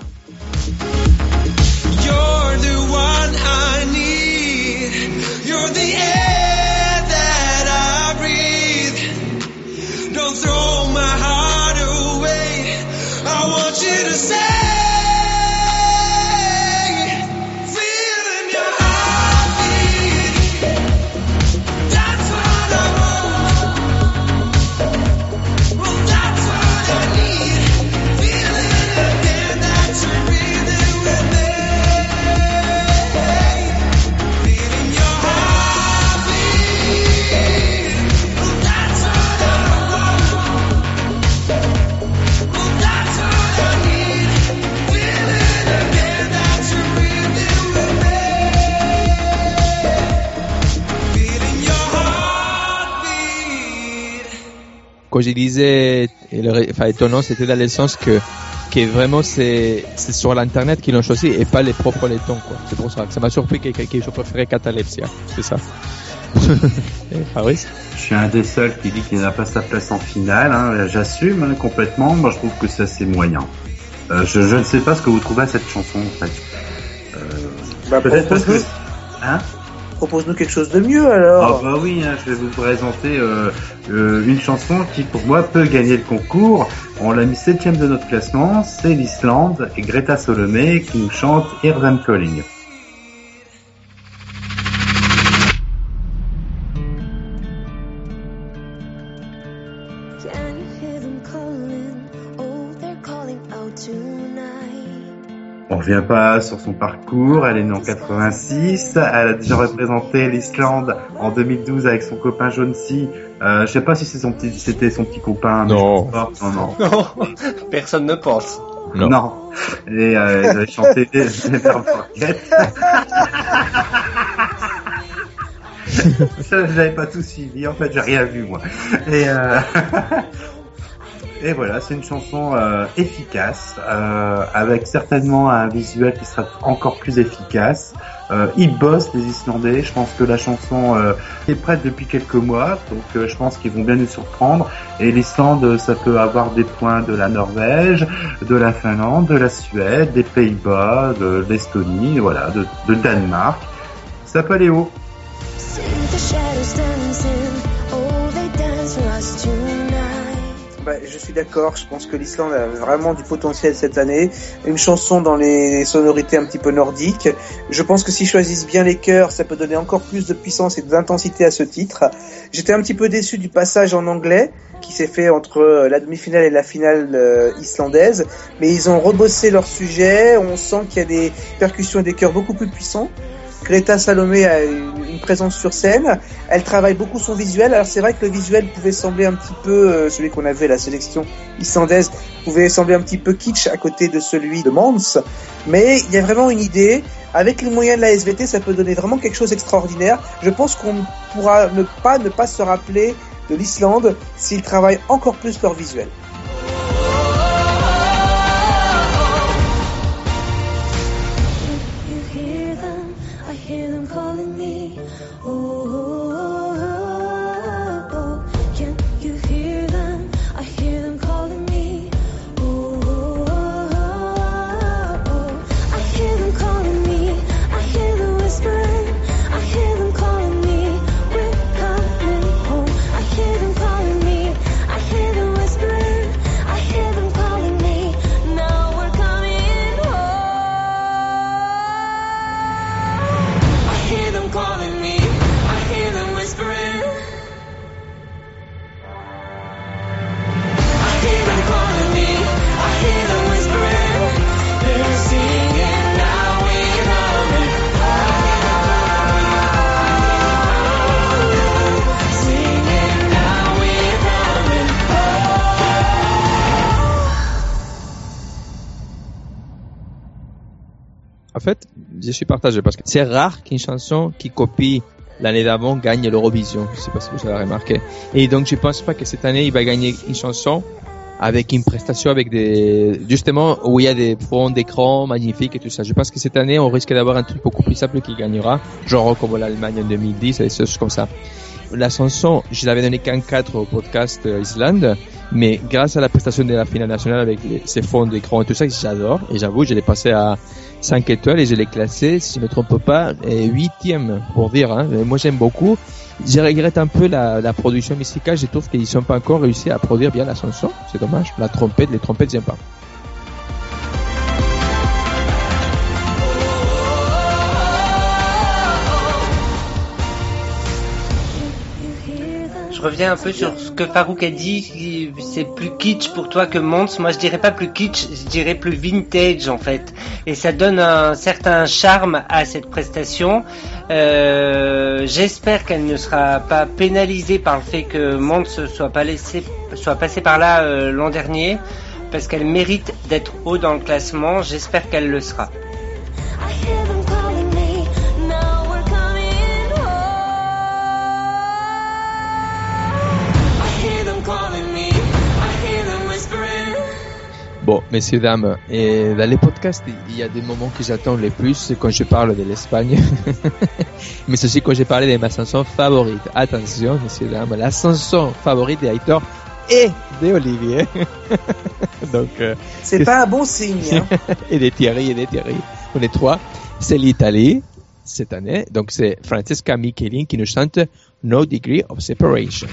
You're the one I need. You're the air that I breathe. Don't throw my heart away. I want you to say. Quand je disais, enfin étonnant, c'était dans le sens que, que vraiment c'est, c'est sur l'internet qu'ils l'ont choisi et pas les propres lettons, quoi. C'est pour ça que ça m'a surpris que quelqu'un je préférais Catalepsia, c'est ça. Fabrice? Je suis un des seuls qui dit qu'il n'a pas sa place en finale, hein. J'assume hein, complètement. Moi, je trouve que c'est assez moyen. Euh, je, je ne sais pas ce que vous trouvez à cette chanson, en fait. Euh, bah, peut-être parce que, hein? Propose-nous quelque chose de mieux alors. Ah bah oui, hein, je vais vous présenter euh, euh, une chanson qui pour moi peut gagner le concours. On l'a mis septième de notre classement, c'est l'Islande et Greta Salomé qui nous chante Hear Them Calling. On revient pas sur son parcours. Elle est née en quatre-vingt-six. Elle a déjà représenté l'Islande en deux mille douze avec son copain Jonsi. Euh, je sais pas si c'est son petit, c'était son petit copain. mais Non. je pense pas. Non, non. Non, personne ne pense. Non. Non. Et euh, ils avaient chanté des Never Forget. Je n'avais pas tout suivi. En fait, j'ai rien vu moi. Et euh... Et voilà, c'est une chanson euh, efficace, euh, avec certainement un visuel qui sera encore plus efficace. Euh, ils bossent, les Islandais. Je pense que la chanson euh, est prête depuis quelques mois, donc euh, je pense qu'ils vont bien nous surprendre. Et l'Islande, ça peut avoir des points de la Norvège, de la Finlande, de la Suède, des Pays-Bas, de l'Estonie, voilà, de, de Danemark. Ça peut aller haut. Bah, je suis d'accord, je pense que l'Islande a vraiment du potentiel cette année. Une chanson dans les sonorités un petit peu nordiques. Je pense que s'ils choisissent bien les chœurs, ça peut donner encore plus de puissance et d'intensité à ce titre. J'étais un petit peu déçu du passage en anglais qui s'est fait entre la demi-finale et la finale euh, islandaise, mais ils ont rebossé leur sujet, on sent qu'il y a des percussions et des chœurs beaucoup plus puissants. Greta Salomé a une, une présence sur scène, elle travaille beaucoup son visuel. Alors c'est vrai que le visuel pouvait sembler un petit peu, euh, celui qu'on avait, la sélection islandaise, pouvait sembler un petit peu kitsch à côté de celui de Mons, mais il y a vraiment une idée. Avec les moyens de la S V T, ça peut donner vraiment quelque chose d'extraordinaire. Je pense qu'on pourra ne pas ne pas se rappeler de l'Islande s'ils travaillent encore plus leur visuel. En fait, je suis partagé parce que c'est rare qu'une chanson qui copie l'année d'avant gagne l'Eurovision. Je sais pas si vous avez remarqué. Et donc, je pense pas que cette année, il va gagner une chanson avec une prestation avec des, justement, où il y a des fonds d'écran magnifiques et tout ça. Je pense que cette année, on risque d'avoir un truc beaucoup plus simple qui gagnera. Genre comme l'Allemagne en deux mille dix et des choses comme ça. La chanson, je l'avais donné qu'un quatre au podcast euh, Islande, mais grâce à la prestation de la finale nationale avec les, ces fonds d'écran et tout ça, j'adore. Et j'avoue, je l'ai passé à cinq étoiles et je l'ai classé, si je me trompe pas, huitième pour dire. Hein. Moi, j'aime beaucoup. Je regrette un peu la, la production musicale. Je trouve qu'ils n'ont pas encore réussi à produire bien la chanson. C'est dommage. La trompette, les trompettes, j'aime pas. Je reviens un peu sur ce que Farouk a dit, c'est plus kitsch pour toi que Mons. Moi je dirais pas plus kitsch, je dirais plus vintage en fait. Et ça donne un certain charme à cette prestation. Euh, j'espère qu'elle ne sera pas pénalisée par le fait que Mons soit pas laissé, soit passé par là euh, l'an dernier, parce qu'elle mérite d'être haut dans le classement. J'espère qu'elle le sera. Bon, messieurs, dames, et dans les podcasts, il y a des moments que j'attends le plus, c'est quand je parle de l'Espagne. Mais c'est aussi quand j'ai parlé de ma chanson favorite. Attention, messieurs, dames, la chanson favorite d'Aitor et d'Olivier. Donc, euh, c'est pas un bon signe. Hein. Et de Thierry, et de Thierry. On est trois. C'est l'Italie, cette année. Donc, c'est Francesca Michelin qui nous chante No Degree of Separation.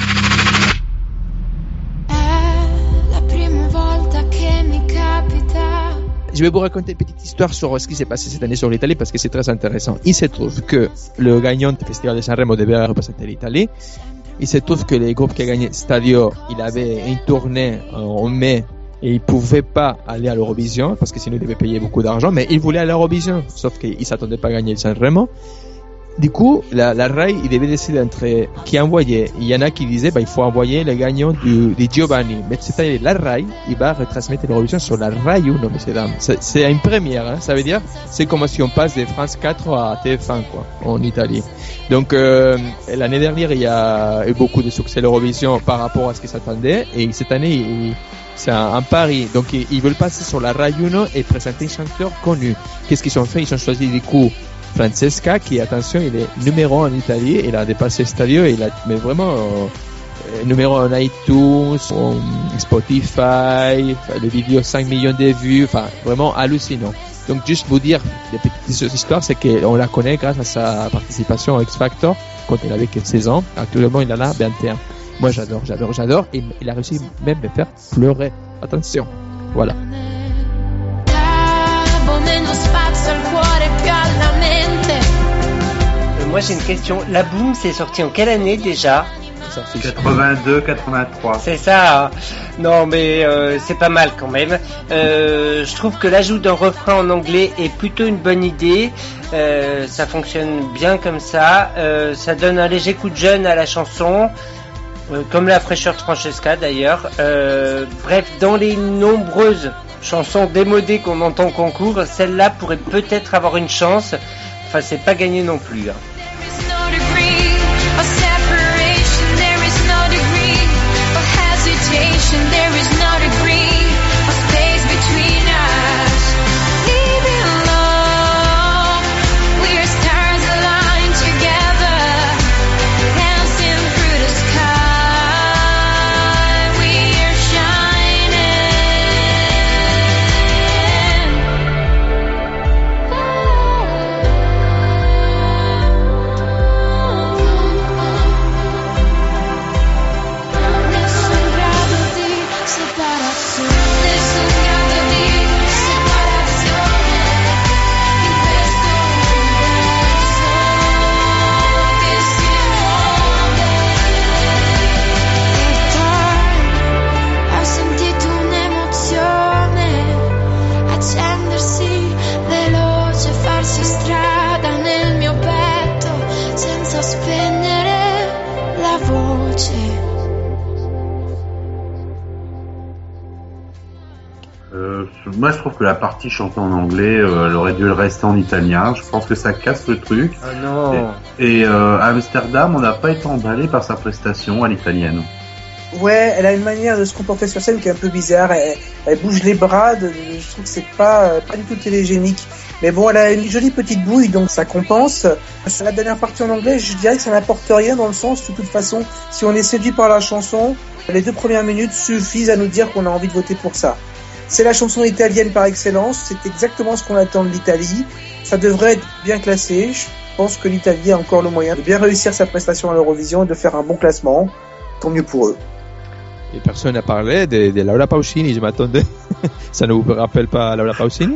Je vais vous raconter une petite histoire sur ce qui s'est passé cette année sur l'Italie parce que c'est très intéressant. Il se trouve que le gagnant du Festival de Sanremo devait représenter l'Italie. Il se trouve que le groupe qui a gagné Stadio, il avait une tournée en mai et il pouvait pas aller à l'Eurovision parce que sinon il devait payer beaucoup d'argent, mais il voulait aller à l'Eurovision, sauf qu'il s'attendait pas à gagner San Remo. Du coup, la, la R A I, il devait décider entre qui envoyer. Il y en a qui disaient, bah, il faut envoyer les gagnants du, du Giovanni. Mais cette année, la R A I, il va retransmettre l'Eurovision sur la R A I uno, messieurs dames. C'est, c'est une première, hein. Ça veut dire, c'est comme si on passe de France quatre à T F un, quoi, en Italie. Donc, euh, l'année dernière, il y a eu beaucoup de succès l'Eurovision par rapport à ce qu'ils s'attendaient. Et cette année, il, c'est un, un pari. Donc, ils, ils veulent passer sur la R A I uno et présenter un chanteur connu. Qu'est-ce qu'ils ont fait? Ils ont choisi, du coup, Francesca, qui, attention, il est numéro un en Italie, il a dépassé Stadio, il a, mais vraiment, euh, numéro un en iTunes, en Spotify, les vidéos cinq millions de vues, enfin, vraiment hallucinant. Donc, juste vous dire, des petites histoires, c'est qu'on la connaît grâce à sa participation au X Factor, quand il avait que seize ans. Actuellement, il en a vingt et un. Moi, j'adore, j'adore, j'adore, et il a réussi même à me faire pleurer. Attention. Voilà. Moi j'ai une question, la Boom c'est sorti en quelle année déjà? quatre-vingt-deux quatre-vingt-trois. C'est ça, hein. Non mais euh, c'est pas mal quand même. Euh, je trouve que l'ajout d'un refrain en anglais est plutôt une bonne idée. Euh, ça fonctionne bien comme ça. Euh, ça donne un léger coup de jeune à la chanson. Euh, comme la fraîcheur de Francesca d'ailleurs. Euh, bref, dans les nombreuses chansons démodées qu'on entend au concours, celle-là pourrait peut-être avoir une chance. Enfin, c'est pas gagné non plus, hein. Euh, moi, je trouve que la partie chantée en anglais, euh, elle aurait dû le rester en italien. Je pense que ça casse le truc. Oh non. Et, et euh, à Amsterdam, on n'a pas été emballé par sa prestation à l'italienne. Ouais, elle a une manière de se comporter sur scène qui est un peu bizarre. Elle, elle bouge les bras. De, je trouve que c'est pas pas du tout télégénique. Mais bon, elle a une jolie petite bouille, donc ça compense. Sur la dernière partie en anglais, je dirais que ça n'apporte rien dans le sens, de toute façon, si on est séduit par la chanson, les deux premières minutes suffisent à nous dire qu'on a envie de voter pour ça. C'est la chanson italienne par excellence, c'est exactement ce qu'on attend de l'Italie. Ça devrait être bien classé. Je pense que l'Italie a encore le moyen de bien réussir sa prestation à l'Eurovision et de faire un bon classement. Tant mieux pour eux. Et personne n'a parlé de, de Laura Pausini, je m'attendais. Ça ne vous rappelle pas Laura Pausini?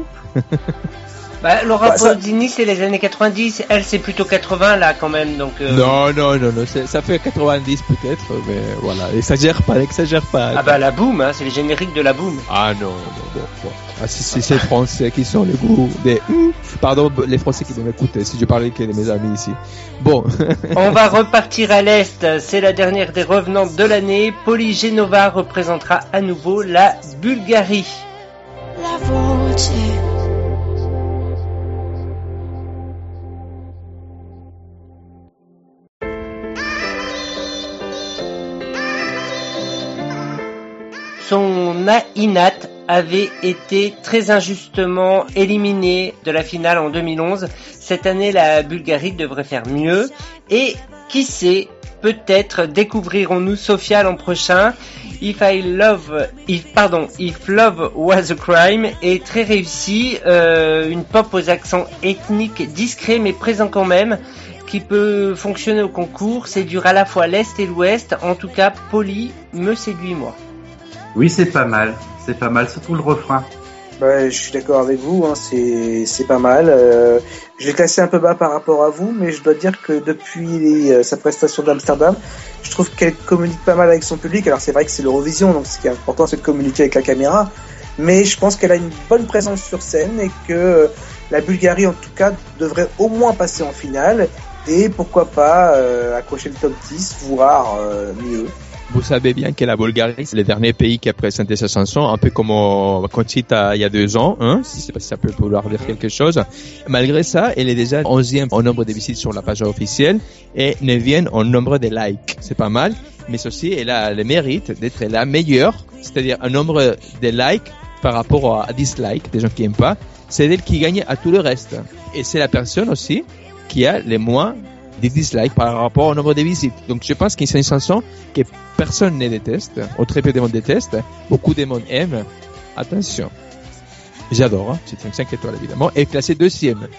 Bah, Laura bah, ça... Pausini, c'est les années quatre-vingt-dix. Elle, c'est plutôt quatre-vingts, là, quand même, donc... Euh... Non, non, non, non, c'est, ça fait quatre-vingt-dix peut-être, mais voilà, exagère pas, exagère pas. Ah bah, la Boom, hein, c'est le générique de la Boom. Ah non, non, bon, bon. Ah, si, si c'est les Français qui sont les goûts des... Pardon, les Français qui doivent écouter, si je parlais que de mes amis ici. Bon. On va repartir à l'Est, c'est la dernière des revenantes de l'année. Poli Genova représentera à nouveau la Bulgarie. La voce. Son Inat avait été très injustement éliminé de la finale en deux mille onze. Cette année, la Bulgarie devrait faire mieux. Et qui sait, peut-être découvrirons-nous Sofia l'an prochain. If I Love, if pardon, If Love Was a Crime est très réussi. Euh, une pop aux accents ethniques discrets mais présents quand même, qui peut fonctionner au concours. Séduire à la fois l'Est et l'Ouest. En tout cas, Poli me séduit moi. Oui, c'est pas mal. C'est pas mal, surtout le refrain. Bah, je suis d'accord avec vous, hein, c'est c'est pas mal. Euh, je l'ai classé un peu bas par rapport à vous, mais je dois dire que depuis les, euh, sa prestation d'Amsterdam, je trouve qu'elle communique pas mal avec son public. Alors c'est vrai que c'est l'Eurovision, donc ce qui est important c'est de communiquer avec la caméra, mais je pense qu'elle a une bonne présence sur scène et que euh, la Bulgarie en tout cas devrait au moins passer en finale et pourquoi pas euh, accrocher le top dix, voire euh, mieux. Vous savez bien que la Bulgarie, c'est le dernier pays qui a présenté sa chanson, un peu comme au Conchita il y a deux ans, hein, si c'est pas si ça peut vouloir dire quelque chose. Malgré ça, elle est déjà onzième au nombre de visites sur la page officielle et neuvième au nombre de likes. C'est pas mal, mais aussi, elle a le mérite d'être la meilleure, c'est-à-dire un nombre de likes par rapport à dislikes, des gens qui aiment pas. C'est elle qui gagne à tout le reste. Et c'est la personne aussi qui a les moins des dislikes par rapport au nombre de visites. Donc je pense que c'est une chanson que personne ne déteste, ou très peu de monde déteste, beaucoup de monde aime. Attention, j'adore, hein. C'est cinq étoiles évidemment, et classé deuxième.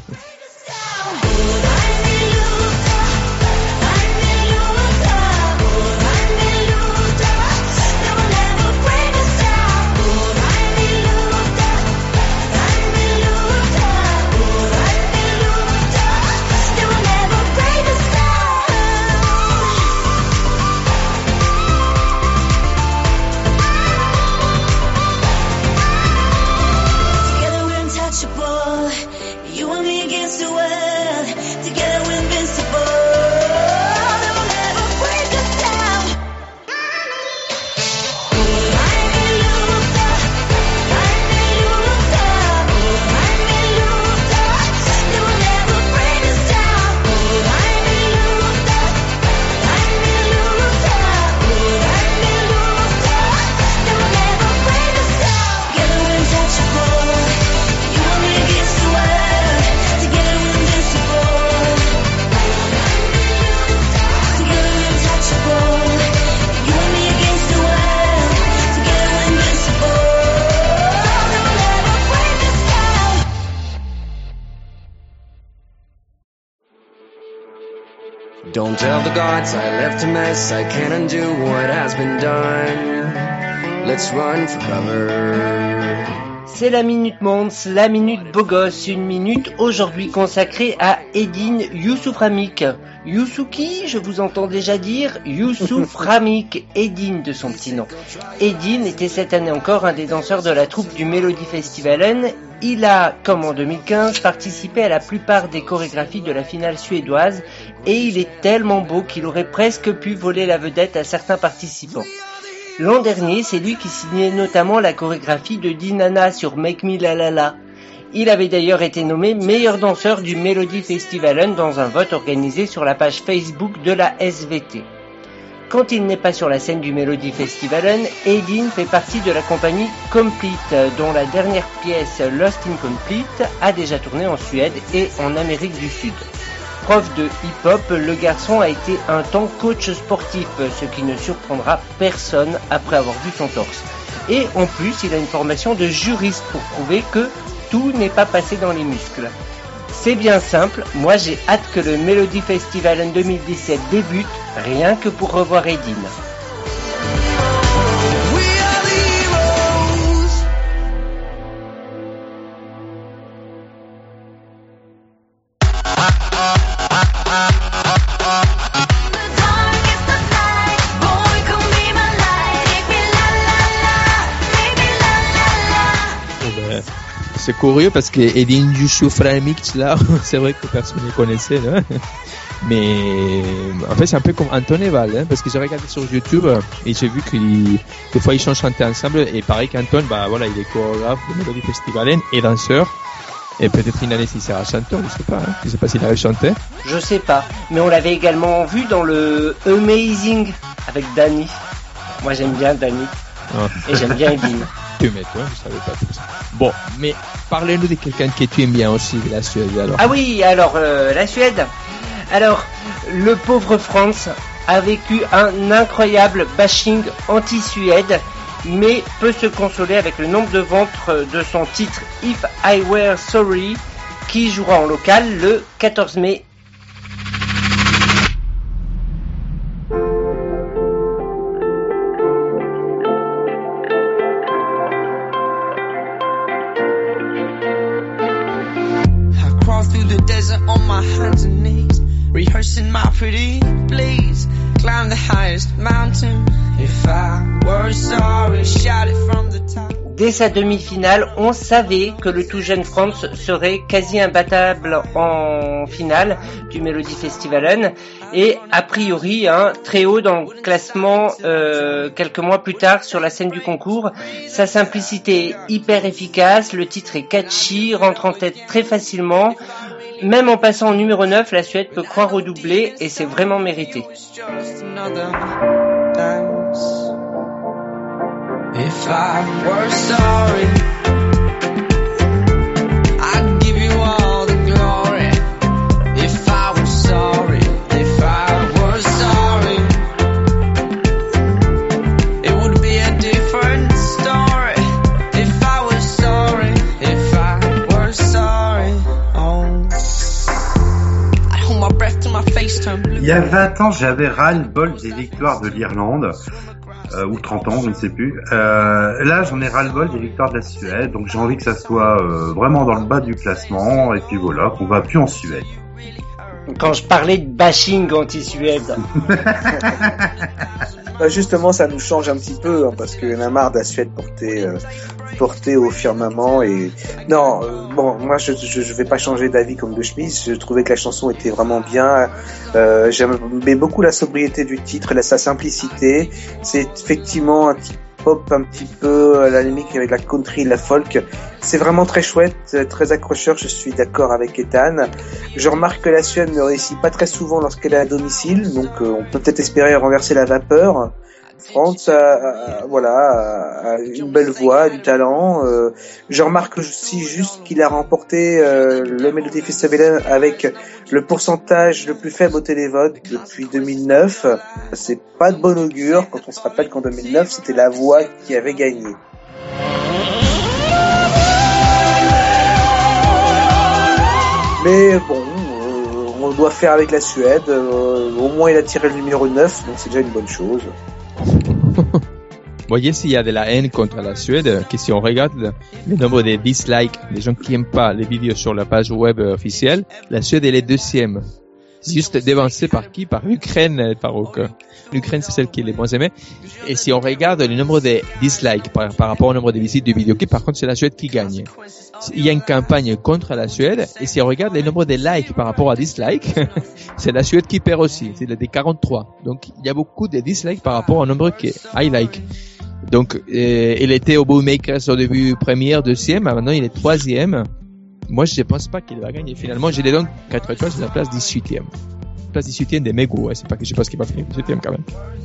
You and me against the world, together we're invincible. They will never break us down. I'm a loser, I'm a loser, I'm a loser. They will never break us down. I'm a loser, I'm a loser, I'm a loser. They will never break us down. Together we're untouchable. You and me against the world. Don't tell the gods I left a mess, I can't undo what has been done. Let's run for cover. C'est la Minute Mons, la Minute Beau Gosse, une minute aujourd'hui consacrée à Edin Youssouframik. Youssouki, je vous entends déjà dire Youssouframik, Edin de son petit nom. Edin était cette année encore un des danseurs de la troupe du Melody Festivalen. Il a, comme en deux mille quinze, participé à la plupart des chorégraphies de la finale suédoise et il est tellement beau qu'il aurait presque pu voler la vedette à certains participants. L'an dernier, c'est lui qui signait notamment la chorégraphie de Dinana sur Make Me La La La. Il avait d'ailleurs été nommé meilleur danseur du Melody Festivalen dans un vote organisé sur la page Facebook de la S V T. Quand il n'est pas sur la scène du Melody Festivalen, Edin fait partie de la compagnie Complete, dont la dernière pièce Lost in Complete a déjà tourné en Suède et en Amérique du Sud. Prof de hip-hop, le garçon a été un temps coach sportif, ce qui ne surprendra personne après avoir vu son torse. Et en plus, il a une formation de juriste pour prouver que tout n'est pas passé dans les muscles. C'est bien simple, moi j'ai hâte que le Melody Festival en deux mille dix-sept débute, rien que pour revoir Edin. C'est curieux parce que Edin Youssouframik, là, c'est vrai que personne ne connaissait, là. Mais en fait, c'est un peu comme Anton et Val, hein, parce que j'ai regardé sur YouTube et j'ai vu qu'il des fois ils changent chanter ensemble et pareil qu'Anton, bah voilà, il est chorégraphe de Melody Festivalen et danseur. Et peut-être une année s'il sera chanteur, je sais pas, hein. Je sais pas s'il avait chanté. Je sais pas, mais on l'avait également vu dans le Amazing avec Dani. Moi j'aime bien Dani. Oh. Et j'aime bien Edin. Tu mets toi, je savais pas tout ça. Bon, mais parlez-nous de quelqu'un que tu aimes bien aussi, de la Suède alors. Ah oui, alors euh, la Suède. Alors, le pauvre Frans a vécu un incroyable bashing anti-Suède, mais peut se consoler avec le nombre de ventes de son titre If I Were Sorry, qui jouera en local le quatorze mai. nursing my pretty. Please climb the highest mountain. If I were sorry, shout it from the top. Dès sa demi-finale, on savait que le tout jeune Franz serait quasi imbattable en finale du Melody Festivalen et a priori hein, très haut dans le classement euh, quelques mois plus tard sur la scène du concours. Sa simplicité est hyper efficace, le titre est catchy, rentre en tête très facilement. Même en passant au numéro neuf, la Suède peut croire au doublé et c'est vraiment mérité. If I were sorry, I'd give you all the glory. If I were sorry, if I were sorry, it would be a different story. If I was sorry, if I were sorry, oh, I'd hold my breath till my face turned blue. Il y a vingt ans, j'avais ras-le-bol des victoires de l'Irlande. Euh, ou trente ans, je ne sais plus. Euh, là, j'en ai ras-le-bol des victoires de la Suède, donc j'ai envie que ça soit euh, vraiment dans le bas du classement, et puis voilà, qu'on va plus en Suède. Quand je parlais de bashing anti-Suède. Bah justement, ça nous change un petit peu, hein, parce qu'il y en a marre de la Suède portée, euh, portée au firmament. Et non, euh, bon, moi je, je je vais pas changer d'avis comme de chemise. Je trouvais que la chanson était vraiment bien. Euh, j'aimais beaucoup la sobriété du titre, la, sa simplicité. C'est effectivement un petit pop un petit peu à la limite avec la country, la folk. C'est vraiment très chouette, très accrocheur. Je suis d'accord avec Ethan. Je remarque que la Suède ne réussit pas très souvent lorsqu'elle est à domicile, donc euh, on peut peut-être espérer renverser la vapeur. Franz a, a, voilà, a une belle voix, du talent. Euh, je remarque aussi juste qu'il a remporté euh, le Melody Festival avec le pourcentage le plus faible au télévote depuis deux mille neuf. C'est pas de bon augure quand on se rappelle qu'en deux mille neuf, c'était la voix qui avait gagné. Mais bon, euh, on doit faire avec la Suède. Euh, au moins, il a tiré le numéro neuf, donc c'est déjà une bonne chose. Voyez s'il y a de la haine contre la Suède, que si on regarde le nombre de dislikes, les gens qui n'aiment pas les vidéos sur la page web officielle, la Suède elle est deuxième. Juste dévancée par qui? Par l'Ukraine et par Maroc. L'Ukraine c'est celle qui est les moins aimée. Et si on regarde le nombre de dislikes par, par rapport au nombre de visites de vidéoclips, par contre c'est la Suède qui gagne. Il y a une campagne contre la Suède, et si on regarde le nombre de likes par rapport à dislikes, c'est la Suède qui perd aussi, c'est des quarante-trois. Donc il y a beaucoup de dislikes par rapport au nombre qui I like. Donc euh, il était au Bookmakers au début première, deuxième, maintenant il est troisième. Moi je pense pas qu'il va gagner. Finalement je lui donne quatre étoiles sur la place dix-huitième. Place dix-huitième des mégots, ouais, c'est pas que je pense qu'il va finir dix-huitième quand même.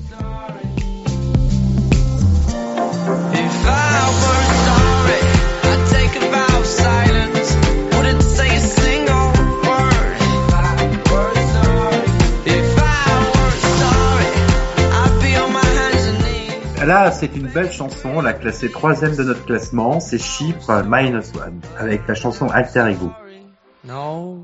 If I were sorry, I'd take a vow of silence. Wouldn't say a single word. If I were sorry, if I were sorry, I'd be on my hands and knees. Là, c'est une belle chanson, la classée troisième de notre classement, c'est Chypre Minus One, avec la chanson Alter Ego. No.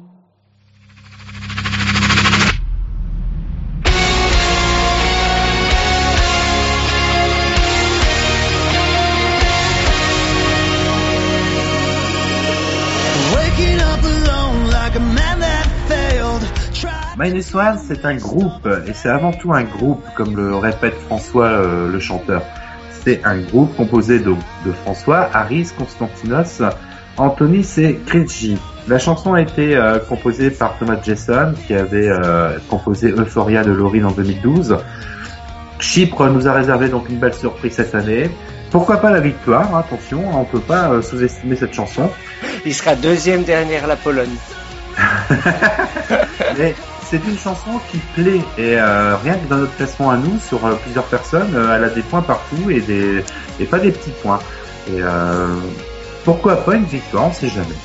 Minus One, c'est un groupe, et c'est avant tout un groupe, comme le répète François, euh, le chanteur. C'est un groupe composé de, de François, Harris, Konstantinos, Antonis et Krejci. La chanson a été euh, composée par Thomas Jason, qui avait euh, composé Euphoria de Lauryn en deux mille douze. Chypre nous a réservé donc une belle surprise cette année. Pourquoi pas la victoire, hein, attention, on peut pas euh, sous-estimer cette chanson. Il sera deuxième derrière la Pologne. Mais c'est une chanson qui plaît, et euh, rien que dans notre classement à nous, sur euh, plusieurs personnes, euh, elle a des points partout et, des, et pas des petits points. Et euh, pourquoi pas une victoire, on sait jamais.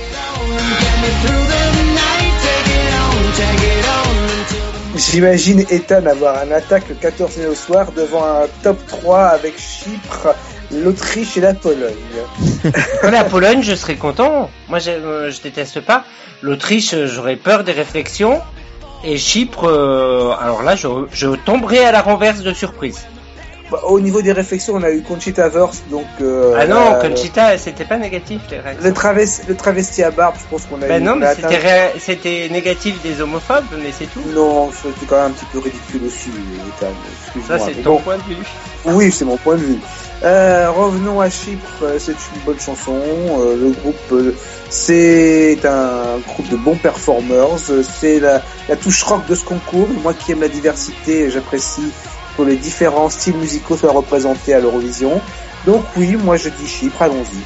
J'imagine Ethan avoir un attaque le quatorze mai au soir devant un top trois avec Chypre, l'Autriche et la Pologne. La Pologne, je serais content. Moi, je, euh, je déteste pas. L'Autriche, j'aurais peur des réflexions. Et Chypre, euh, alors là, je, je tomberai à la renverse de surprise. Bah, au niveau des réflexions, on a eu Conchita Wurst, donc. Euh, ah non, la- Conchita, c'était pas négatif les réactions. Le, travesti, le travesti à barbe, je pense qu'on a Ben eu. non, on mais a c'était, atteint- ré- c'était négatif des homophobes, mais c'est tout. Non, c'était quand même un petit peu ridicule aussi, Ethan. Excuse-moi. Ça, c'est Mais ton bon. point de vue. Oui, c'est mon point de vue. Euh, revenons à Chypre, euh, c'est une bonne chanson. Euh, le groupe, euh, c'est un groupe de bons performers. Euh, C'est la, la touche rock de ce concours. Moi qui aime la diversité, j'apprécie que les différents styles musicaux soient représentés à l'Eurovision. Donc oui, moi je dis Chypre, allons-y.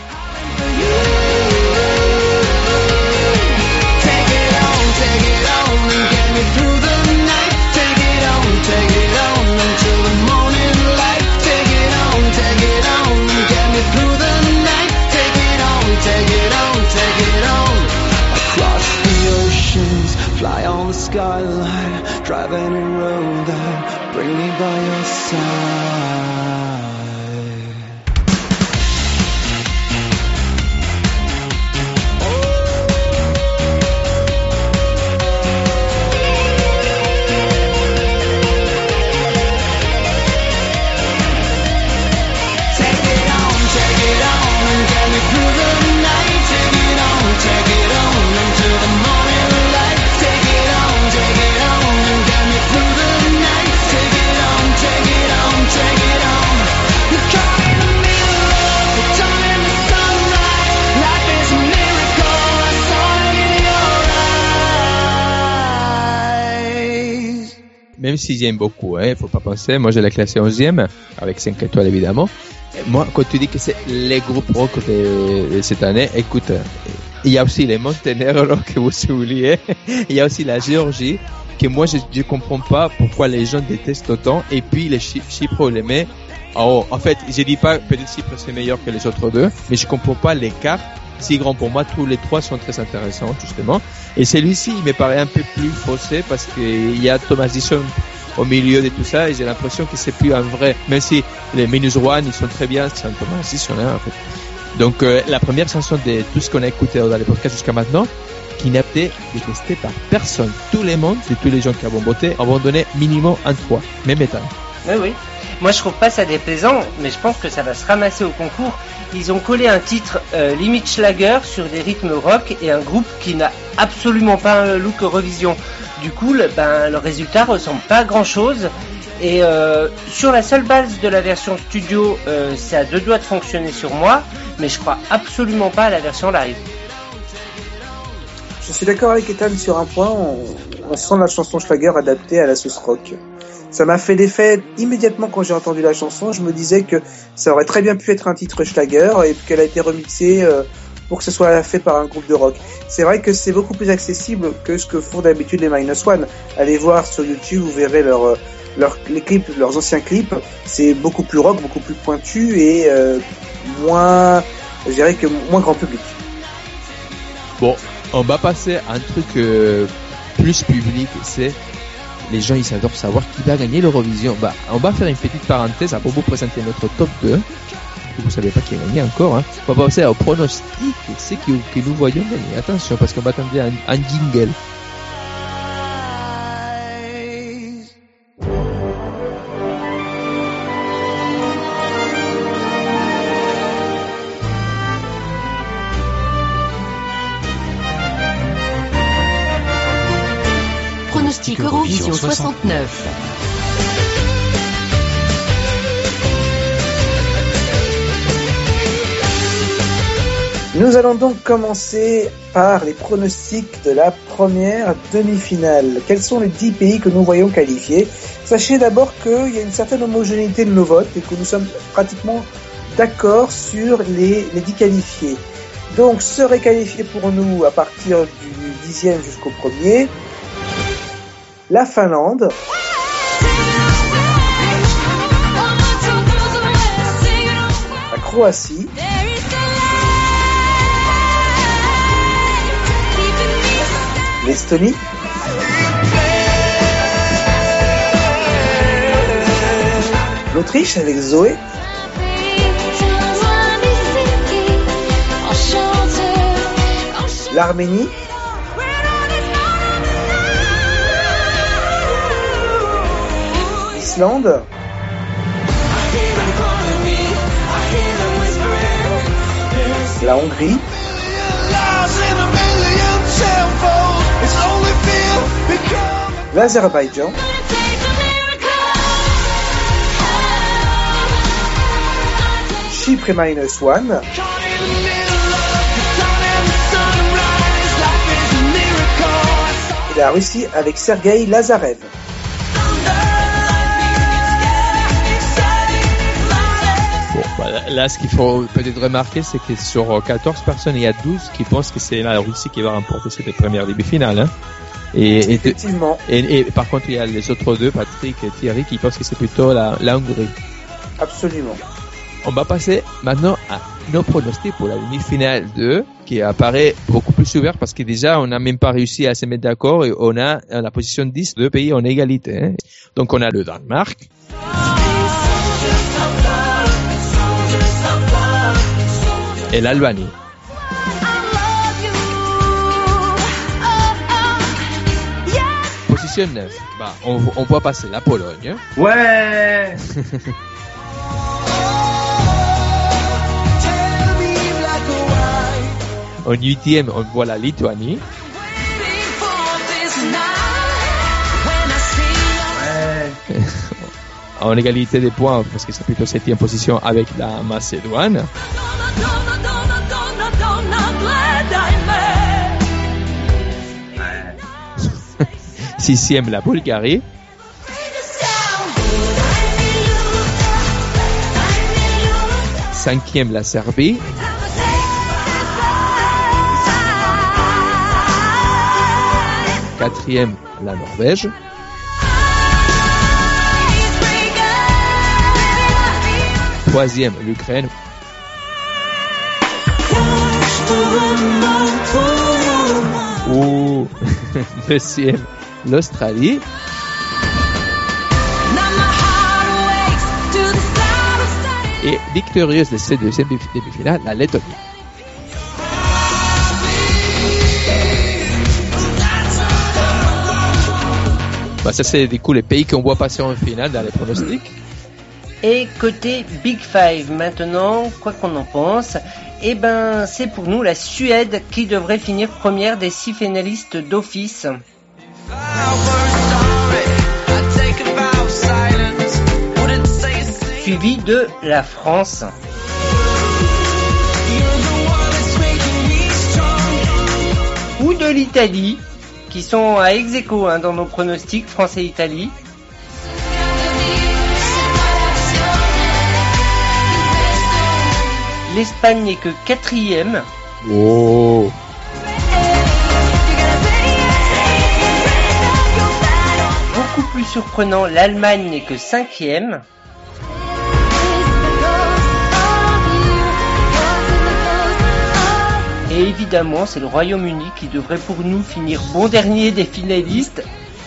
Take it on, take it on, and get me through the night. Take it on, take it on, until the morning light. Take it on, take it on, and get me through the night. Take it on, take it on, take it on. Across the oceans, fly on the skyline, drive any road that bring me by your side. Même si j'aime beaucoup, hein, faut pas penser. Moi, je l'ai classé onzième, avec cinq étoiles évidemment. Moi, quand tu dis que c'est les groupes rock de, de cette année, écoute, il y a aussi les Monténégro que vous oubliez. Il y a aussi la Géorgie, que moi, je, je comprends pas pourquoi les gens détestent autant. Et puis, les Chypre, Chypre on les met en haut. En fait, je dis pas peut-être Chypre c'est meilleur que les autres deux, mais je comprends pas l'écart si grand. Pour moi, tous les trois sont très intéressants, justement. Et celui-ci, il me paraît un peu plus faussé parce qu'il y a Thomas Dixon au milieu de tout ça et j'ai l'impression que c'est plus un vrai, même si les Minus One, ils sont très bien, c'est un Thomas Dixon, hein, en fait. Donc, euh, la première chanson de tout ce qu'on a écouté dans les podcasts jusqu'à maintenant, qui n'a été détestée par personne. Tous les mondes, et tous les gens qui ont voté, ont donné minimum un trois. Même état. Oui, oui. Moi, je trouve pas ça déplaisant, mais je pense que ça va se ramasser au concours. Ils ont collé un titre euh, limite Schlager sur des rythmes rock et un groupe qui n'a absolument pas un look Eurovision. Du coup, le, ben, le résultat ressemble pas à grand chose. Et euh, sur la seule base de la version studio, euh, c'est à deux doigts de fonctionner sur moi, mais je crois absolument pas à la version live. Je suis d'accord avec Ethan sur un point, on, on sent la chanson Schlager adaptée à la sauce rock. Ça m'a fait l'effet immédiatement quand j'ai entendu la chanson, je me disais que ça aurait très bien pu être un titre Schlager et qu'elle a été remixée euh, pour que ce soit fait par un groupe de rock. C'est vrai que c'est beaucoup plus accessible que ce que font d'habitude les Minus One. Allez voir sur YouTube, vous verrez leur, leur, les clips, leurs anciens clips, c'est beaucoup plus rock, beaucoup plus pointu et euh, moins, je dirais que moins grand public. Bon, on va passer à un truc euh, plus public, c'est les gens ils adorent savoir qui va gagner l'Eurovision. Bah, on va faire une petite parenthèse pour vous présenter notre top deux. Vous savez pas qui a gagné encore, hein. On va passer au pronostic, c'est que, que nous voyons gagner. Attention, parce qu'on va attendre un, un jingle. Pronostic Eurovision soixante-neuf. Nous allons donc commencer par les pronostics de la première demi-finale. Quels sont les dix pays que nous voyons qualifiés? Sachez d'abord qu'il y a une certaine homogénéité de nos votes et que nous sommes pratiquement d'accord sur les, les dix qualifiés. Donc, seraient qualifiés pour nous à partir du dixième jusqu'au premier, la Finlande, la Croatie, l'Estonie, l'Autriche avec Zoé, l'Arménie, l'Islande, la Hongrie. L'Azerbaïdjan. Chypre minus one. Et la Russie avec Sergei Lazarev. Bon, bah, là, ce qu'il faut peut-être remarquer, c'est que sur quatorze personnes, il y a douze qui pensent que c'est la Russie qui va remporter cette première demi-finale. Hein. Et, et, Effectivement. Et, et par contre, il y a les autres deux, Patrick et Thierry, qui pensent que c'est plutôt la, la Hongrie. Absolument. On va passer maintenant à nos pronostics pour la demi-finale deux, qui apparaît beaucoup plus ouvert parce que déjà, on n'a même pas réussi à se mettre d'accord et on a à la position dix deux pays en égalité. Hein. Donc, on a le Danemark. Et l'Albanie. Position neuf. Bah, on, on voit passer la Pologne. Ouais. En huitième, on voit la Lituanie. Ouais. En égalité des points, parce que c'est plutôt septième position avec la Macédoine. Sixième, la Bulgarie. Cinquième, la Serbie. Quatrième, la Norvège. Troisième, l'Ukraine. Ouh. Deuxième, l'Australie. Et victorieuse de cette deuxième demi-finale, la Lettonie. Bah ça c'est du coup les pays qu'on voit passer en finale dans les pronostics. Et côté Big Five maintenant, quoi qu'on en pense, eh ben c'est pour nous la Suède qui devrait finir première des six finalistes d'office. Suivi de la France. Ou de l'Italie, qui sont à ex-aequo hein, dans nos pronostics, France et Italie. L'Espagne n'est que quatrième. Oh. Beaucoup plus surprenant, l'Allemagne n'est que cinquième. Et évidemment, c'est le Royaume-Uni qui devrait pour nous finir bon dernier des finalistes.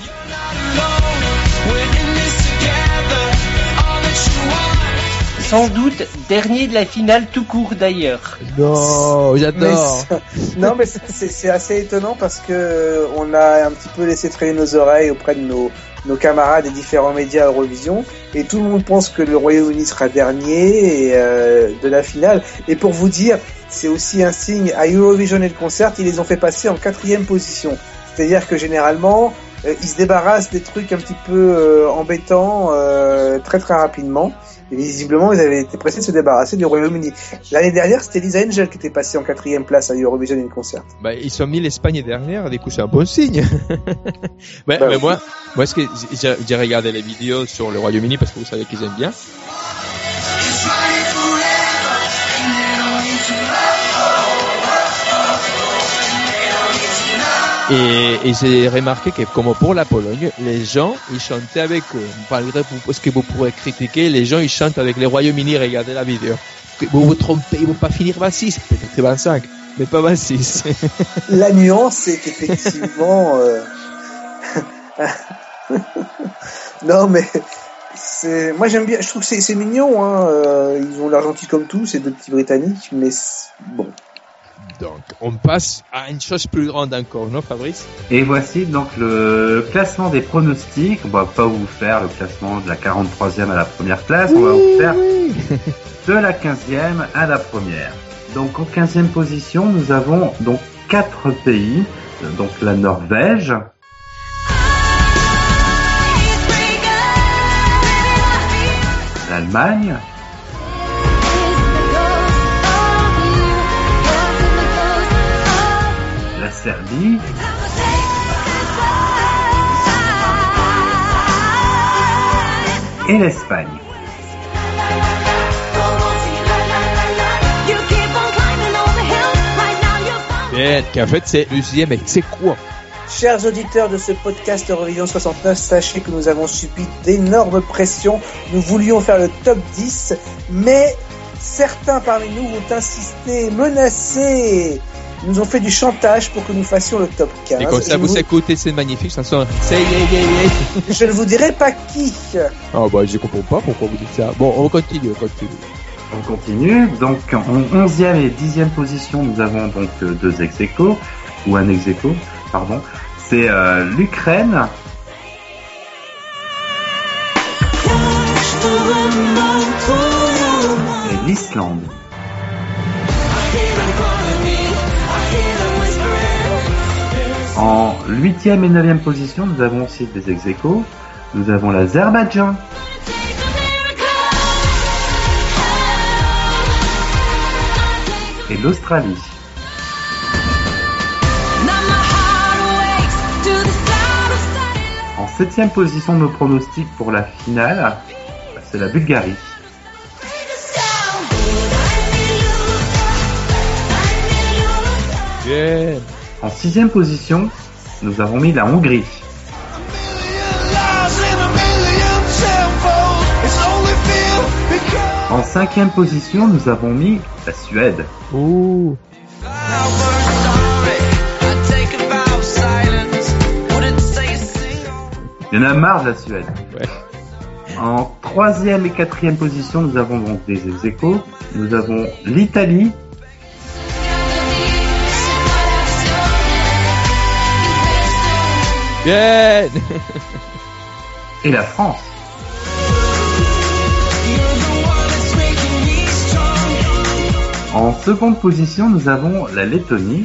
Sans doute dernier de la finale tout court d'ailleurs. Non, j'adore. Mais ça, non, mais c'est, c'est assez étonnant parce que on a un petit peu laissé traîner nos oreilles auprès de nos, nos camarades des différents médias Eurovision et tout le monde pense que le Royaume-Uni sera dernier et, euh, de la finale. Et pour vous dire, c'est aussi un signe à Eurovision et le concert, ils les ont fait passer en quatrième position. C'est-à-dire que généralement, euh, ils se débarrassent des trucs un petit peu euh, embêtants euh, très très rapidement. Et visiblement, ils avaient été pressés de se débarrasser du Royaume-Uni. L'année dernière, c'était Lisa Angel qui était passée en quatrième place à Eurovision et le concert. Bah, ils ont mis l'Espagne dernière, du coup, c'est un bon signe. bah, bah, mais oui. moi, moi, ce que j'ai, j'ai regardé les vidéos sur le Royaume-Uni parce que vous savez qu'ils aiment bien. Et, et j'ai remarqué que, comme pour la Pologne, les gens, ils chantaient avec eux. Malgré ce que vous pourrez critiquer, les gens, ils chantent avec les Royaume-Uni. Regardez la vidéo. Vous vous trompez, ils vont pas finir vingt-six, peut-être vingt-cinq, mais pas vingt-six. La nuance, c'est qu'effectivement, euh... non, mais c'est, moi j'aime bien, je trouve que c'est, c'est mignon, hein. Euh, ils ont l'air gentils comme tout, ces deux petits Britanniques, mais bon. Donc, on passe à une chose plus grande encore, non, Fabrice? Et voici donc le classement des pronostics. On va pas vous faire le classement de la quarante-troisième à la première place. Oui, on va vous faire oui. de la quinzième à la première. Donc en quinzième position, nous avons donc quatre pays, donc la Norvège, l'Allemagne, la Serbie, et l'Espagne. Bien, qu'en fait c'est le sixième ex aequo. Chers auditeurs de ce podcast Eurovision soixante-neuf, sachez que nous avons subi d'énormes pressions. Nous voulions faire le top dix, mais certains parmi nous ont insisté, menacé, nous ont fait du chantage pour que nous fassions le top quinze. Et comme ça, Je vous vous- écoutez cette magnifique chanson. C'est yeah, yeah, yeah. Je ne vous dirai pas qui. Oh bah je comprends pas pourquoi vous dites ça. Bon, on continue, on continue. On continue. Donc en onzième et dixième position, nous avons donc euh, deux ex aequo, ou un ex aequo, pardon. C'est euh, l'Ukraine et l'Islande. En huitième et neuvième position, nous avons aussi des ex aequo. Nous avons l'Azerbaïdjan et l'Australie. En septième position de nos pronostics pour la finale, c'est la Bulgarie. Bien. En sixième position, nous avons mis la Hongrie. En cinquième position, nous avons mis la Suède. Ouh. Il y en a marre de la Suède. Ouais. En troisième et quatrième position, nous avons donc des ex aequo. Nous avons l'Italie Bien. et la France. En seconde position, nous avons la Lettonie.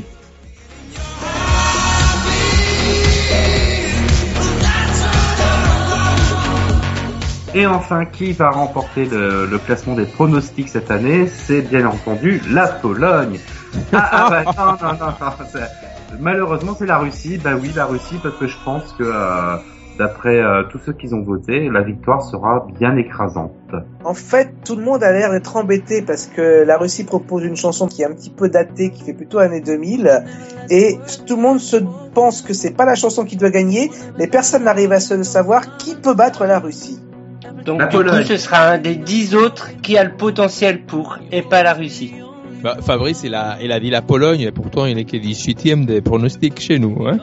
Et enfin, qui va remporter le, le classement des pronostics cette année? C'est bien entendu la Pologne. Ah, ah bah, non, non, non, non. c'est- Malheureusement, c'est la Russie. Bah oui, la Russie, parce que je pense que euh, d'après euh, tous ceux qui ont voté, la victoire sera bien écrasante. En fait, tout le monde a l'air d'être embêté parce que la Russie propose une chanson qui est un petit peu datée, qui fait plutôt années deux mille, et tout le monde se pense que c'est pas la chanson qui doit gagner, mais personne n'arrive à se savoir qui peut battre la Russie. Donc La du coup, Pologne. ce sera un des dix autres qui a le potentiel pour, et pas la Russie. Bah, Fabrice, il a, il a dit la Pologne, et pourtant il est que dix-huitième des pronostics chez nous, hein.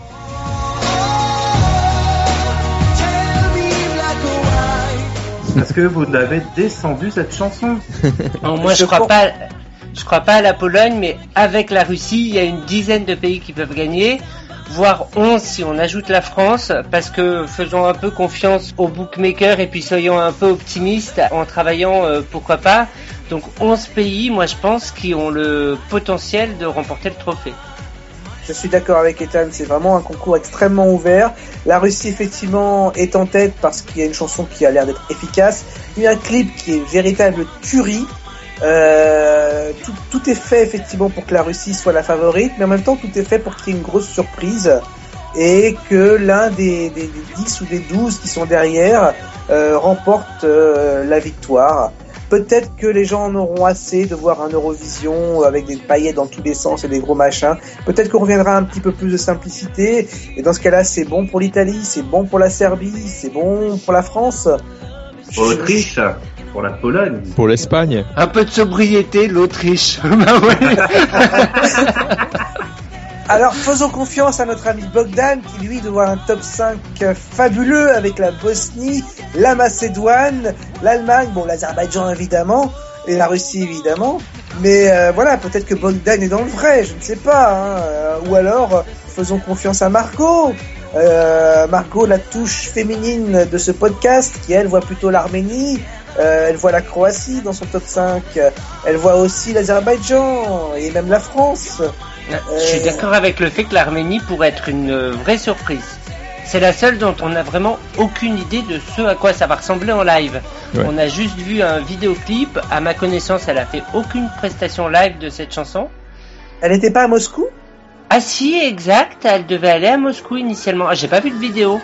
Parce que vous l'avez descendu cette chanson. Non, moi je Je crois pense- pas, je crois pas à la Pologne, mais avec la Russie, il y a une dizaine de pays qui peuvent gagner, voire onze si on ajoute la France, parce que faisons un peu confiance aux bookmakers et puis soyons un peu optimistes en travaillant, euh, pourquoi pas. Donc onze pays, moi je pense, qui ont le potentiel de remporter le trophée. Je suis d'accord avec Ethan, c'est vraiment un concours extrêmement ouvert. La Russie, effectivement, est en tête parce qu'il y a une chanson qui a l'air d'être efficace. Il y a un clip qui est véritable tuerie. Euh, tout, tout est fait, effectivement, pour que la Russie soit la favorite, mais en même temps, tout est fait pour qu'il y ait une grosse surprise et que l'un des, des, des dix ou des douze qui sont derrière euh, remporte euh, la victoire. Peut-être que les gens en auront assez de voir un Eurovision avec des paillettes dans tous les sens et des gros machins. Peut-être qu'on reviendra un petit peu plus de simplicité. Et dans ce cas-là, c'est bon pour l'Italie, c'est bon pour la Serbie, c'est bon pour la France. Pour l'Autriche, pour la Pologne. Pour l'Espagne. Un peu de sobriété, l'Autriche. Bah ouais. Alors faisons confiance à notre ami Bogdan qui lui doit avoir un top cinq fabuleux avec la Bosnie, la Macédoine, l'Allemagne, bon l'Azerbaïdjan évidemment, et la Russie évidemment. Mais euh, voilà, peut-être que Bogdan est dans le vrai, je ne sais pas. Hein. Euh, ou alors, euh, faisons confiance à Margot. Euh, Margot, la touche féminine de ce podcast, qui elle voit plutôt l'Arménie. euh, elle voit la Croatie dans son top cinq, elle voit aussi l'Azerbaïdjan et même la France. Euh... Je suis d'accord avec le fait que l'Arménie pourrait être une euh, vraie surprise. C'est la seule dont on n'a vraiment aucune idée de ce à quoi ça va ressembler en live. Ouais. On a juste vu un vidéoclip. À ma connaissance, elle a fait aucune prestation live de cette chanson. Elle n'était pas à Moscou ? Ah si, exact. Elle devait aller à Moscou initialement. Ah, j'ai pas vu de vidéo.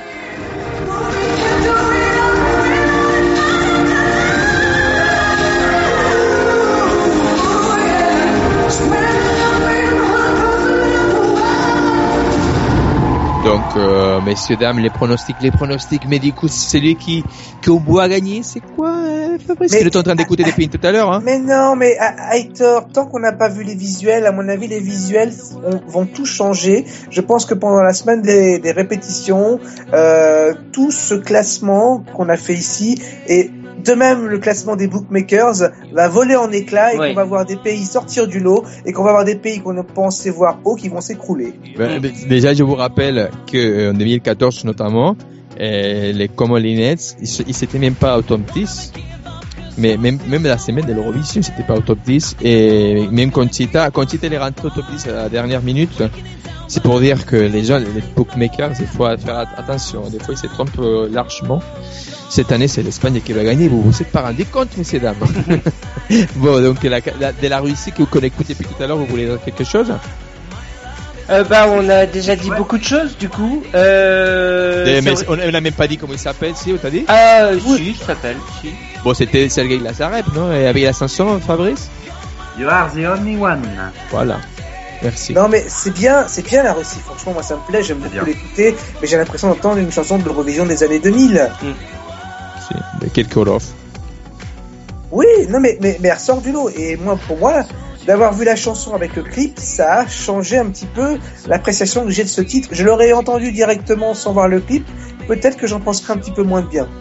Donc, euh, messieurs, dames, les pronostics, les pronostics médicaux, celui qui, qui au bout a gagné, c'est quoi, euh, Fabrice? Tu es en train d'écouter depuis tout à l'heure, hein? Mais non, mais, Aitor, tant qu'on n'a pas vu les visuels, à mon avis, les visuels on, vont tout changer. Je pense que pendant la semaine des, des répétitions, euh, tout ce classement qu'on a fait ici et de même, le classement des bookmakers va voler en éclats et oui. qu'on va voir des pays sortir du lot et qu'on va voir des pays qu'on pensait voir haut qui vont s'écrouler. Ben, déjà, je vous rappelle que en deux mille quatorze notamment, euh, les Common Linnets, ils, ils s'étaient même pas au top dix. Mais même, même la semaine de l'Eurovision, c'était pas au top dix. Et même Conchita, Conchita elle est rentrée au top dix à la dernière minute. C'est pour dire que les gens, les bookmakers, il faut faire attention. Des fois, ils se trompent largement. Cette année, c'est l'Espagne qui va gagner. Vous vous êtes pas rendu compte, messieurs, dames. Bon, donc, la, la, de la Russie que vous connaissez depuis tout à l'heure, vous voulez dire quelque chose? Euh, bah, on a déjà dit ouais. beaucoup de choses, du coup. Euh... Des, mais on n'a même pas dit comment il s'appelle, si, on t'a dit? Ah, oui. si, il s'appelle, si. Bon, c'était Sergei Lazarev, non? Et avec la chanson, Fabrice? You are the only one. Voilà. Merci. Non, mais c'est bien, c'est bien la Russie. Franchement, moi, ça me plaît, j'aime beaucoup l'écouter, mais j'ai l'impression d'entendre une chanson de l'Eurovision des années deux mille. Mm. De Kirkorov. Oui, non, mais, mais, mais elle ressort du lot. Et moi, pour moi, d'avoir vu la chanson avec le clip, ça a changé un petit peu l'appréciation que j'ai de ce titre. Je l'aurais entendu directement sans voir le clip, peut-être que j'en penserais un petit peu moins de bien.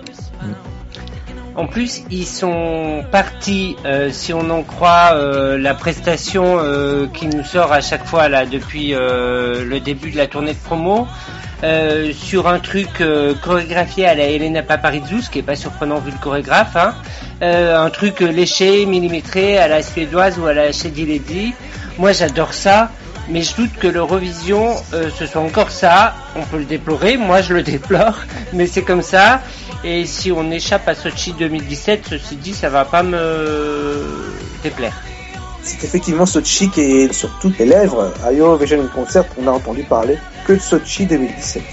En plus, ils sont partis, euh, si on en croit euh, la prestation euh, qui nous sort à chaque fois là depuis euh, le début de la tournée de promo, euh, sur un truc euh, chorégraphié à la Elena Paparizou, ce qui est pas surprenant vu le chorégraphe, hein, euh, un truc léché, millimétré à la suédoise ou à la Shady Lady. Moi, j'adore ça. Mais je doute que l'Eurovision euh, ce soit encore ça. On peut le déplorer, moi je le déplore, mais c'est comme ça. Et si on échappe à Sochi deux mille dix-sept, ceci dit, ça va pas me déplaire. C'est effectivement Sochi qui est sur toutes les lèvres. À Eurovision Concert, on a entendu parler que de Sochi deux mille dix-sept.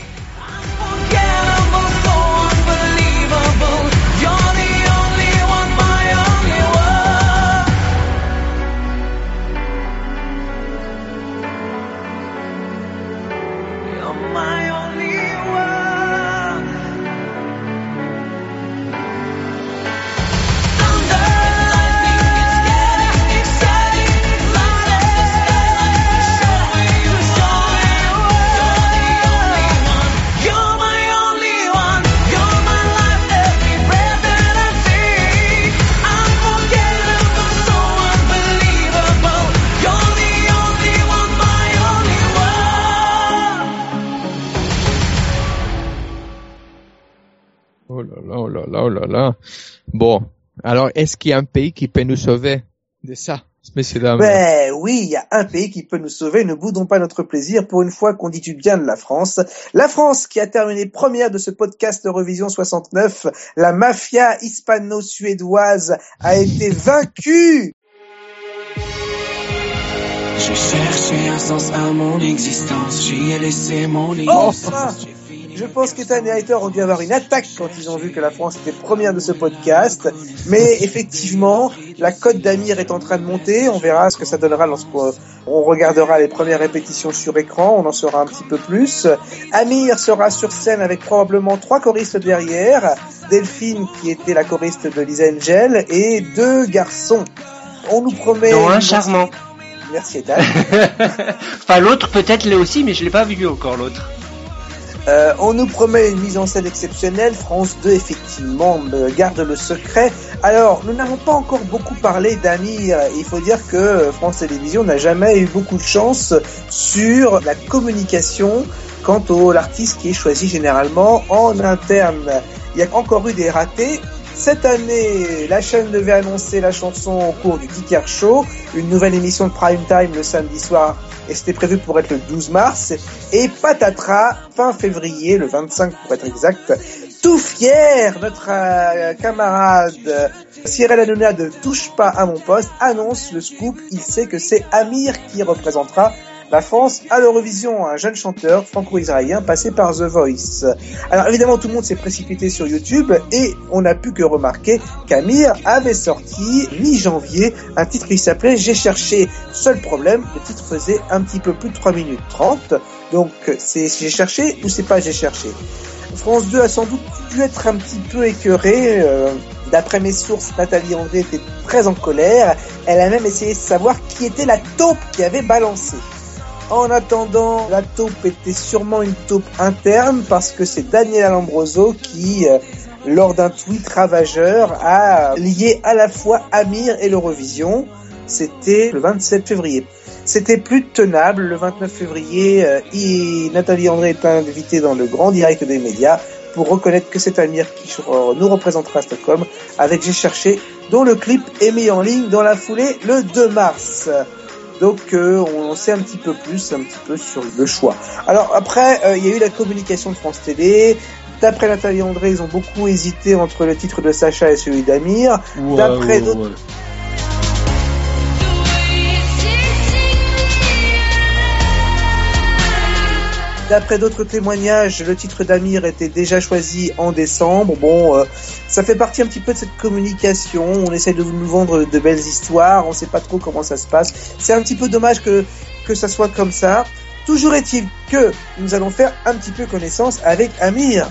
Oh là là, oh là là. Bon, alors est-ce qu'il y a un pays qui peut nous sauver de ça, messieurs dames? Ben oui, il y a un pays qui peut nous sauver. Ne boudons pas notre plaisir pour une fois qu'on dit du bien de la France. La France qui a terminé première de ce podcast Eurovision soixante-neuf. La mafia hispano-suédoise a été vaincue. J'ai cherché un sens à mon existence, j'y ai laissé mon lit. Enfin, je pense qu'Ethan et Aitor ont dû avoir une attaque quand ils ont vu que la France était première de ce podcast. Mais effectivement, la cote d'Amir est en train de monter. On verra ce que ça donnera lorsqu'on regardera les premières répétitions sur écran. On en saura un petit peu plus. Amir sera sur scène avec probablement trois choristes derrière. Delphine, qui était la choriste de Lisa Angel, et deux garçons. On nous promet... Non, un charmant. Merci Ethan. Enfin, l'autre peut-être l'est aussi, mais je l'ai pas vu encore, l'autre. Euh, on nous promet une mise en scène exceptionnelle. France deux, effectivement, garde le secret. Alors, nous n'avons pas encore beaucoup parlé d'Amir. Il faut dire que France Télévisions n'a jamais eu beaucoup de chance sur la communication quant à l'artiste qui est choisi généralement en interne. Il y a encore eu des ratés. Cette année, la chaîne devait annoncer la chanson au cours du Kicker Show, une nouvelle émission de prime time le samedi soir, et c'était prévu pour être le douze mars. Et patatras, fin février, le vingt-cinq pour être exact, tout fier, notre euh, camarade euh, Cyril Hanouna de Touche pas à mon poste annonce le scoop. Il sait que c'est Amir qui représentera la France à l'Eurovision, un jeune chanteur franco-israélien passé par The Voice. Alors évidemment, tout le monde s'est précipité sur YouTube et on n'a pu que remarquer qu'Amir avait sorti mi-janvier un titre qui s'appelait J'ai cherché. Seul problème, le titre faisait un petit peu plus de trois minutes trente. Donc c'est J'ai cherché ou c'est pas J'ai cherché. France deux a sans doute dû être un petit peu écœurée. Euh, d'après mes sources, Nathalie André était très en colère. Elle a même essayé de savoir qui était la taupe qui avait balancé. En attendant, la taupe était sûrement une taupe interne parce que c'est Daniel Alambroso qui, euh, lors d'un tweet ravageur, a lié à la fois Amir et l'Eurovision. C'était le vingt-sept février. C'était plus tenable. Le vingt-neuf février, euh, et Nathalie André est invitée dans le grand direct des médias pour reconnaître que c'est Amir qui nous représentera à Stockholm avec J'ai cherché, dont le clip est mis en ligne dans la foulée le deux mars. Donc euh, on sait un petit peu plus, un petit peu sur le choix. Alors après, euh, il y a eu la communication de France Télé. D'après Nathalie André, ils ont beaucoup hésité entre le titre de Sacha et celui d'Amir. Ouais, D'après ouais, d'autres... Ouais. D'après d'autres témoignages, le titre d'Amir était déjà choisi en décembre. Bon, euh, ça fait partie un petit peu de cette communication. On essaie de nous vendre de belles histoires. On sait pas trop comment ça se passe. C'est un petit peu dommage que que ça soit comme ça. Toujours est-il que nous allons faire un petit peu connaissance avec Amir.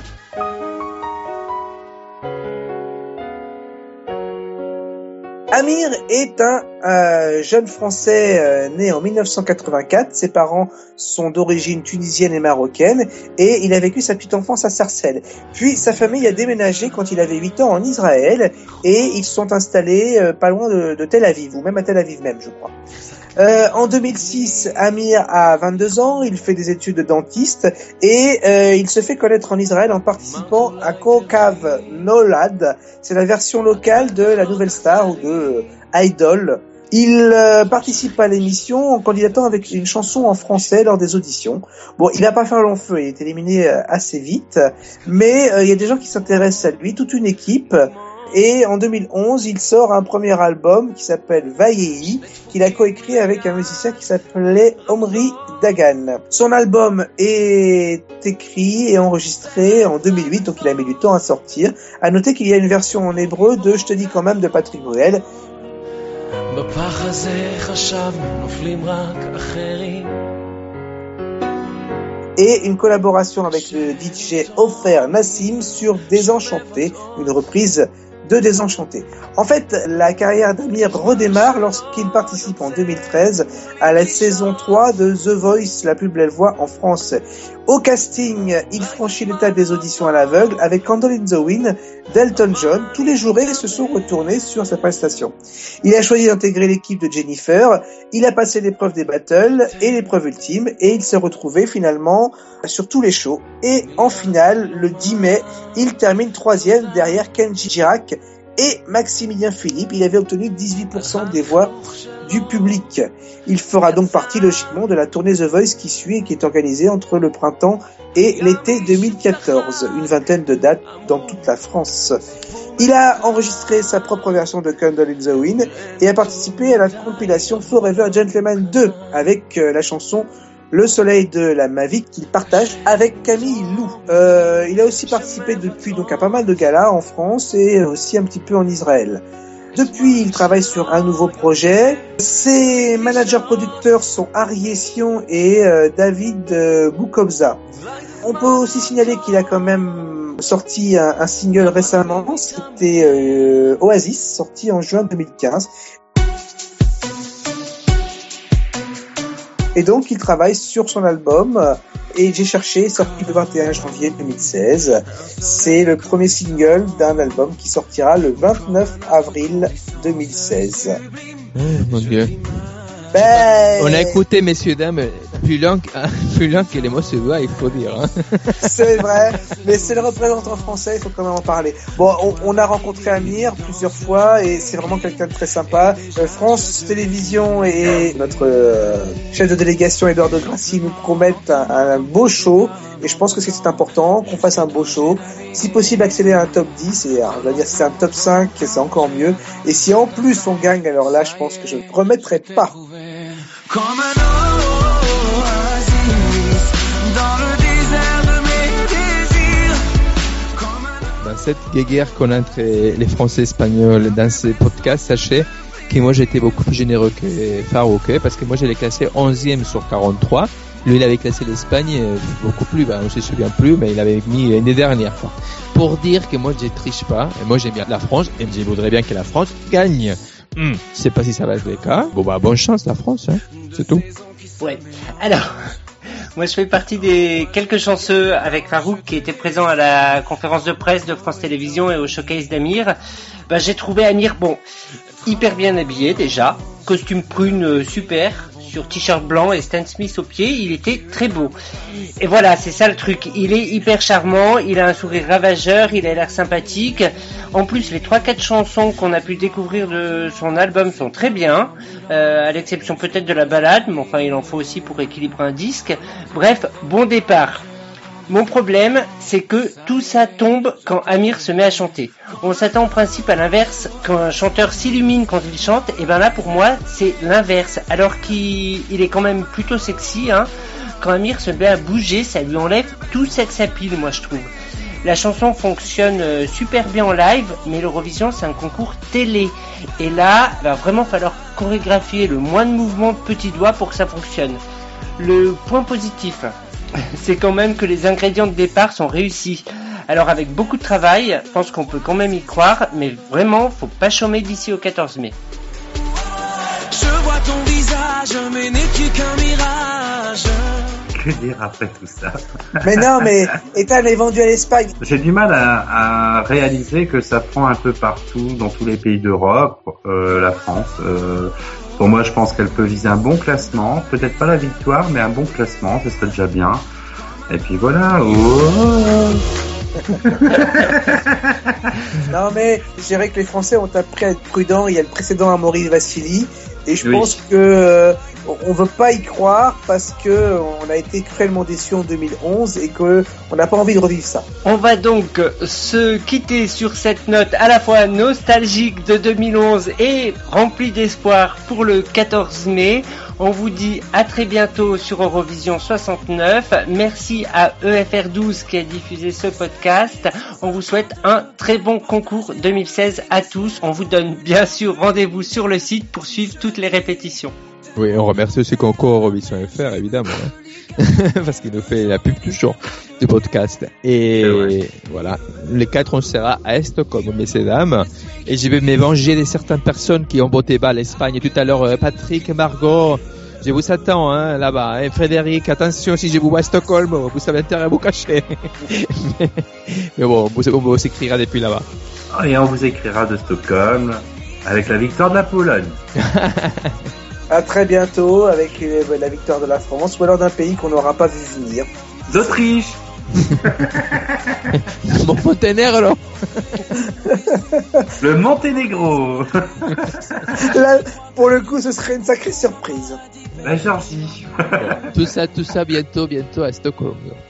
Amir est un euh, jeune Français euh, né en dix-neuf cent quatre-vingt-quatre. Ses parents sont d'origine tunisienne et marocaine et il a vécu sa petite enfance à Sarcelles. Puis sa famille a déménagé quand il avait huit ans en Israël et ils se sont installés euh, pas loin de, de Tel Aviv, ou même à Tel Aviv même, je crois. Euh, en deux mille six, Amir a vingt-deux ans, il fait des études de dentiste et euh, il se fait connaître en Israël en participant à Kokav Nolad. C'est la version locale de la Nouvelle Star ou de euh, Idol. Il euh, participe à l'émission en candidatant avec une chanson en français lors des auditions. Bon, il n'a pas fait long feu, il est éliminé euh, assez vite, mais euh, il y a des gens qui s'intéressent à lui, toute une équipe. Et en deux mille onze, il sort un premier album qui s'appelle Vayehi, qu'il a coécrit avec un musicien qui s'appelait Omri Dagan. Son album est écrit et enregistré en deux mille huit, donc il a mis du temps à sortir. À noter qu'il y a une version en hébreu de Je te dis quand même de Patrick Bruel. Et une collaboration avec le D J Ofer Nassim sur Désenchanté, une reprise de Désenchanté. En fait, la carrière d'Amir redémarre lorsqu'il participe en deux mille treize à la saison trois de The Voice, la plus belle voix en France. Au casting, il franchit l'étape des auditions à l'aveugle avec Candle in the Wind d'Elton John. Tous les jurés se sont retournés sur sa prestation. Il a choisi d'intégrer l'équipe de Jennifer, il a passé l'épreuve des battles et l'épreuve ultime et il s'est retrouvé finalement sur tous les shows. Et en finale, le dix mai, il termine troisième derrière Kenji Girac et Maximilien Philippe. Il avait obtenu dix-huit pour cent des voix du public. Il fera donc partie logiquement de la tournée The Voice qui suit et qui est organisée entre le printemps et l'été deux mille quatorze. Une vingtaine de dates dans toute la France. Il a enregistré sa propre version de Candle in the Wind et a participé à la compilation Forever Gentleman deux avec euh, la chanson Le Soleil de la Mavic qu'il partage avec Camille Lou. Euh, il a aussi participé depuis donc à pas mal de galas en France et aussi un petit peu en Israël. Depuis, il travaille sur un nouveau projet. Ses managers-producteurs sont Ari Sion et euh, David euh, Boukobza. On peut aussi signaler qu'il a quand même sorti un, un single récemment, c'était euh, Oasis, sorti en juin deux mille quinze. Et donc, il travaille sur son album et J'ai cherché, sorti le vingt et un janvier deux mille seize. C'est le premier single d'un album qui sortira le vingt-neuf avril deux mille seize. Oh, mon Dieu. Ben... On a écouté, messieurs, dames, plus lent, que- plus lent que les mots suédois, il faut dire. Hein. C'est vrai, mais c'est le représentant français, il faut quand même en parler. Bon, on, on a rencontré Amir plusieurs fois et c'est vraiment quelqu'un de très sympa. Euh, France Télévisions et notre euh, chef de délégation Edouard de Gracie nous promettent un, un beau show et je pense que c'est important qu'on fasse un beau show. Si possible, accéder à un top dix et alors, on va dire si c'est un top cinq, c'est encore mieux. Et si en plus on gagne, alors là, je pense que je ne remettrai pas. Comme un oasis dans le désert de mes désirs. Comme un... Dans cette guéguerre qu'on a entre les Français et Espagnols dans ces podcasts, sachez que moi j'étais beaucoup plus généreux que Farouk, parce que moi je l'ai classé onzième sur quarante-trois. Lui il avait classé l'Espagne beaucoup plus, ben, on ne se souvient plus, mais il avait mis l'année dernière. Quoi. Pour dire que moi je triche pas, et moi j'aime bien la France, et je voudrais bien que la France gagne. Hmm. Je sais pas si ça va être le cas. Bon bah bonne chance la France, hein. C'est tout. Ouais. Alors, moi je fais partie des quelques chanceux avec Farouk qui était présent à la conférence de presse de France Télévisions et au showcase d'Amir. Bah, j'ai trouvé Amir, bon, hyper bien habillé déjà, costume prune euh, super, sur t-shirt blanc et Stan Smith au pied, il était très beau. Et voilà, c'est ça le truc, il est hyper charmant, il a un sourire ravageur, il a l'air sympathique. En plus, les trois quatre chansons qu'on a pu découvrir de son album sont très bien, euh, à l'exception peut-être de la ballade, mais enfin il en faut aussi pour équilibrer un disque. Bref, bon départ. Mon problème, c'est que tout ça tombe quand Amir se met à chanter. On s'attend en principe à l'inverse, quand un chanteur s'illumine quand il chante, et ben là pour moi c'est l'inverse. Alors qu'il il est quand même plutôt sexy, hein. Quand Amir se met à bouger, ça lui enlève tout sex appeal, moi je trouve. La chanson fonctionne euh, super bien en live, mais l'Eurovision c'est un concours télé. Et là, il va vraiment falloir chorégraphier le moins de mouvements de petits doigts pour que ça fonctionne. Le point positif, c'est quand même que les ingrédients de départ sont réussis. Alors avec beaucoup de travail, je pense qu'on peut quand même y croire, mais vraiment, faut pas chômer d'ici au quatorze mai. Je vois ton visage, mais n'es-tu qu'un mirage? Que dire après tout ça? Mais non, mais Ethan est vendu à l'Espagne. J'ai du mal à, à réaliser que ça prend un peu partout, dans tous les pays d'Europe, euh, la France. Euh, pour moi, je pense qu'elle peut viser un bon classement, peut-être pas la victoire, mais un bon classement, ce serait déjà bien. Et puis voilà. Oh. Non mais je dirais que les Français ont appris à être prudents. Il y a le précédent à Maurice Vassili et je Oui. pense que euh, on veut pas y croire parce que on a été cruellement déçus en deux mille onze et que on n'a pas envie de revivre ça. On va donc se quitter sur cette note à la fois nostalgique de deux mille onze et remplie d'espoir pour le quatorze mai. On vous dit à très bientôt sur Eurovision soixante-neuf. Merci à E F R douze qui a diffusé ce podcast. On vous souhaite un très bon concours deux mille seize à tous. On vous donne bien sûr rendez-vous sur le site pour suivre toutes les répétitions. Oui, on remercie aussi concours Eurovision F R, évidemment. Hein. Parce qu'il nous fait la pub toujours du podcast. Et ouais. Voilà. Les quatre, on sera à Stockholm, messieurs et dames. Et je vais m'évanger de certaines personnes qui ont voté bas l'Espagne. Tout à l'heure, Patrick, Margot, je vous attends, hein, là-bas. Hein. Frédéric, attention, si je vous vois à Stockholm, vous avez intérêt à vous cacher. mais, mais bon, on vous écrira depuis là-bas. Et on vous écrira de Stockholm avec la victoire de la Pologne. À très bientôt avec la victoire de la France ou alors d'un pays qu'on n'aura pas vu venir. D'Autriche. Mon Monténégro. Le Monténégro. Là, pour le coup, ce serait une sacrée surprise. La Géorgie. Tout ça, tout ça bientôt, bientôt à Stockholm.